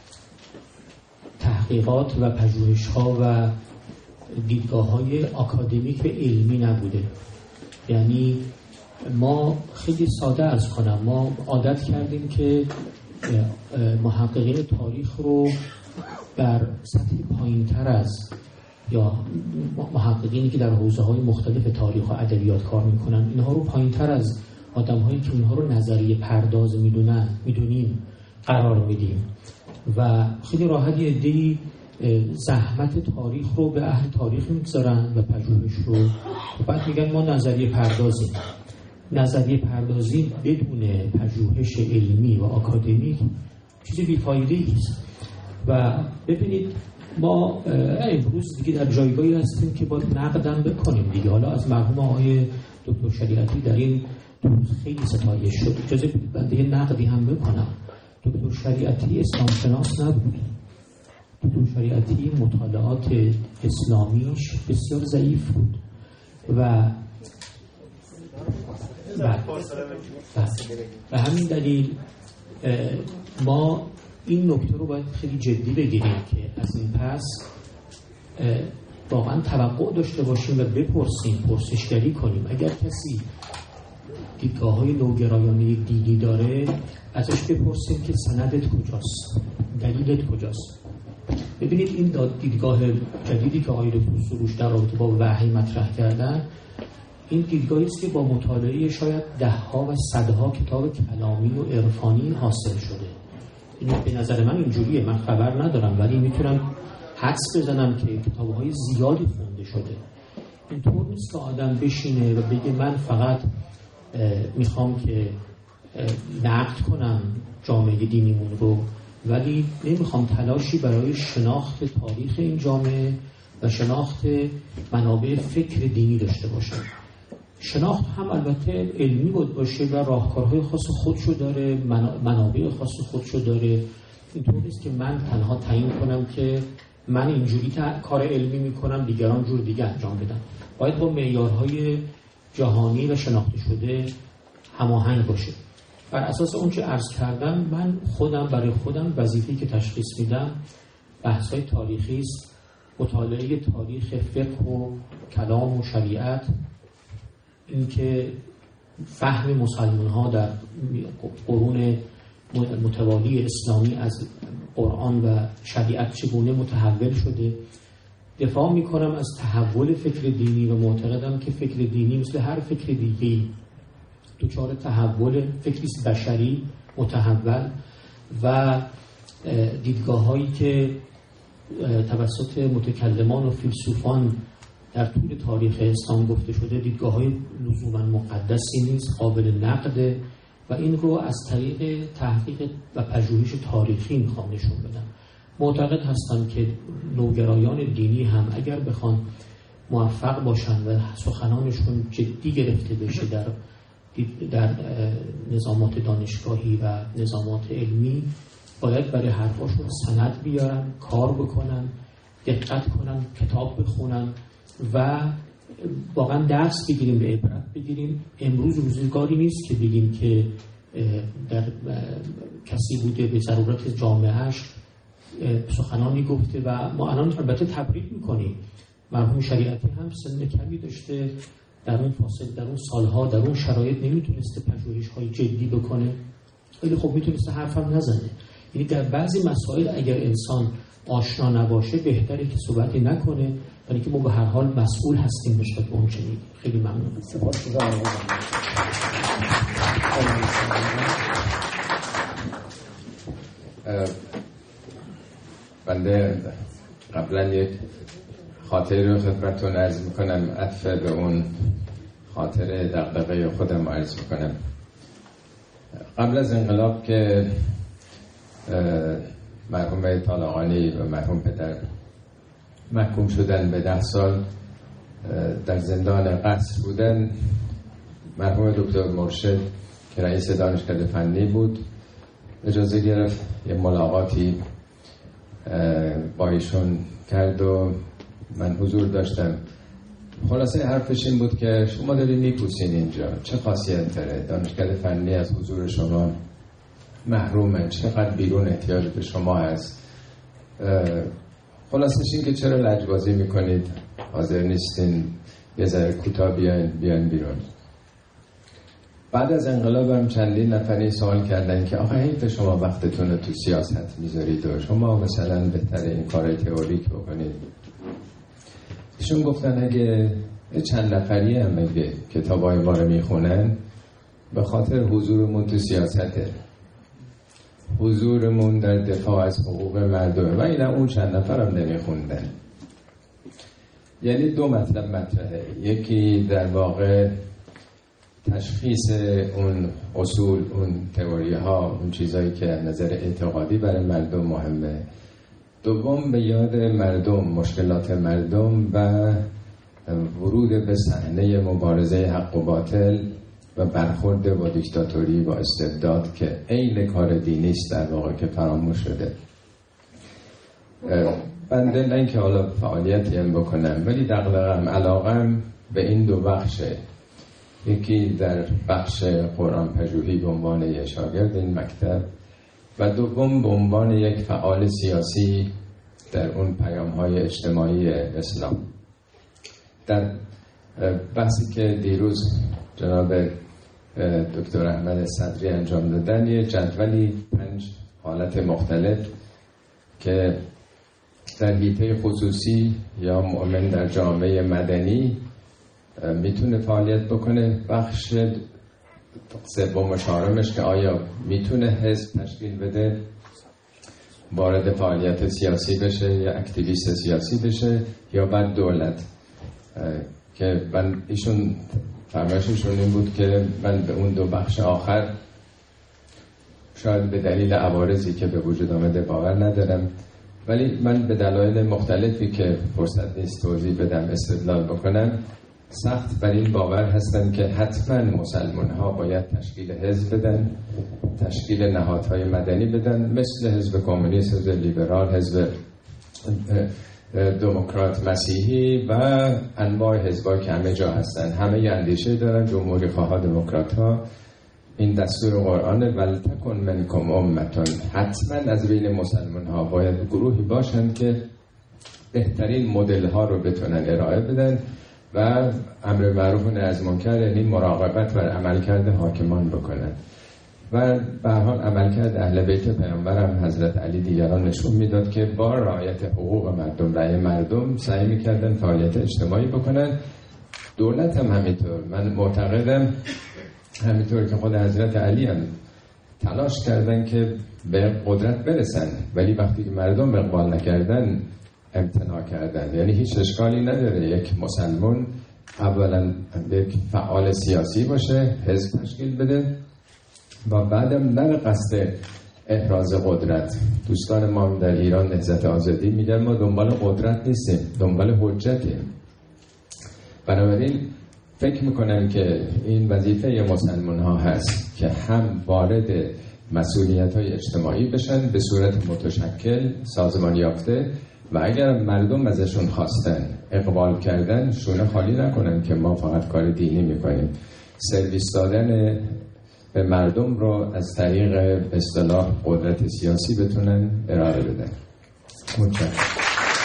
تحقیقات و پژوهش‌ها و دیدگاه‌های آکادمیک و علمی نبوده. یعنی ما خیلی ساده عرض کنم، ما عادت کردیم که محققین تاریخ رو در سطح پایین‌تر از یا محققینی که در حوزه‌های مختلف تاریخ و ادبیات کار می‌کنن اینها رو پایین‌تر از آدم‌هایی که اونها رو نظریه پرداز می‌دونن می‌دونیم قرار میدیم و خیلی راحت یه عده‌ای زحمت تاریخ رو به اهل تاریخ می‌گذارن و پژوهش رو بعد میگن ما نظریه پردازیم. نظریه پردازی بدون پژوهش علمی و آکادمیک چیز بی‌فایده‌ای است. و ببینید ما امروز دیگه در جایگاهی هستیم که باید نقدم بکنیم دیگه. حالا از مرحوم آقای دکتر شریعتی در این روز خیلی ستایش شد. اجازه بدید بنده یه نقدی هم بکنم. دکتر شریعتی اسلام شناس نبود. دکتر شریعتی مطالعات اسلامیش بسیار ضعیف بود و و همین دلیل ما این نکته رو باید خیلی جدی بگیریم که از این پس واقعا توقع داشته باشیم و بپرسیم، پرسشگری کنیم. اگر کسی دیدگاه‌های نوگرایانه دینی داره ازش بپرسیم که سندت کجاست، دلیلت کجاست. ببینید این دیدگاه جدیدی که آقای دکتر سروش در رابطه با وحی مطرح کردن، این دیدگاهی است که با مطالعه شاید ده‌ها و صدها کتاب کلامی و عرفانی حاصل شده. این به نظر من اینجوریه، من خبر ندارم ولی میتونم حدس بزنم که کتاب‌های زیادی خونده شده. اینطور نیست که آدم بشینه و بگه من فقط میخوام که نقد کنم جامعه دینیمون رو ولی نمیخوام تلاشی برای شناخت تاریخ این جامعه و شناخت منابع فکر دینی داشته باشم. شناخت هم البته علمی بود باشه و راهکارهای خاص خودشو داره، منابع خاص خودشو داره. اینطور نیست که من تنها تعیین کنم که من اینجوری کار علمی میکنم دیگران جور دیگه انجام بدن. باید با معیارهای جهانی و شناخته شده هماهنگ باشه. بر اساس اون چه عرض کردم من خودم برای خودم وظیفه‌ای که تشخیص میدم بحث‌های تاریخی است، مطالعه تاریخ فقه و کلام و شریعت، اینکه فهم مسلمان‌ها در قرون متوالی اسلامی از قرآن و شریعت چگونه متحول شده. دفاع میکنم از تحول فکر دینی و معتقدم که فکر دینی مثل هر فکر دیگه‌ای دچار تحول فکری بشری متحول و دیدگاه‌هایی که توسط متکلمان و فیلسوفان در طول تاریخ اسلام گفته شده دیدگاه‌های لزوماً مقدسی نیست، قابل نقده و این رو از طریق تحقیق و پژوهش تاریخی میخوام نشون بدم. معتقد هستم که نوگرایان دینی هم اگر بخوان موفق باشن و سخنانشون جدی گرفته بشه در در نظامات دانشگاهی و نظامات علمی، باید برای حرفاشون سند بیارن، کار بکنن، دقت کنن، کتاب بخونن و واقعا درس بگیریم، به عبرت بگیریم. امروز روزگاری نیست که بگیم که در کسی بوده به ضرورت جامعهش سخنانی گفته و ما الان البته تبریک میکنیم. مرحوم شریعتی هم سن کمی داشته، در اون فاصله در اون سالها در اون شرایط نمیتونسته پژوهش‌های جدی بکنه، ولی خب میتونسته حرفم نزنه. یعنی در بعضی مسائل اگر انسان آشنا نباشه بهتره که صحبتی نکنه، ولی که ما به هر حال مسئول هستیم نسبت به اون چه میگیم. خیلی ممنون. سپاسگزارم. بنده قبلا یک خاطری رو خدمتتون عرض میکنم عطف به اون خاطر دغدغه خودم عرض میکنم. قبل از انقلاب که مرحوم طالقانی و مرحوم پدر محکوم شدن به ده سال در زندان قصر بودن، مرحوم دکتر مرشد که رئیس دانشکده فنی بود اجازه گرفت یه ملاقاتی با ایشون کرد و من حضور داشتم. خلاصه حرفش این بود که شما دارید میپوسین اینجا، چه خاصیت داره؟ دانشکده فنی از حضور شما محرومه، چقدر بیرون احتیاج به شما هست. خلاصش این که چرا لجبازی میکنید، حاضر نیستین یه ذره کوتاه بیاین بیاین بیرون. بعد از انقلاب هم چندین نفری سوال کردن که آخه حیف شما وقتتون رو تو سیاست میذارید و شما مثلا بهتر این کار تئوریک بکنید. ایشون گفتن اگه چند نفری هم اگه کتابای ما رو میخونن به خاطر حضورمون تو سیاسته، حضورمون در دفاع از حقوق مردم و اینا اون چند نفر هم نمیخوندن. یعنی دو مطلب مطرحه، یکی در واقع تشخیص اون اصول، اون تئوری ها، اون چیزایی که از نظر اعتقادی برای مردم مهمه. دوم به یاد مردم، مشکلات مردم و ورود به صحنه مبارزه حق و باطل و برخورد با دیکتاتوری و استبداد که عین کار دینی است در واقع که فراموش شده. بنده نه اینکه حالا فعالیتی هم بکنم ولی دغدغه‌ام، علاقه‌ام به این دو بخشه. یکی در بخش قرآن پژوهی به عنوان یک شاگرد این مکتب و دوم به عنوان یک فعال سیاسی در اون پیام‌های اجتماعی اسلام. در بحثی که دیروز جناب دکتر احمد صدری انجام دادن یه جدولی پنج حالت مختلف که در حیطه خصوصی یا مؤمن در جامعه مدنی میتونه فعالیت بکنه. بخش سوم و چهارمش که آیا میتونه حزب تشکیل بده، وارد فعالیت سیاسی بشه یا اکتیویست سیاسی بشه یا بعد دولت. که من ایشون فرمایششون این بود که من به اون دو بخش آخر شاید به دلیل عوارضی که به وجود آمده باور ندارم، ولی من به دلایل مختلفی که فرصت نیست توضیح بدم استدلال بکنم سخت بر این باور هستم که حتما مسلمان ها باید تشکیل حزب بدن، تشکیل نهادهای مدنی بدن، مثل حزب کمونیست، حزب لیبرال، حزب دموکرات مسیحی و انواع حزب‌ها که همه جا هستن. همه اندیشه دارن، جمهوری خواه، دموکرات ها. این دستور قرآن ولتکن منکم امتون، حتما از بین مسلمان ها باید گروهی باشند که بهترین مدل ها رو بتونن ارائه بدن و امر معروف و نهی از منکر، یعنی مراقبت بر عملکرد حاکمان بکنن. و به هر حال عملکرد اهل بیت پیامبرم حضرت علی دیگران نشون میداد که با رعایت حقوق مردم، رأی مردم سعی میکردن فعالیت اجتماعی بکنن. دولت هم همینطور. من معتقدم همینطور که خود حضرت علی هم تلاش کردن که به قدرت برسن، ولی وقتی که مردم اقبال نکردن امتناع کردن. یعنی هیچ اشکالی نداره یک مسلمان اولا یک فعال سیاسی باشه، حزب تشکیل بده و بعدم نره قصد احراز قدرت. دوستان ما در ایران نهضت آزادی میگن ما دنبال قدرت نیستیم، دنبال حجتیم. بنابراین فکر میکنم که این وظیفه مسلمان ها هست که هم وارد مسئولیت های اجتماعی بشن به صورت متشکل، سازمان یافته، و اگر مردم ازشون خواستن اقبال کردن شونه خالی نکنن که ما فقط کار دینی میکنیم. سرویس دادن به مردم رو از طریق اصطلاح قدرت سیاسی بتونن ارائه بدن. متشکرم.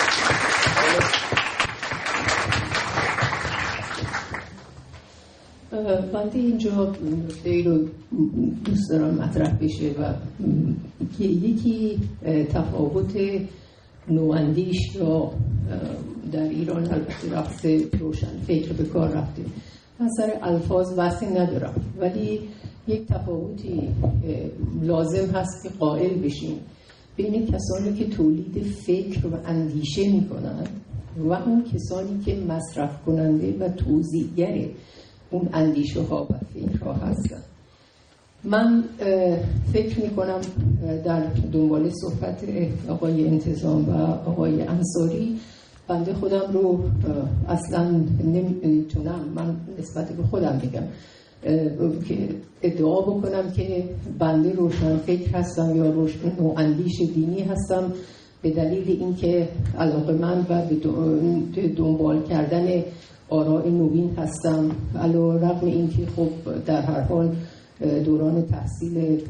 بنده اینجا نکته رو دوست دارم مطرح بشه و یکی تفاوت نواندیش یا در ایران البته رفته روشن فکر به کار رفته، من سر الفاظ بحثی ندارم، ولی یک تفاوتی لازم هست که قائل بشیم بین کسانی که تولید فکر و اندیشه میکنن و اون کسانی که مصرف کننده و توزیعگر اون اندیشه ها و فکرها هستن. من فکر میکنم در دنبال صحبت آقای انتظام و آقای انصاری، بنده خودم رو اصلا نمیتونم، من نسبت به خودم میگم که ادعا بکنم که بنده روشن فکر هستم یا روشن نواندیش دینی هستم، به دلیل اینکه علاقه‌مند و به دنبال کردن آراء نوین هستم، علی رغم اینکه خب در هر حال دوران تحصیل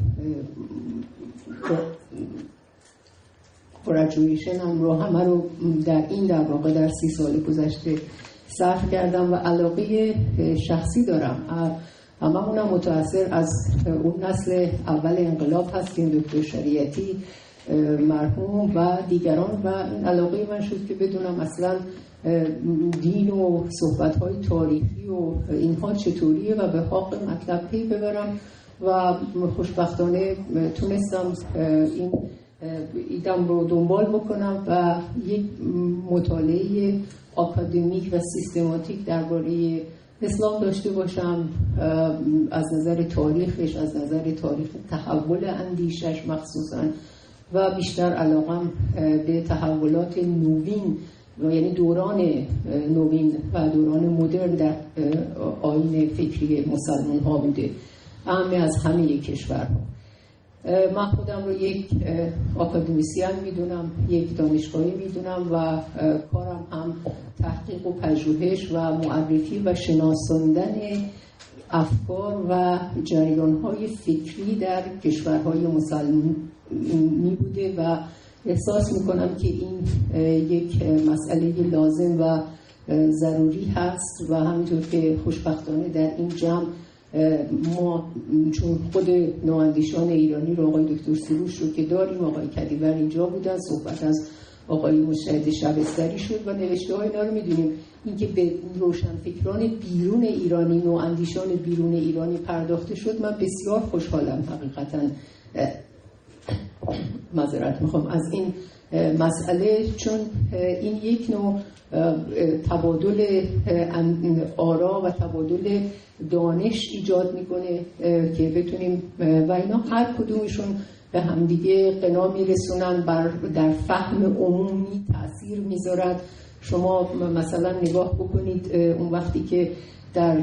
گراجویشن هم رو همه رو در این در واقع در سی سال گذشته صرف کردم و علاقه شخصی دارم. همه اونم متأثر از اون نسل اول انقلاب هستیم، دکتر شریعتی مرحوم و دیگران، و این علاقه من شد که بدونم اصلا دین و صحبت‌های تاریخی و اینها چطوریه و به حق مطلب پی ببرم و خوشبختانه تونستم این ایدم رو دنبال بکنم و یک مطالعه آکادمیک و سیستماتیک درباره اسلام داشته باشم، از نظر تاریخش، از نظر تاریخ تحول اندیشش مخصوصا، و بیشتر علاقم به تحولات نوین و یعنی دوران نوین و دوران مدرن در آیین فکری مسلمان ها بوده، اهم از همه کشورها. من خودم رو یک آکادمیسین میدونم، یک دانشگاهی میدونم و کارم هم تحقیق و پژوهش و معرفی و شناساندن افکار و جریان‌های فکری در کشورهای مسلمانی بوده و احساس میکنم که این یک مسئله لازم و ضروری هست و همینطور که خوشبختانه در این جمع ما چون خود نواندیشان ایرانی رو آقای دکتر سروش رو که داریم، آقای کدیور اینجا بودن، صحبت از آقای مجتهد شبستری شد و نوشته های اینا رو میدونیم. اینکه به روشنفکران بیرون ایرانی، نواندیشان بیرون ایرانی پرداخته شد، من بسیار خوشحالم حقیقتا. معذرت میخوام از این مسئله، چون این یک نوع تبادل آرا و تبادل دانش ایجاد میکنه که بتونیم و اینا هر کدومشون به همدیگه قنا میرسونن، بر در فهم عمومی تأثیر میذارد. شما مثلا نگاه بکنید اون وقتی که در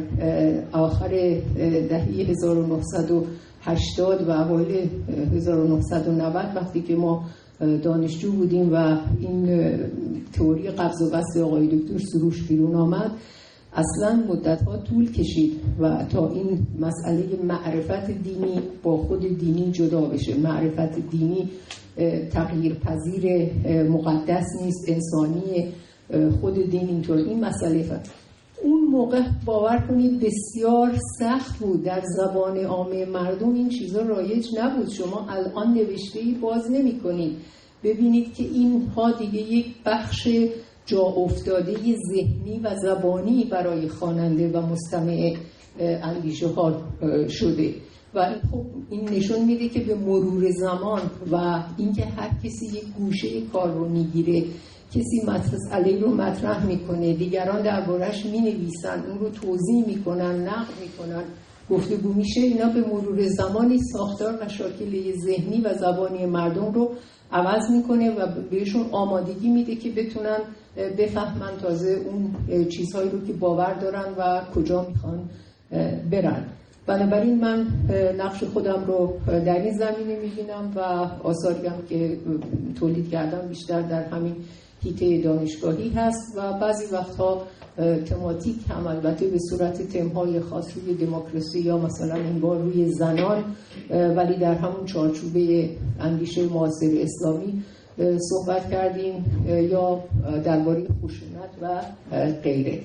آخر دهه هزار و نهصد و هشتاد و اوایل هزار و نهصد و نود وقتی که ما دانشجو بودیم و این تئوری قبض و بسط آقای دکتر سروش بیرون آمد، اصلا مدت‌ها طول کشید و تا این مسئله معرفت دینی با خود دینی جدا بشه. معرفت دینی تغییر پذیر، مقدس نیست، انسانی، خود دین اینطور. این مسئله فت. اون موقع باور کنید بسیار سخت بود، در زبان عامه مردم این چیزا رایج نبود. شما الان نوشته‌ای باز نمی کنید ببینید که اینها دیگه یک بخش جا افتاده ذهنی و زبانی برای خواننده و مستمع اندیشه ها شده و خب این نشون میده که به مرور زمان و اینکه هر کسی یک گوشه کار رو میگیره، کسی مسئله رو مطرح میکنه، دیگران دربارش مینویسن، اون رو توضیح میکنن، نقد میکنن، گفتگو میشه، اینا به مرور زمانی ساختار و شاکله ذهنی و زبانی مردم رو عوض میکنه و بهشون آمادگی میده که بتونن بفهمن تازه اون چیزهایی رو که باور دارن و کجا میخوان برن. بنابراین من نقش خودم رو در این زمینه میبینم و آثاری هم که تولید کردم بیشتر در همین حیطه دانشگاهی هست و بعضی وقتها تماتیک هم، البته به صورت تمهای خاص روی دموکراسی یا مثلا این بار روی زنان، ولی در همون چارچوبه اندیشه معاصر اسلامی صحبت کردیم یا درباره خشونت و غیره.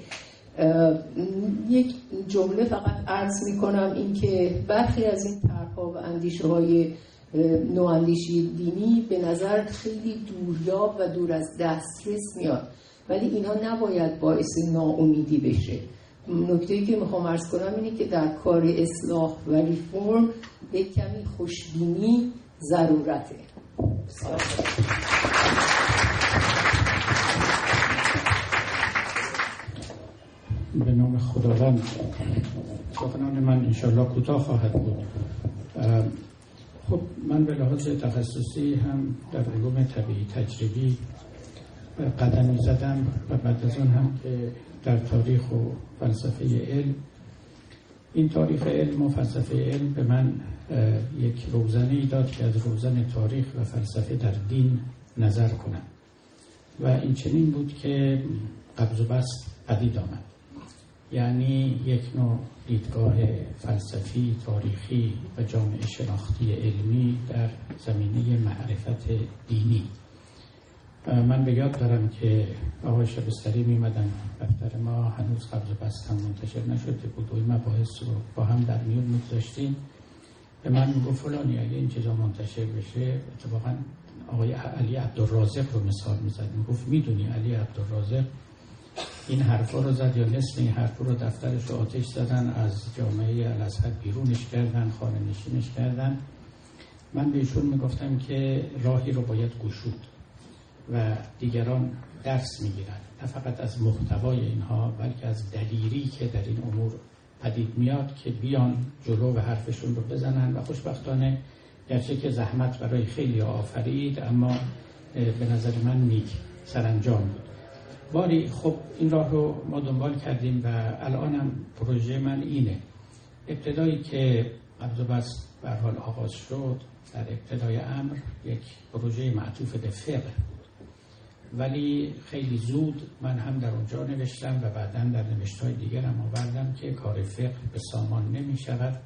یک جمله فقط عرض میکنم، این که برخی از این طرح‌ها و اندیشه های نواندیشی دینی به نظر خیلی دوریاب و دور از دسترس میاد، ولی اینا نباید باعث ناامیدی بشه. نکته‌ای که میخوام عرض کنم اینه که در کار اصلاح و ریفورم یک کمی خوشبینی ضرورته. به نام خداوند. سخنان من انشالله کوتاه خواهد بود. خب من به لحاظ تخصصی هم در علوم طبیعی تجربی قدمی زدم و بعد از اون هم که در تاریخ و فلسفه علم. این تاریخ علم و فلسفه علم به من یک روزنه‌ای داد که از روزن تاریخ و فلسفه در دین نظر کنم و این چنین بود که قبض و بسط پدید آمد. یعنی یک نوع دیدگاه فلسفی، تاریخی و جامعه شناختی علمی در زمینه معرفت دینی. من به یاد دارم که آقای شبستری میمدن دفتر ما، هنوز قبض و بسط هم منتشر نشده بود و این مباحث رو با هم در میون می‌گذاشتیم. به من میگفت فلانی اگه این چیزا منتشر بشه، اتفاقا آقای علی عبدالرازق رو مثال میزد، میگفت میدونی علی عبدالرازق این حرفا رو زد یا نصف این حرفا رو دفترش رو آتش زدن، از جامعه الازهر بیرونش کردن، خانه نشینش کردن. من به ایشون میگفتم که راهی رو باید گشود و دیگران درس میگیرن، نه فقط از محتوای اینها بلکه از دلیری که در این امور پدید میاد که بیان جلو و حرفشون رو بزنن. و خوشبختانه گرچه که زحمت برای خیلی آفرید، اما به نظر من نیک سرانجام بود. باری خب این راه رو ما دنبال کردیم و الانم پروژه من اینه. ابتدایی که قبض و بسط به هر حال آغاز شد، در ابتدای امر یک پروژه معطوف به فقه بود، ولی خیلی زود من هم در اونجا نوشتم و بعداً در نوشتهای دیگرم آوردم که کار فقه به سامان نمی شود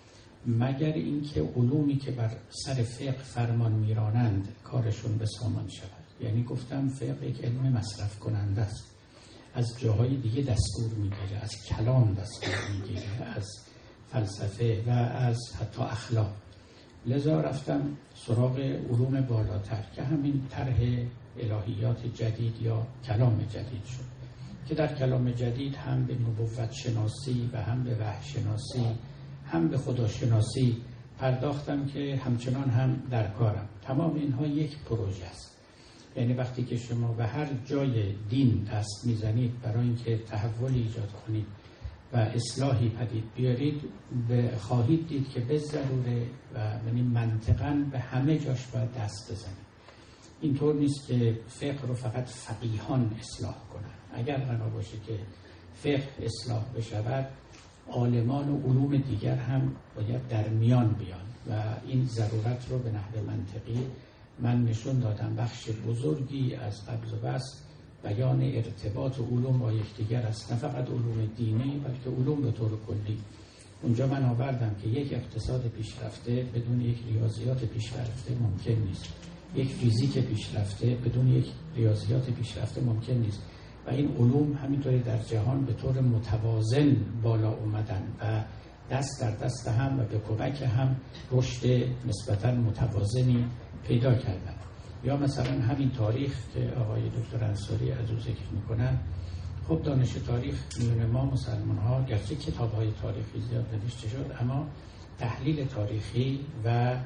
مگر اینکه علومی که بر سر فقه فرمان میرانند کارشون به سامان شود. یعنی گفتم فقه یک علم مصرف کننده است، از جاهای دیگه دستور میگیره، از کلام دستور میگیره، از فلسفه و از حتی اخلاق. لذا رفتم سراغ علوم بالاتر که همین طرح الهیات جدید یا کلام جدید شد که در کلام جدید هم به نبوت شناسی و هم به وحی شناسی هم به خداشناسی پرداختم که همچنان هم در کارم. تمام اینها یک پروژه است. یعنی وقتی که شما به هر جای دین دست میزنید برای اینکه تحولی ایجاد کنید و اصلاحی پدید بیارید، خواهید دید که به ضروره و یعنی منطقاً به همه جاش باید دست بزنید. اینطور نیست که فقه رو فقط فقیهان اصلاح کنن. اگر قرار باشه که فقه اصلاح بشود، عالمان و علوم دیگر هم باید در میان بیان و این ضرورت رو به نحو منطقی من نشون دادم. بخش بزرگی از قبض و بسط بیان ارتباط علوم با یکدیگر است، نه فقط علوم دینی بلکه علوم به طور کلی. اونجا من آوردم که یک اقتصاد پیشرفته بدون یک ریاضیات پیشرفته ممکن نیست، یک فیزیک پیشرفته بدون یک ریاضیات پیشرفته ممکن نیست و این علوم همینطوری در جهان به طور متوازن بالا اومدن و دست در دست هم و به کمک هم رشد نسبتاً متوازنی پیدا کردن. یا مثلا همین تاریخ که آقای دکتر انصاری از او ذکر میکنن، خب دانش تاریخ میون ما مسلمان ها گرچه کتاب های تاریخی زیاد نوشته شد، اما تحلیل تاریخی و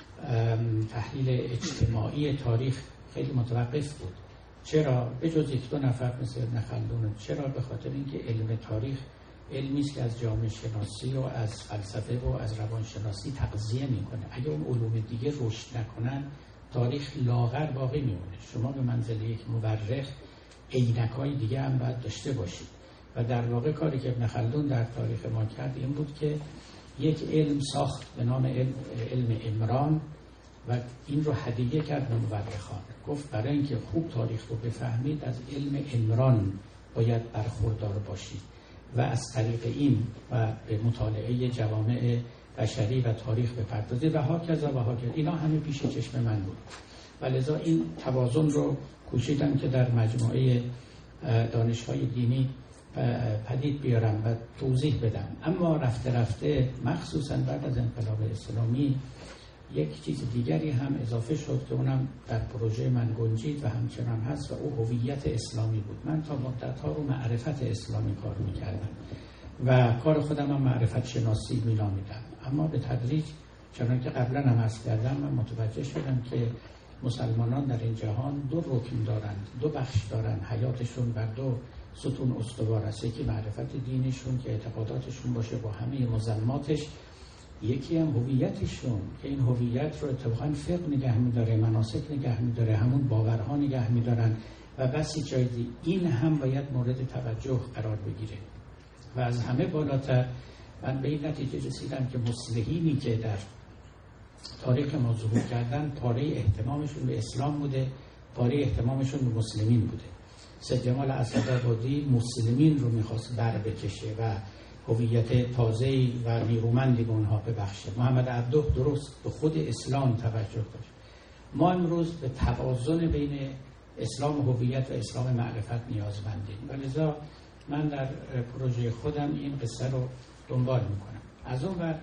تحلیل اجتماعی تاریخ خیلی متوقف بود. چرا؟ به جز یک دو نفر مثل ابن خلدون. چرا؟ به خاطر اینکه علم تاریخ علمی است که از جامعه شناسی و از فلسفه و از روانشناسی تغذیه میکنه. اگه اون علوم دیگه رشد نکنن، تاریخ لاغر باقی میمونه. شما به منزله یک مورخ عینک‌های دیگه هم باید داشته باشید و در واقع کاری که ابن خلدون در تاریخ ما کرد این بود که یک علم ساخت به نام علم, علم عمران و این رو هدیه کرد به مورخان. گفت برای اینکه خوب تاریخ رو بفهمید از علم عمران باید برخوردار باشید و از طریق این و به مطالعه جوامع بشری و تاریخ بپردازید و هاکذا و هاکذا. اینا همه پیش چشم من بود و لذا این توازن رو کوشیدم که در مجموعه دانش‌های دینی پدید بیارم و توضیح بدم. اما رفته رفته مخصوصا بعد از انقلاب اسلامی یک چیز دیگری هم اضافه شد که اونم در پروژه من گنجید و همچنان هست و او هویت اسلامی بود. من تا مدت‌ها رو معرفت اسلامی کار می‌کردم و کار خودم هم معرفت شناسی می‌نامیدم، اما به تدریج چنانکه که قبلا هم عرض کردم من متوجه شدم که مسلمانان در این جهان دو رکن دارند، دو بخش دارند، حیاتشون بر دو ستون استوار است. یکی معرفت دینشون که اعتقاداتشون باشه با همه مزماتش، یکی هم هویتشون که این هویت رو اتفاقا فقه نگه می‌داره، مناسک نگه می‌داره، همون باورها نگه می‌دارن و بسی جای دیگه. این هم باید مورد توجه قرار بگیره. و از همه بالاتر من به این نتیجه رسیدم که مصلحینی که در تاریخ ما ظهور کردن پاره اهتمامشون به اسلام بوده، پاره اهتمامشون به مسلمین بوده. سید جمال اسدآبادی مسلمین رو میخواست بر بکشه و هویت تازه‌ای و نیرومندی به اونها ببخشه. محمد عبده درست به خود اسلام توجه داشت. ما امروز به توازن بین اسلام هویت و اسلام معرفت نیازمندیم و لذا من در پروژه خودم این قصه رو دنبال میکنم. از اون ور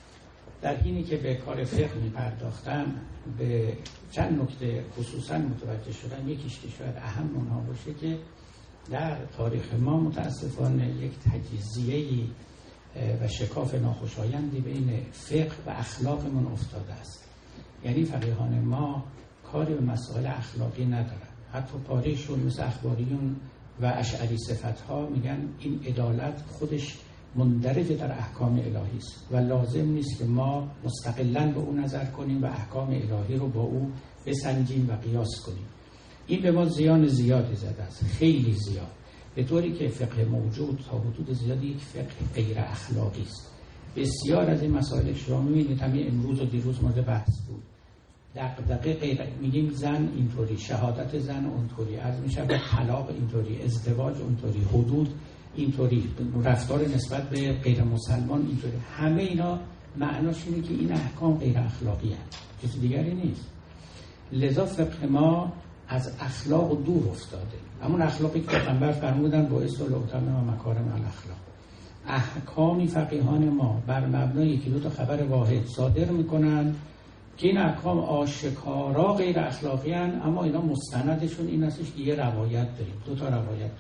در حینی که به کار فقه میپرداختم به چند نکته خصوصا متوجه شدم. یکیش که شاید اهم اونها باشه که در تاریخ ما متاسفانه یک تجزیه‌ای و شکاف ناخوشایندی بین فقه و اخلاقمون افتاده است. یعنی فقیهان ما کاری به مسائل اخلاقی ندارن. حتی پارهشون مثل اخباریون و اشعری صفت‌ها میگن این عدالت خودش مندرج در احکام الهی است و لازم نیست که ما مستقلاً به او نظر کنیم و احکام الهی رو با او بسنجیم و قیاس کنیم. این به ما زیان زیادی زده است، خیلی زیاد، به طوری که فقه موجود تا حدود زیادی یک فقه غیر اخلاقی است. بسیار از این مسائل شما می‌بینید همین امروز و دیروز مورد بحث بود. دغدغه غیر، میگیم زن اینطوری، شهادت زن اونطوری، عرض میشه به طلاق اینطوری، ازدواج اونطوری، حدود اینطوری، رفتار نسبت به غیر مسلمان اینطوری. همه اینا معناش اینه که این احکام غیر اخلاقی هست، چیز دیگری نیست. لذا فقه ما از اخلاق دور افتاده. همون اخلاقی که پیغمبر فرمودن باعث الاتم و مکارم الاخلاق. احکامی فقیهان ما بر مبنای یکی دو تا خبر واحد صادر میکنن که این احکام آشکارا غیر اخلاقی هستند، اما اینا مستندشون این هستش که یه روایت داریم، دو تا روایت داریم.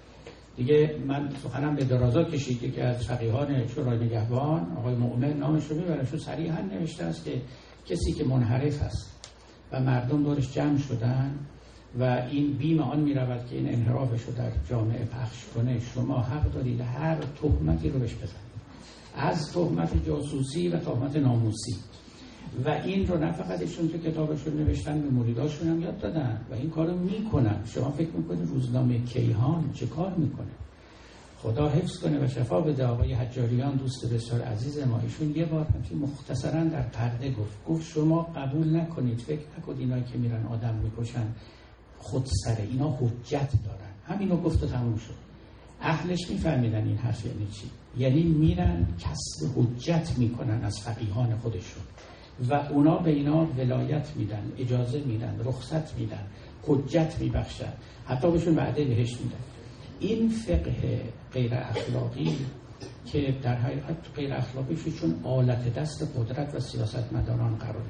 دیگه من سخنم به درازا کشید که از فقیهان شورای نگهبان آقای مؤمن نامش رو میبرم، چون صریحا نوشته است که کسی که منحرف است و مردم دورش جمع شدن و این بیم آن میرود که این انحرافش رو در جامعه پخش کنه، شما حق دارید هر تهمتی رو بهش بزنید، از تهمت جاسوسی و تهمت ناموسی. و این رو نه فقط ایشون تو کتابشون نوشتن، به مریداشون هم یاد دادن و این کارو میکنن. شما فکر میکنید روزنامه کیهان چه کار میکنه؟ خدا حفظ کنه و شفا بده آقای حجاریان دوست بسیار عزیز ما. ایشون یه بار همچین مختصرا در پرده گفت گفت شما قبول نکنید، فکر نکنید اینایی که میرن آدم میکشن خود سره، اینا حجت دارن. همینو گفت و تموم شد. اهلش میفهمیدن این حرف یعنی چی. یعنی میرن کسب حجت میکنن از فقیهان خودشون و اونا به اینا ولایت میدن، اجازه میدن، رخصت میدن، حجت میبخشن، حتی بهشون وعده بهشت میدن. این فقه غیر اخلاقی که در حقیقت غیر اخلاقیش چون آلت دست قدرت و سیاستمداران قراره،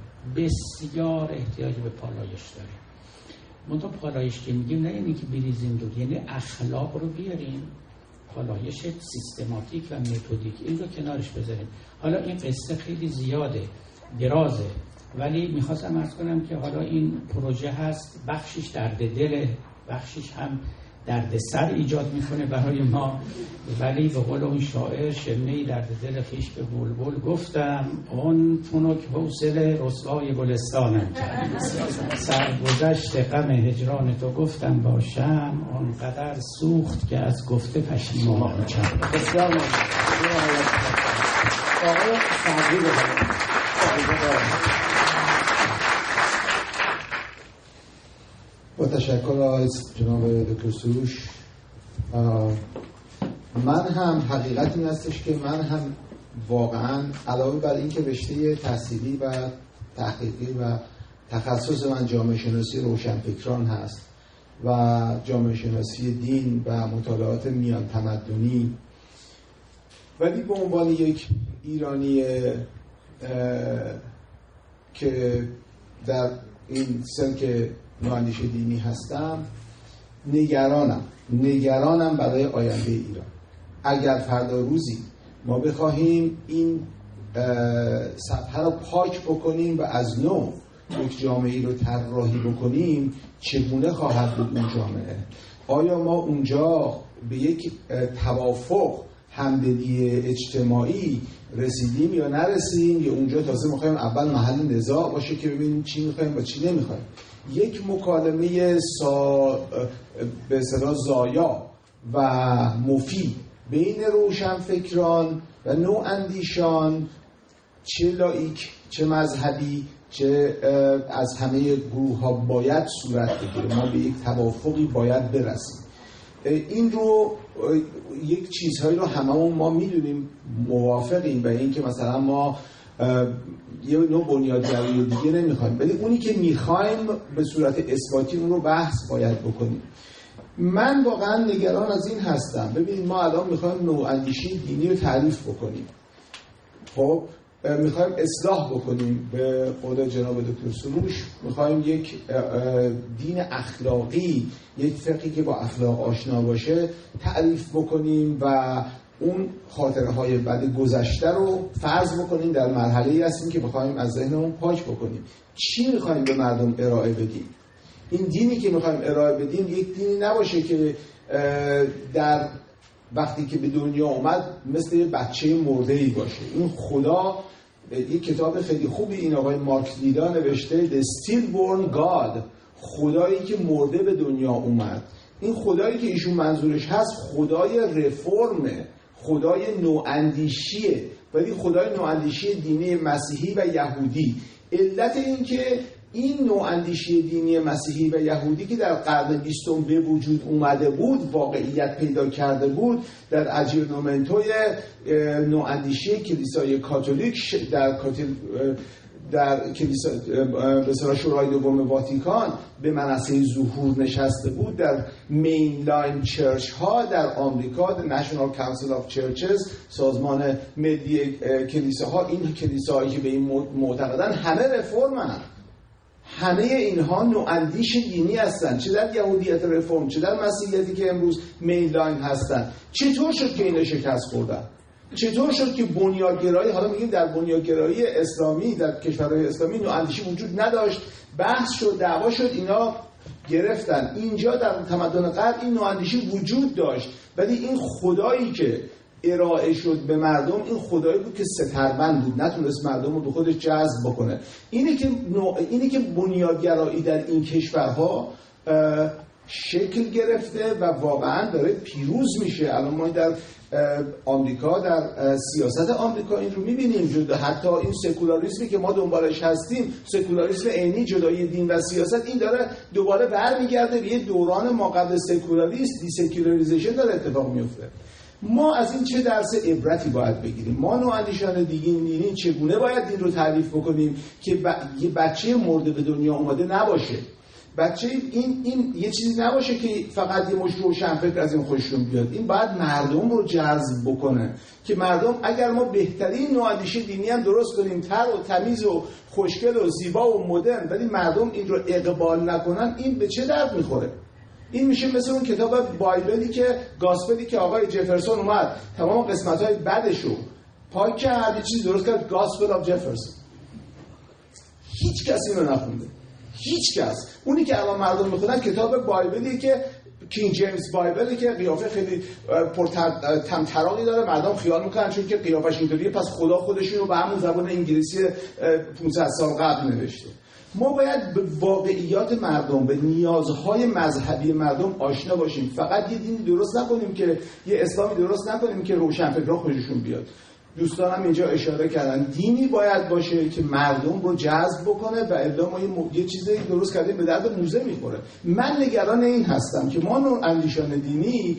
بسیار احتیاج به پالایش داره. منتها پالایش که میگیم نه اینی که بریزیم دور، یعنی اخلاق رو بیاریم، پالایش سیستماتیک و متدیک این رو کنارش بذاریم. حالا این قصه خیلی زیاده، درازه، ولی میخواستم عرض کنم که حالا این پروژه هست، بخشش درد دل، بخشش هم درد سر ایجاد میکنه برای ما، ولی به قول اون شاعر شمه درد دل خیش به بلبل گفتم، اون تونک حوصله رسوای گلستانم کرد، سرگذشت غم هجران تو گفتم باشم، اون قدر سوخت که از گفته پشیمانم کرد. بسیار ممنون. آقای سعدی بفرمایید. با تشکر از جناب دکتر سروش. من هم حقیقت این هستش که من هم واقعا علاوه بر این که رشته تحصیلی و تحقیقی و تخصص من جامعه شناسی روشنفکران هست و جامعه شناسی دین و مطالعات میان تمدنی، ولی به عنوان یک ایرانی که در این سن که نواندیش دینی هستم نگرانم نگرانم برای آینده ایران. اگر فردا روزی ما بخواهیم این صفحه رو پاک بکنیم و از نو یک جامعه رو طراحی بکنیم، چگونه خواهد بود اون جامعه؟ آیا ما اونجا به یک توافق همدلی اجتماعی رسیدیم یا نرسیدیم، یا اونجا تازه میخوایم اول محل نزاع باشه که ببینیم چی میخوایم و چی نمیخوایم. یک مکالمه سا به اصطلاح زایا و مفید بین روشنفکران و نواندیشان، چه لایک چه مذهبی چه از همه گروه ها باید صورت بگیره. ما به یک توافقی باید برسیم. این رو یک چیزهایی رو هممون ما میدونیم، موافقیم به این که مثلا ما یه نوع بنیادگرایی دیگه نمیخوایم، ولی اونی که میخوایم به صورت اثباتی اون رو بحث باید بکنیم. من واقعا نگران از این هستم. ببینید ما الان میخوایم نواندیشی دینی رو تعریف بکنیم، خب میخوایم اصلاح بکنیم، به قول جناب دکتر سروش میخوایم یک دین اخلاقی، یک فقهی که با اخلاق آشنا باشه تعریف بکنیم و اون خاطره های بد گذشته رو فرض بکنیم در مرحله‌ای هستیم که بخوایم از ذهنمون پاک بکنیم. چی میخوایم به مردم ارائه بدیم؟ این دینی که میخوایم ارائه بدیم یک دینی نباشه که در وقتی که به دنیا اومد مثل یه بچه مرده‌ای باشه. این خدا، یک کتاب خیلی خوبی این آقای مارک لیدا نوشته، The Stillborn God، خدایی که مرده به دنیا اومد. این خدایی که ایشون منظورش هست خدای رفرمه، خدای نواندیشیه، ولی خدای نواندیشی دینی مسیحی و یهودی. علت این که این نواندیشی دینی مسیحی و یهودی که در قرن بیستم به وجود اومده بود، واقعیت پیدا کرده بود، در اجیرنامنتوی نواندیشی کلیسای کاتولیک در کاتل در کلیسا به اصطلاح شورای دوم واتیکان به منصه ظهور نشسته بود. در مین لاین چرچ ها در آمریکا، در نشنال کانسل آف چرچز، سازمان ملی کلیساها، این کلیساهایی که به این معتقدن همه رفرمن، همه اینها نواندیش دینی هستن، چه در یهودیت رفرم چه در مسیحیتی که امروز مین لاین هستن. چطور شد که اینا شکست خوردن؟ چطور شد که بنیادگرایی، حالا میگیم در بنیادگرایی اسلامی در کشورهای اسلامی نواندیشی وجود نداشت، بحث شد، دعوا شد، اینا گرفتن. اینجا در تمدن غرب این نواندیشی وجود داشت، ولی این خدایی که ارائه شد به مردم این خدایی بود که ستربند بود، نتونست مردم رو به خودش جذب بکنه. اینه که اینه که بنیادگرایی در این کشورها شکل گرفته و واقعا داره پیروز میشه. الان ما در آمریکا، در سیاست آمریکا این رو میبینیم، جدا حتی این سکولاریسمی که ما دنبالش هستیم، سکولاریسم عینی، جدای دین و سیاست، این داره دوباره برمیگرده به یه دوران ما قبل سکولاریست، دی سکولاریزیشن داره اتفاق میفته. ما از این چه درس عبرتی باید بگیریم؟ ما نواندیشان دینی چگونه باید دین رو تعریف بکنیم که ب... یه بچه مرده به دنیا اومده نباشه؟ بچه این این یه چیزی نباشه که فقط یه مش روشنفکر از این خوششون بیاد. این باید مردم رو جذب بکنه که مردم، اگر ما بهترین نواندیشی دینی هم درست کنیم، تر و تمیز و خوشگل و زیبا و مدرن، ولی مردم این رو اقبال نکنن، این به چه درد میخوره؟ این میشه مثل اون کتاب بایبلی که گاسپلی که آقای جفرسون اومد تمام قسمت‌های بدشو پاک کرد، یه چیزی درست کرد، گاسپل آف جفرسون. هیچ کسی رو نخونده، هیچ کس. اونی که الان مردم میخونن کتاب بایبلی که کینگ جیمز بایبلی که قیافه خیلی تمطراقی داره، مردم خیال میکنن چون که قیافش اینطوریه پس خدا خودشون رو به همون زبان انگلیسی پانصد سال قبل نوشته. ما باید به واقعیات مردم، به نیازهای مذهبی مردم آشنا باشیم. فقط یه دینی درست نکنیم که یه اسلامی درست نکنیم که روشنفکرها خوششون بیاد. دوستانم اینجا اشاره کردن دینی باید باشه که مردم رو جذب بکنه و الا ما یه, یه چیزی درست کردیم به درد موزه میخوره. من نگران این هستم که ما نواندیشان دینی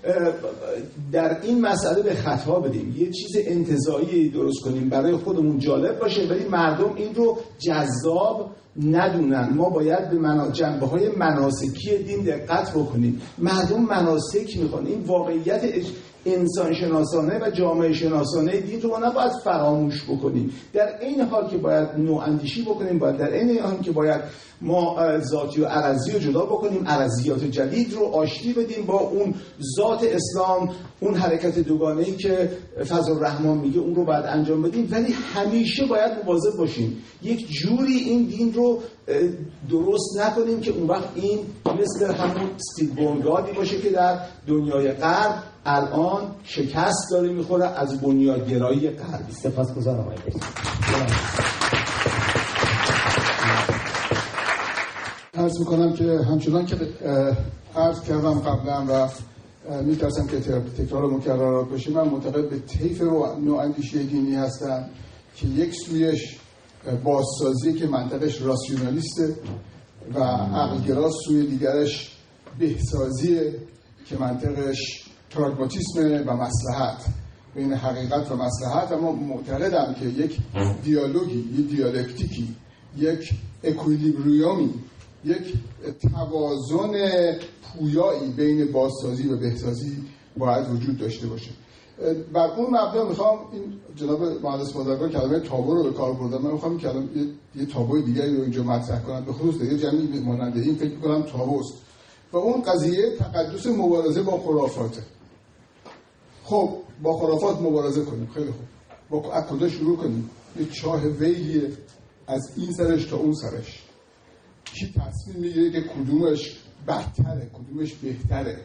در این مسئله به خطا بدیم، یه چیز انتزاعی درست کنیم برای خودمون جالب باشه ولی مردم این رو جذاب ندونن. ما باید به منا... جنبه های مناسکی دین دقت بکنیم. مردم مناسک میخوان. این واقعیت اج... انسان شناسانه و جامعه شناسانه دین رو ما نباید فراموش بکنیم. در این حال که باید نواندیشی بکنیم، باید در این حال که باید ما ذاتی و عرضی رو جدا بکنیم، عرضیات جدید رو آشتی بدیم با اون ذات اسلام، اون حرکت دوگانه‌ای که فضل الرحمن میگه اون رو باید انجام بدیم، ولی همیشه باید مواظب باشیم یک جوری این دین رو درست نکنیم که اون وقت این مثل همون استیو بونگادی باشه که در دنیای غرب الان شکست داره میخوره از بنیادگرایی غربی. سپاسگزارم آقای رئیس. عرض میکنم که همچنان که عرض کردم قبلا و میترسم که تکرار مکررات بشه، من معتقد به طیف نواندیشی دینی هستم که یک سویش بازسازی که منطقش راسیونالیسته و عقلگراست، سوی دیگرش بهسازیه که منطقش پراگماتیسم و مصلحت، بین حقیقت و مصلحت. اما معتقدم که یک دیالوگی، یک دیالکتیکی، یک اکویلیبریومی، یک توازن پویایی بین بازسازی و بهسازی باید وجود داشته باشه. بر اون مبنا میخوام این جناب مهندس بازرگان کلمه تابو رو به کار بردن، من میخوام کلمه یه, یه تابوی دیگری رو اینجا مطرح کنم، به خصوص دیگه جمعی مانند این فکر کنم تابوست و اون قضیه تقدس مبارزه با خرافاته. خب با خرافات مبارزه کنیم، خیلی خوب، با از کجا شروع کنیم؟ یه چاه ویلیه از این سرش تا اون سرش، کی تصمیم میگیره که کدومش بهتره کدومش بهتره،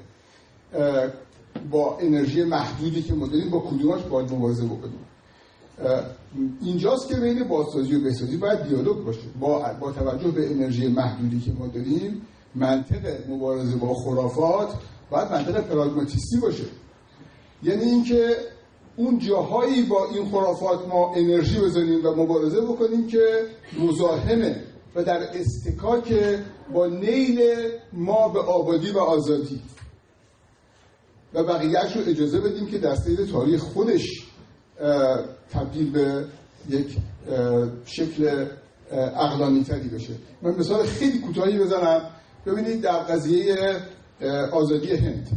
با انرژی محدودی که ما داریم با کدومش باید مبارزه بکنیم. اینجاست که بین بازسازی و بهسازی باید دیالوگ باشه. با با توجه به انرژی محدودی که ما داریم، منطق مبارزه با خرافات باید منطق پراگماتیستی باشه، یعنی اینکه اون جاهایی با این خرافات ما انرژی بزنیم و مبارزه بکنیم که مزاحمه و در استکاک با نیل ما به آبادی و آزادی، و بقیه‌اش رو اجازه بدیم که در سیر تاریخ خودش تبدیل به یک شکل عقلانی‌تری بشه. من مثال خیلی کوتاهی بزنم. ببینید در قضیه آزادی هند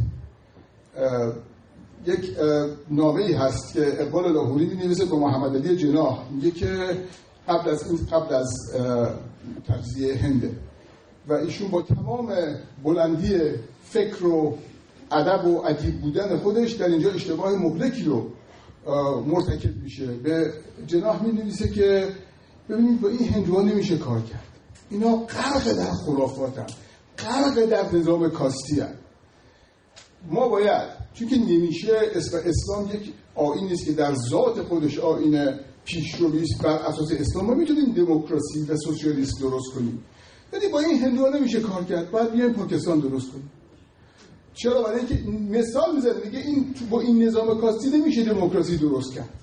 یک نامه‌ای هست که اقبال لاهوری می‌نویسه به محمد علی جناح، میگه که قبل از این قبل از تجزیه هند و ایشون با تمام بلندی فکر و ادب و ادیب بودن خودش در اینجا اشتباه مهلکی رو مرتکب میشه. به جناح می‌نویسه که ببینید با این هندوها نمیشه کار کرد، اینا غرق در خرافاتن، غرق در نظام کاستی هن. ما باید، چون که نمیشه اسلام یک آیین نیست که در ذات خودش آیین پیشروی است، بر اساس اسلام ما میتونیم دموکراسی و سوسیالیسم درست کنیم، ولی با این هندوها نمیشه کار کرد، باید بیایم پاکستان درست کنیم. چرا؟ برای اینکه مثال میزنه میگه این با این نظام کاستی نمیشه دموکراسی درست کرد.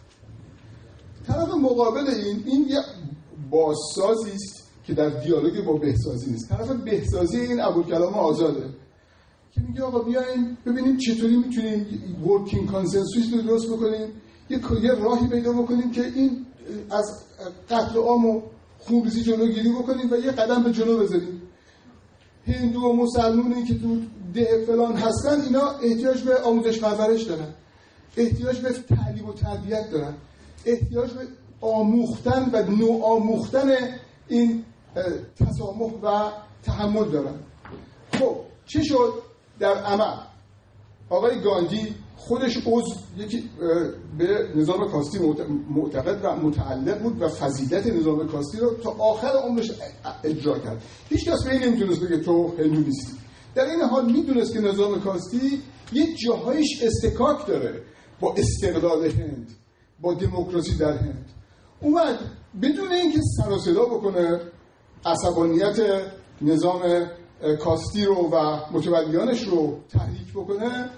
طرف مقابل این این یه بازسازی است که در دیالوگ با بهسازی نیست. طرف بهسازی این ابوالکلام آزاده که میگه آقا بیایم ببینیم چطوری میتونیم ورکینگ کانسنسوس رو درست بکنیم، یه یه راهی پیدا بکنیم که این از قتل عام و خونریزی جلوگیری بکنیم و یه قدم به جلو بذاریم. هندو و مسلمانی که تو ده فلان هستن اینا احتیاج به آموزش پرورش دارن، احتیاج به تعلیم و تربیت دارن، احتیاج به آموختن و نو آموختن این تسامح و تحمل دارن. خب چه شد در عمل؟ آقای گاندی خودش عضو یکی به نظام کاستی معتقد و متعلق بود و فضیلت نظام کاستی رو تا آخر عمرش اجرا کرد. هیچ کس به این نمیتونست بگه تو هندو نیستی. در این حال میدونست که نظام کاستی یک جاهایش استکاک داره با استقلال هند، با دموکراسی در هند. اومد بدون اینکه سر و صدا بکنه عصبانیت نظام کاستی رو و متولیانش رو تحریک بکنه،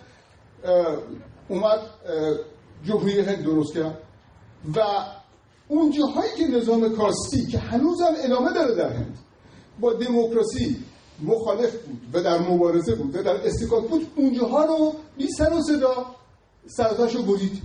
اومد جمهوری هند درست کرد و اون جاهایی که نظام کاستی که هنوز هم ادامه داره در هند با دموکراسی مخالف بود و در مبارزه بود و در استکاک بود، اونجاها رو بی سر و صدا سرتاش رو برید.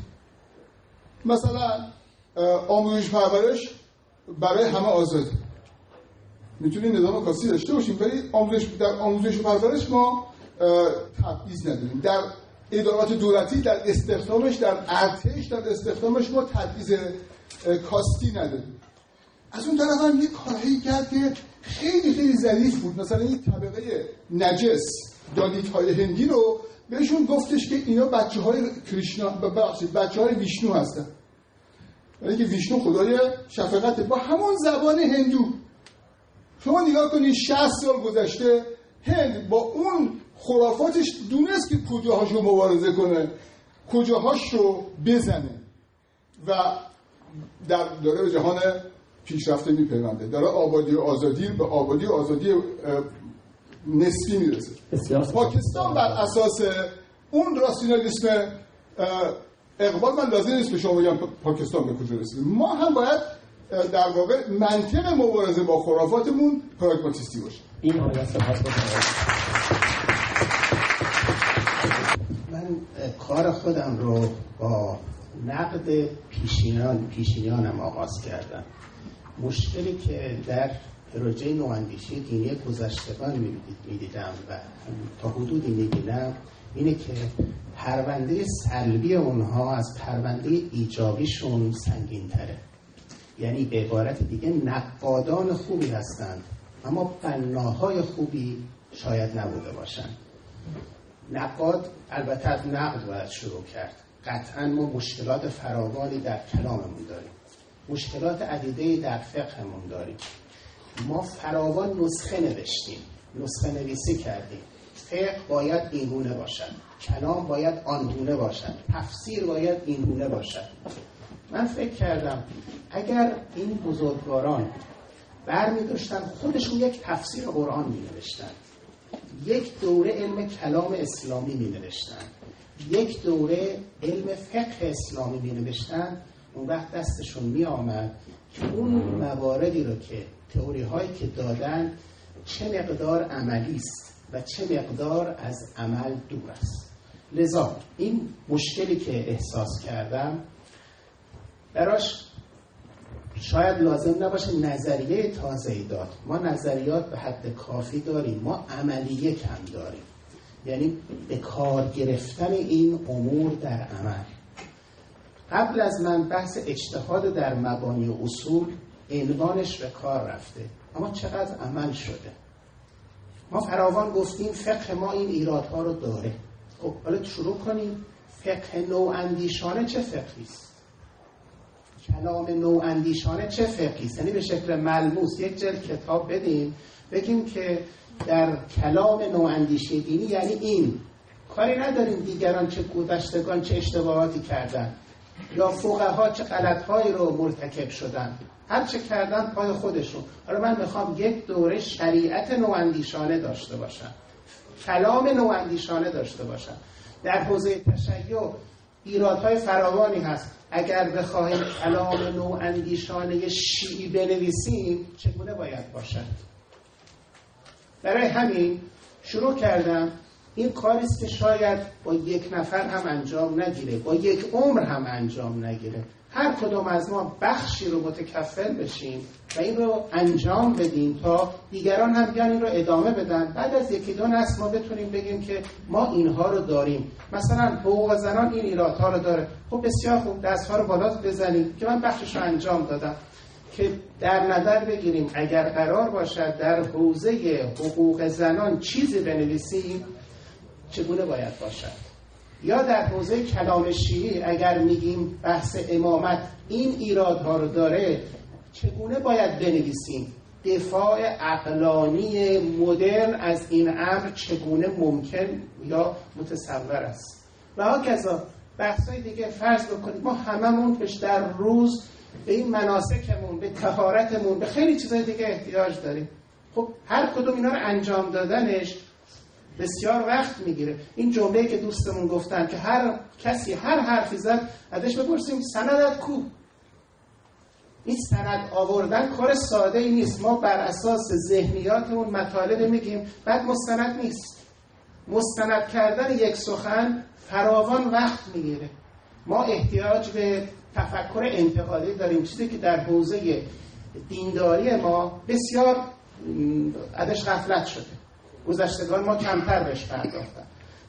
مثلا آموزش پرورش برای همه آزاده، میتونیم نظام کاستی داشته باشیم ولی آموزش در آموزش پرورش ما تبعیض نداریم. در ادارات دولتی در استخدامش، در ارتش، در استخدامش ما تبعیض کاستی نداریم. از اون طرف هم یه کارهایی کرد که خیلی خیلی ظریف بود. مثلا این طبقه نجس دالیت‌های هندی رو بهشون گفتش که اینا بچه‌های کریشنا، ببخشید بچه‌های ویشنو هستن، ولی که ویشنو خدای شفقته. با همون زبان هندو شما نگاه کنید شصت سال گذشته هند با اون خرافاتش دونست که کجاهاشو مبارزه کنه، کجاهاشو بزنه و در داره به جهان پیشرفته میپیونده، داره آبادی و آزادی به آبادی و آزادی نسبی میرسه. پاکستان بر اساس اون راسیونالیسم اقبال، من لازم نیست به شما بگم پاکستان به کجا رسید. ما هم باید در واقع منطق مبارزه با خرافاتمون پراگماتیستی باشه. این آیه سپاس من کار خودم رو با نقد پیشینیان پیشینیانم آغاز کردم. مشکلی که در پروژه نواندیشی دینی گذشتگان میدیدم و تا حدودی میبینم اینه که پرونده سلبی اونها از پرونده ایجابیشون سنگین تره. یعنی به عبارت دیگه نقادان خوبی هستند اما بناهای خوبی شاید نبوده باشند. نقاد البته از نقد باید شروع کرد. قطعا ما مشکلات فراوانی در کلاممون داریم، مشکلات عدیده‌ای در فقهمون داریم. ما فراوان نسخه نوشتیم، نسخه نویسی کردیم. فقه باید اینگونه باشد، کلام باید آنگونه باشد، تفسیر باید اینگونه باشد. من فکر کردم اگر این بزرگواران برمی داشتن خودشون یک تفسیر قرآن می نوشتن، یک دوره علم کلام اسلامی می نوشتن، یک دوره علم فقه اسلامی می نوشتن، اون وقت دستشون می آمد که اون مواردی رو که تئوری هایی که دادن چه مقدار عملی است و چه مقدار از عمل دور است. لذا این مشکلی که احساس کردم براش شاید لازم نباشه نظریه تازه‌ای داد. ما نظریات به حد کافی داریم، ما عملیه کم داریم، یعنی به کار گرفتن این امور در عمل. قبل از من بحث اجتهاد در مبانی و اصول عنوانش به کار رفته، اما چقدر عمل شده؟ ما فراوان گفتیم فقه ما این ایرادها رو داره. خب حالا شروع کنیم. فقه نواندیشانه چه فقهی است؟ کلام نواندیشانه چه فقهی است؟ یعنی به شکل ملموس یک جلد کتاب بدیم بگیم که در کلام نواندیشی دینی یعنی این. کاری نداریم دیگران چه گذشتگان چه اشتباهاتی کردن یا فقها چه غلط‌هایی رو مرتکب شدن، هر چه کردن پای خودشون. حالا من میخوام یک دوره شریعت نواندیشانه داشته باشم، کلام نواندیشانه داشته باشم. در حوزه تشیع ایرادهای فراوانی هست. اگر بخواهیم کلام نواندیشانه شیعی بنویسیم چگونه باید باشد؟ برای همین شروع کردم. این کاری است که شاید با یک نفر هم انجام نگیره، با یک عمر هم انجام نگیره. هر کدوم از ما بخشی رو متکفل بشیم و این رو انجام بدیم تا دیگران هم بیان این رو ادامه بدن. بعد از یکی دو نسل ما بتونیم بگیم که ما اینها رو داریم. مثلا حقوق زنان این ایرادها رو داره. خب بسیار خوب، دستها رو بالا بزنیم که من بخشش رو انجام دادم. که در نظر بگیریم اگر قرار باشد در حوزه حقوق زنان چیزی بنویسیم چگونه باید باشد. یا در حوزه کلام شیعی اگر میگیم بحث امامت این ایرادها رو داره چگونه باید بنویسیم. دفاع عقلانی مدرن از این امر چگونه ممکن یا متصور است. و هاکذا بحثای دیگه. فرض بکنید ما هممون در روز به این مناسکمون، به طهارتمون، به خیلی چیزای دیگه احتیاج داریم. خب هر کدوم اینا رو انجام دادنش بسیار وقت میگیره. این جمله‌ای که دوستمون گفتن که هر کسی هر حرفی زد ازش بپرسیم سندت کو؟ این سند آوردن کار ساده ای نیست. ما بر اساس ذهنیاتمون مطالب میگیم، بعد مستند نیست. مستند کردن یک سخن فراوان وقت میگیره. ما احتیاج به تفکر انتقادی داریم، چیزی که در حوزه دینداری ما بسیار ازش غفلت شده. گذشتگان ما کمتر بهش پرداختن.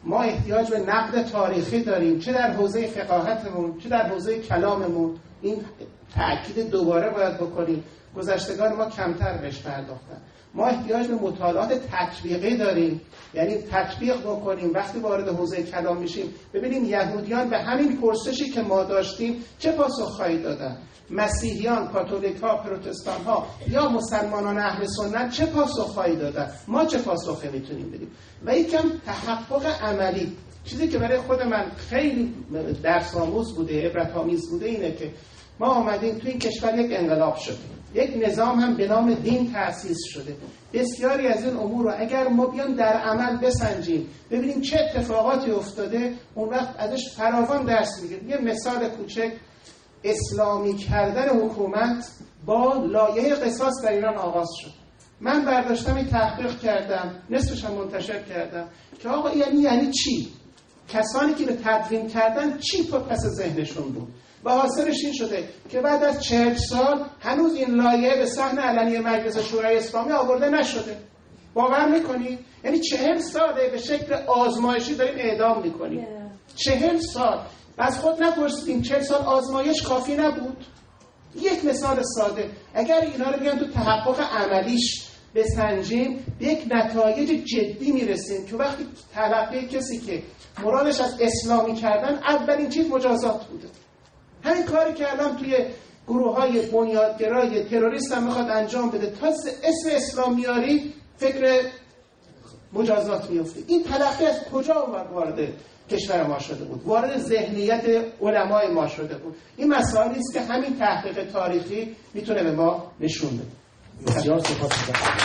ما احتیاج به نقد تاریخی داریم، چه در حوزه فقاهتمون چه در حوزه کلاممون. این تأکید دوباره باید بکنیم، گذشتگان ما کمتر بهش پرداختن. ما احتیاج به مطالعات تطبیقی داریم، یعنی تطبیق بکنیم. وقتی وارد حوزه کلام میشیم ببینیم یهودیان به همین پرسشی که ما داشتیم چه پاسخهایی دادن، مسیحیان، کاتولیک ها، پروتستان ها یا مسلمانان اهل سنت چه پاسخهایی دادن، ما چه پاسخی میتونیم بدیم. و یکم تحقق عملی، چیزی که برای خود من خیلی درس آموز بوده، عبرت آمیز بوده، اینه که ما آمدیم توی این کشور یک انقلاب شد، یک نظام هم به نام دین تأسیس شده. بسیاری از این امور رو اگر ما بیان در عمل بسنجیم ببینیم چه اتفاقاتی افتاده، اون وقت ازش فراوان درس میگیریم. یه مثال کوچک، اسلامی کردن حکومت با لایحه قصاص در ایران آغاز شد. من برداشتم این تحقیق کردم، نصفش هم منتشر کردم که آقا یعنی یعنی چی؟ کسانی که به تدوین کردن چی پس ذهنشون بود؟ و حاصلش این شده که بعد از چهل سال هنوز این لایحه به صحن علنی مجلس شورای اسلامی آورده نشده. باور میکنی؟ یعنی چهل ساله به شکل آزمایشی داریم اعدام میکنیم. چهل سال. از خود نپرسیدیم چهل سال آزمایش کافی نبود؟ یک مثال ساده، اگر اینا رو بیان تو تحقق عملیش بسنجیم به یک نتایج جدی میرسیم که وقتی تلقی کسی که مرادش از اسلامی کردن اولین چیز مجازات بوده. همین کاری که الان توی گروه های بنیادگرای تروریست هم میخواد انجام بده، تا اسم اسلام میاری فکر مجازات میفته. این تلقی از کجا وارد کشور ما شده بود؟ وارد ذهنیت علمای ما شده بود. این مسائلی است که همین تحقیق تاریخی میتونه به ما نشون بده. بسیار سپاسگزارم.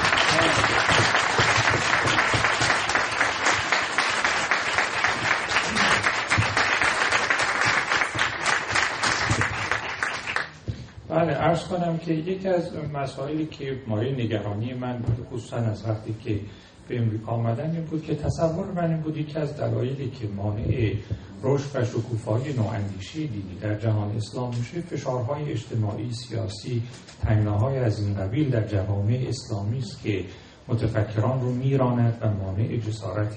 بله، عرض کنم که یکی از مسائلی که مایه نگرانی من بود، خصوصا از وقتی که به امریکا آمدن، این بود که تصور من این بود یکی از دلایلی که مانع رشد و شکوفایی نواندیشی دینی در جهان اسلام میشه فشارهای اجتماعی، سیاسی، تنگناهای از این قبیل در جوامع اسلامی است که متفکران رو میراند و مانع جسارت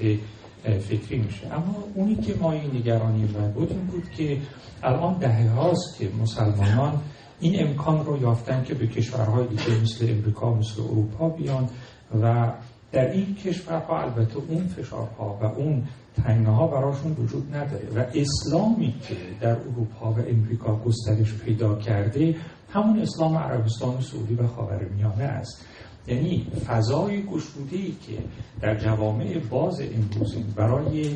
فکری میشه. اما اونی که مایه نگرانی من بود این بود که الان دهه هاست که مسلمانان این امکان رو یافتن که به کشورهای دیگه مثل امریکا، مثل اروپا بیان و در این کشورها البته اون فشارها و اون تنگناها براشون وجود نداره و اسلامی که در اروپا و امریکا گسترش پیدا کرده همون اسلام عربستان سعودی و خاورمیانه است. یعنی فضای گشوده‌ای که در جوامع باز امروزی برای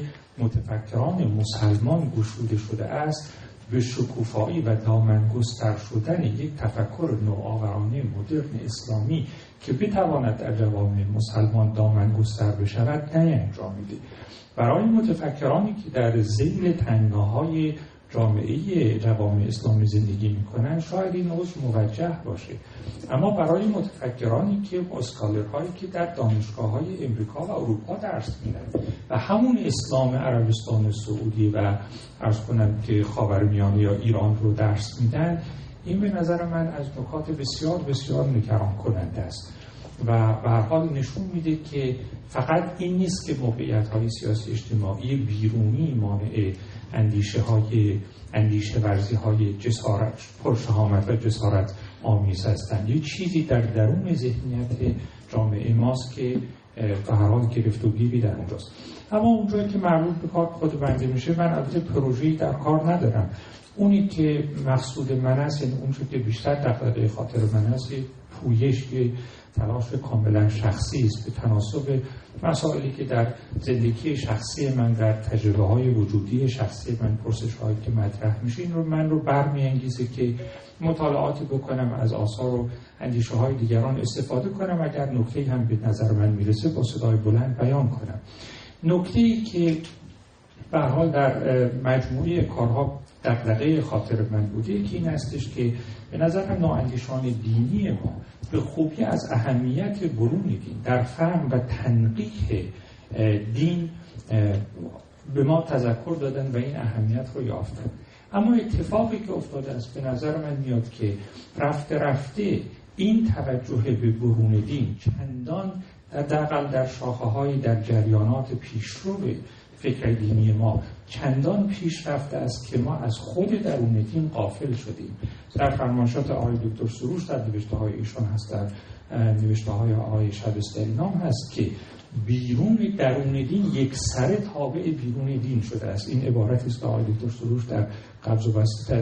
متفکران مسلمان گشوده شده است به شکوفایی و دامنگستر شدن یک تفکر نوآورانه مدرن اسلامی که بتواند در جوامع مسلمان دامنگستر بشود نینجام میده. برای متفکرانی که در ذیل تنگناهای جامعه جوامع اسلامی زندگی میکنن شاید این عذر موجه باشه، اما برای متفکرانی که اسکالرهایی که در دانشگاه‌های امریکا و اروپا درس میدن و همون اسلام عربستان سعودی و عرض کنم که خاورمیانه یا ایران رو درس میدن، این به نظر من از نکات بسیار بسیار نگران کننده است و به هر حال نشون میده که فقط این نیست که موقعیت‌های سیاسی اجتماعی بیرونی مانع اندیشه های اندیشه ورزی های جسارت پرشهامت و جسارت آمیز هستند. یه چیزی در درون ذهنیت جامعه ماست که به هر حال گرفت و گیری در اونجاست. اما اونجایی که مربوط به کار خود بنده میشه، من البته پروژه‌ای در کار ندارم. اونی که مقصود من است، یعنی اون که بیشتر دغدغه خاطر من است، پویش، یه تلاش کاملا شخصی است به تناسب مسائلی که در زندگی شخصی من، در تجربه های وجودی شخصی من، پرسش هایی که مطرح میشه، این رو من رو برمیانگیزه که مطالعاتی بکنم، از آثار و اندیشه های دیگران استفاده کنم، اگر نکته‌ای هم به نظر من میرسه با صدای بلند بیان کنم. نکته‌ای که به هر حال در مجموعه کارها دغدغه خاطر من بوده که این هستش که به نظر نواندیشان دینی ما به خوبی از اهمیت برون دین در فهم و تنقیح دین به ما تذکر دادن و این اهمیت رو یافتن. اما اتفاقی که افتاده است به نظر من میاد که رفته رفته این توجه به برون دین چندان حداقل در شاخه‌های در جریانات پیشرو فکر دینی ما چندان پیش رفته است که ما از خود درون دین غافل شدیم. در فرمایشات آقای دکتر سروش در نوشته های ایشان هست، در نوشته های آقای شبستری نام هست که بیرون درون دین یک سر تابع بیرون دین شده است. این عبارتی است که آقای دکتر سروش در قبض و بسط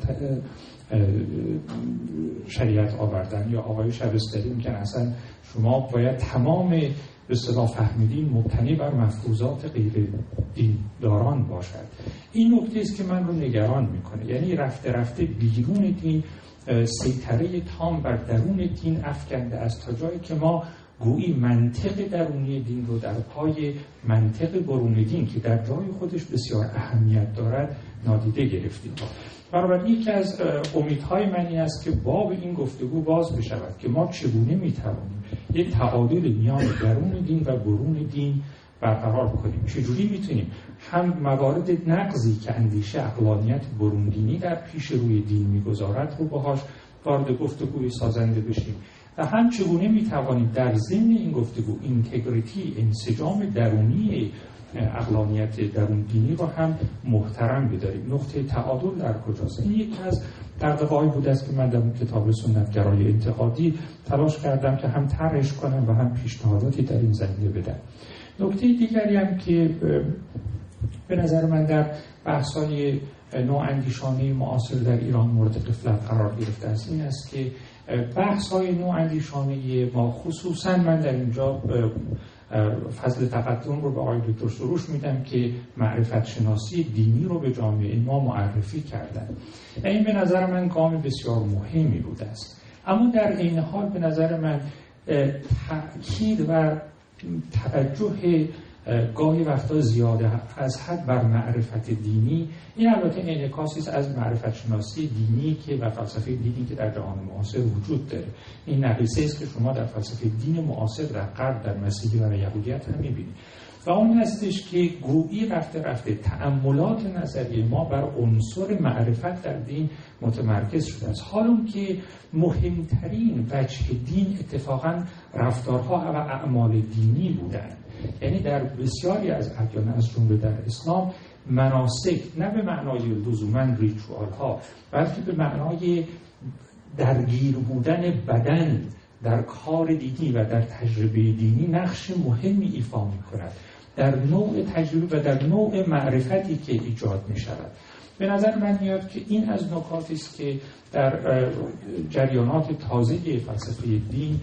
شریعت آوردن، یا آقای شبستری میگن اصلا شما باید تمام به اصطلاح فهمیدین مبتنی بر مفروضات غیر دینداران باشد. این نکته است که من رو نگران میکنه، یعنی رفته رفته بیرون دین سیطره تام بر درون دین افکنده است، تا جایی که ما گویی منطق درونی دین رو در پای منطق برون دین که در جای خودش بسیار اهمیت دارد نادیده گرفتیم. بنابراین یکی از امیدهای من این است که باب این گفتگو باز بشود که ما چگونه میتوانیم یک تعادل میان درون دین و برون دین برقرار کنیم. چجوری میتونیم هم موارد نقضی که اندیشه عقلانیت برون دینی در پیش روی دین میگذارد رو باهاش وارد گفتگوی سازنده بشیم، و هم چگونه میتوانیم در ضمن این گفتگو اینتگریتی، انسجام درونی عقلانیت درون دینی رو هم محترم بداریم. نقطه تعادل در کجاست؟ این یکی از دغدغه‌هایی بوده است که من در کتاب سنتگرای انتقادی تلاش کردم که هم طرحش کنم و هم پیشنهاداتی در این زمینه بدم. نکته دیگری هم که به نظر من در بحث‌های نواندیشانه معاصر در ایران مورد غفلت قرار گرفته است این است که بحث‌های نواندیشانه ما، خصوصا من در اینجا فضل تقدم رو به آقای دکتر سروش میدم که معرفت شناسی دینی رو به جامعه ما معرفی کردن. این به نظر من گام بسیار مهمی بوده است، اما در این حال به نظر من تأکید و توجه گاهی وقتا زیاده از حد بر معرفت دینی، این البته انعکاسی است از معرفت شناسی دینی که و فلسفه دینی که در جهان معاصر وجود داره. این نقیصه است که شما در فلسفه دین معاصر در غرب، در مسیحی و یهودیت هم می‌بینید، و اون هستش که گویی رفته رفته تأملات نظری ما بر عنصر معرفت در دین متمرکز شده است، حال اون که مهمترین وجه دین اتفاقا رفتارها و اعمال دینی بودند. یعنی در بسیاری از ادیان از جمله در اسلام مناسک نه به معنای لزوما ریچوال ها، بلکه به معنای درگیر بودن بدن در کار دینی و در تجربه دینی نقش مهمی ایفا می کند در نوع تجربه و در نوع معرفتی که ایجاد می شود. به نظر من میاد که این از نکاتی است که در جریانات تازه فلسفه دین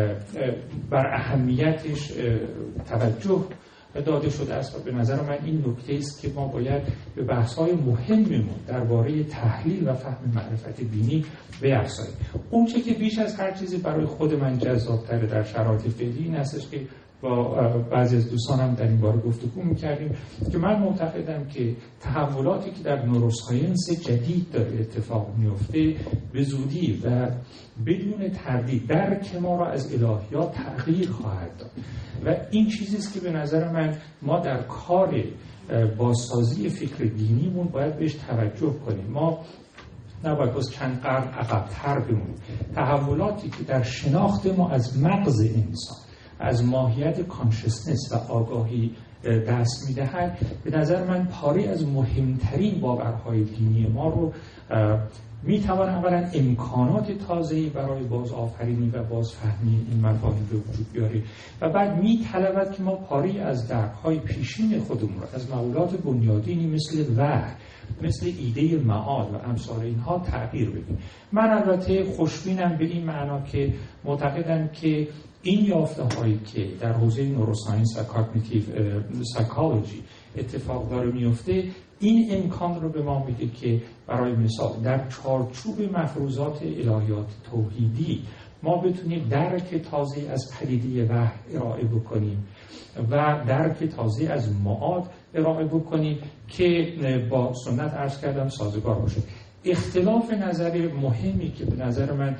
بر اهمیتش توجه داده شده است، و به نظر من این نکته است که ما باید به بحث‌های مهممون درباره تحلیل و فهم معرفت دینی بیفزاییم. اون چه که بیش از هر چیزی برای خود من جذاب‌تره در شرایط فعلی این هستش که با بعضی از دوستانم در این باره گفتگو می‌کردیم که من معتقدم که تحولاتی که در نوروساینس جدید داره اتفاق میفته به زودی و بدون تردید درک ما را از الهیات تغییر خواهد داد، و این چیزی است که به نظر من ما در کار بازسازی فکر دینیمون باید بهش توجه کنیم. ما نباید باز چند قرن عقب‌تر بمونیم. تحولاتی که در شناخت ما از مغز انسان، از ماهیت کانشسنس و آگاهی دست می‌دهد، به نظر من پاره از مهمترین باورهای دینی ما رو می‌توان اولا امکانات تازه‌ای برای بازآفرینی و بازفهمی این مفاهیم به وجود بیاره، و بعد می‌طلبد که ما پاره از درک‌های پیشین خودمون رو از مقولات بنیادینی مثل وحی، مثل ایده معاد و امثال اینها تغییر بدیم. من البته خوشبینم به این معنا که معتقدم که این یافته هایی که در حوزه نوروساینس و کاگنیتیو سایکولوژی اتفاق داره میفته این امکان رو به ما میده که برای مثال در چارچوب مفروضات الهیات توحیدی ما بتونیم درک تازه از پدیده وحی ارائه بکنیم و درک تازه از معاد ارائه بکنیم که با سنت عرض کردم سازگار باشه. اختلاف نظر مهمی که به نظر من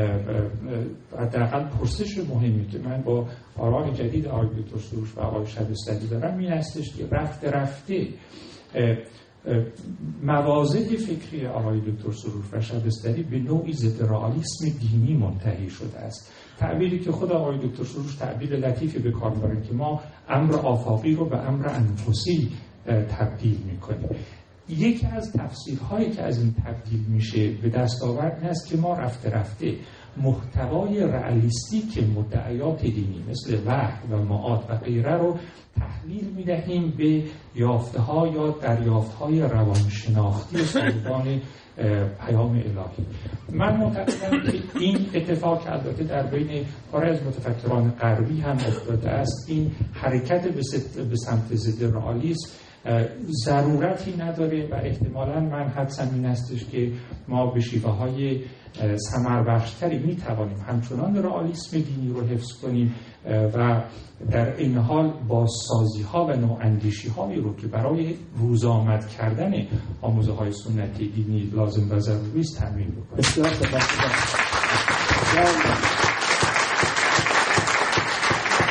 حداقل پرسش مهمی که من با آراء جدید آقای دکتر سروش و آقای شبستری دارم این هستش که رفته رفته موازه فکری آقای دکتر سروش و شبستری به نوعی ضد رئالیسم دینی منتهی شده است. تعبیری که خود آقای دکتر سروش تعبیر لطیفی به کار می‌برند که ما امر آفاقی رو به امر انفسی تبدیل می‌کنیم. یکی از تفسیرهایی که از این تبدیل میشه به دست آورد این است که ما رفته رفته محتوای رئالیستیک مدعیات دینی مثل وحی و معاد و غیره رو تحلیل میدهیم به یافته‌ها یا دریافت‌های روانشناختی صاحبان پیام الهی. من معتقدم که این اتفاق که البته در بین پاره از متفکران غربی هم افتاده است، این حرکت به سمت ضد رئالیسم ضرورتی نداره و احتمالاً من حدسم این استش که ما به شیوه‌های ثمربخش‌تری می‌توانیم همچنان رئالیسم دینی رو حفظ کنیم و در این حال بازسازی‌ها و نواندیشی‌هایی رو که برای روزآمد کردن آموزه‌های سنتی دینی لازم و ضروری است تامین بکنیم.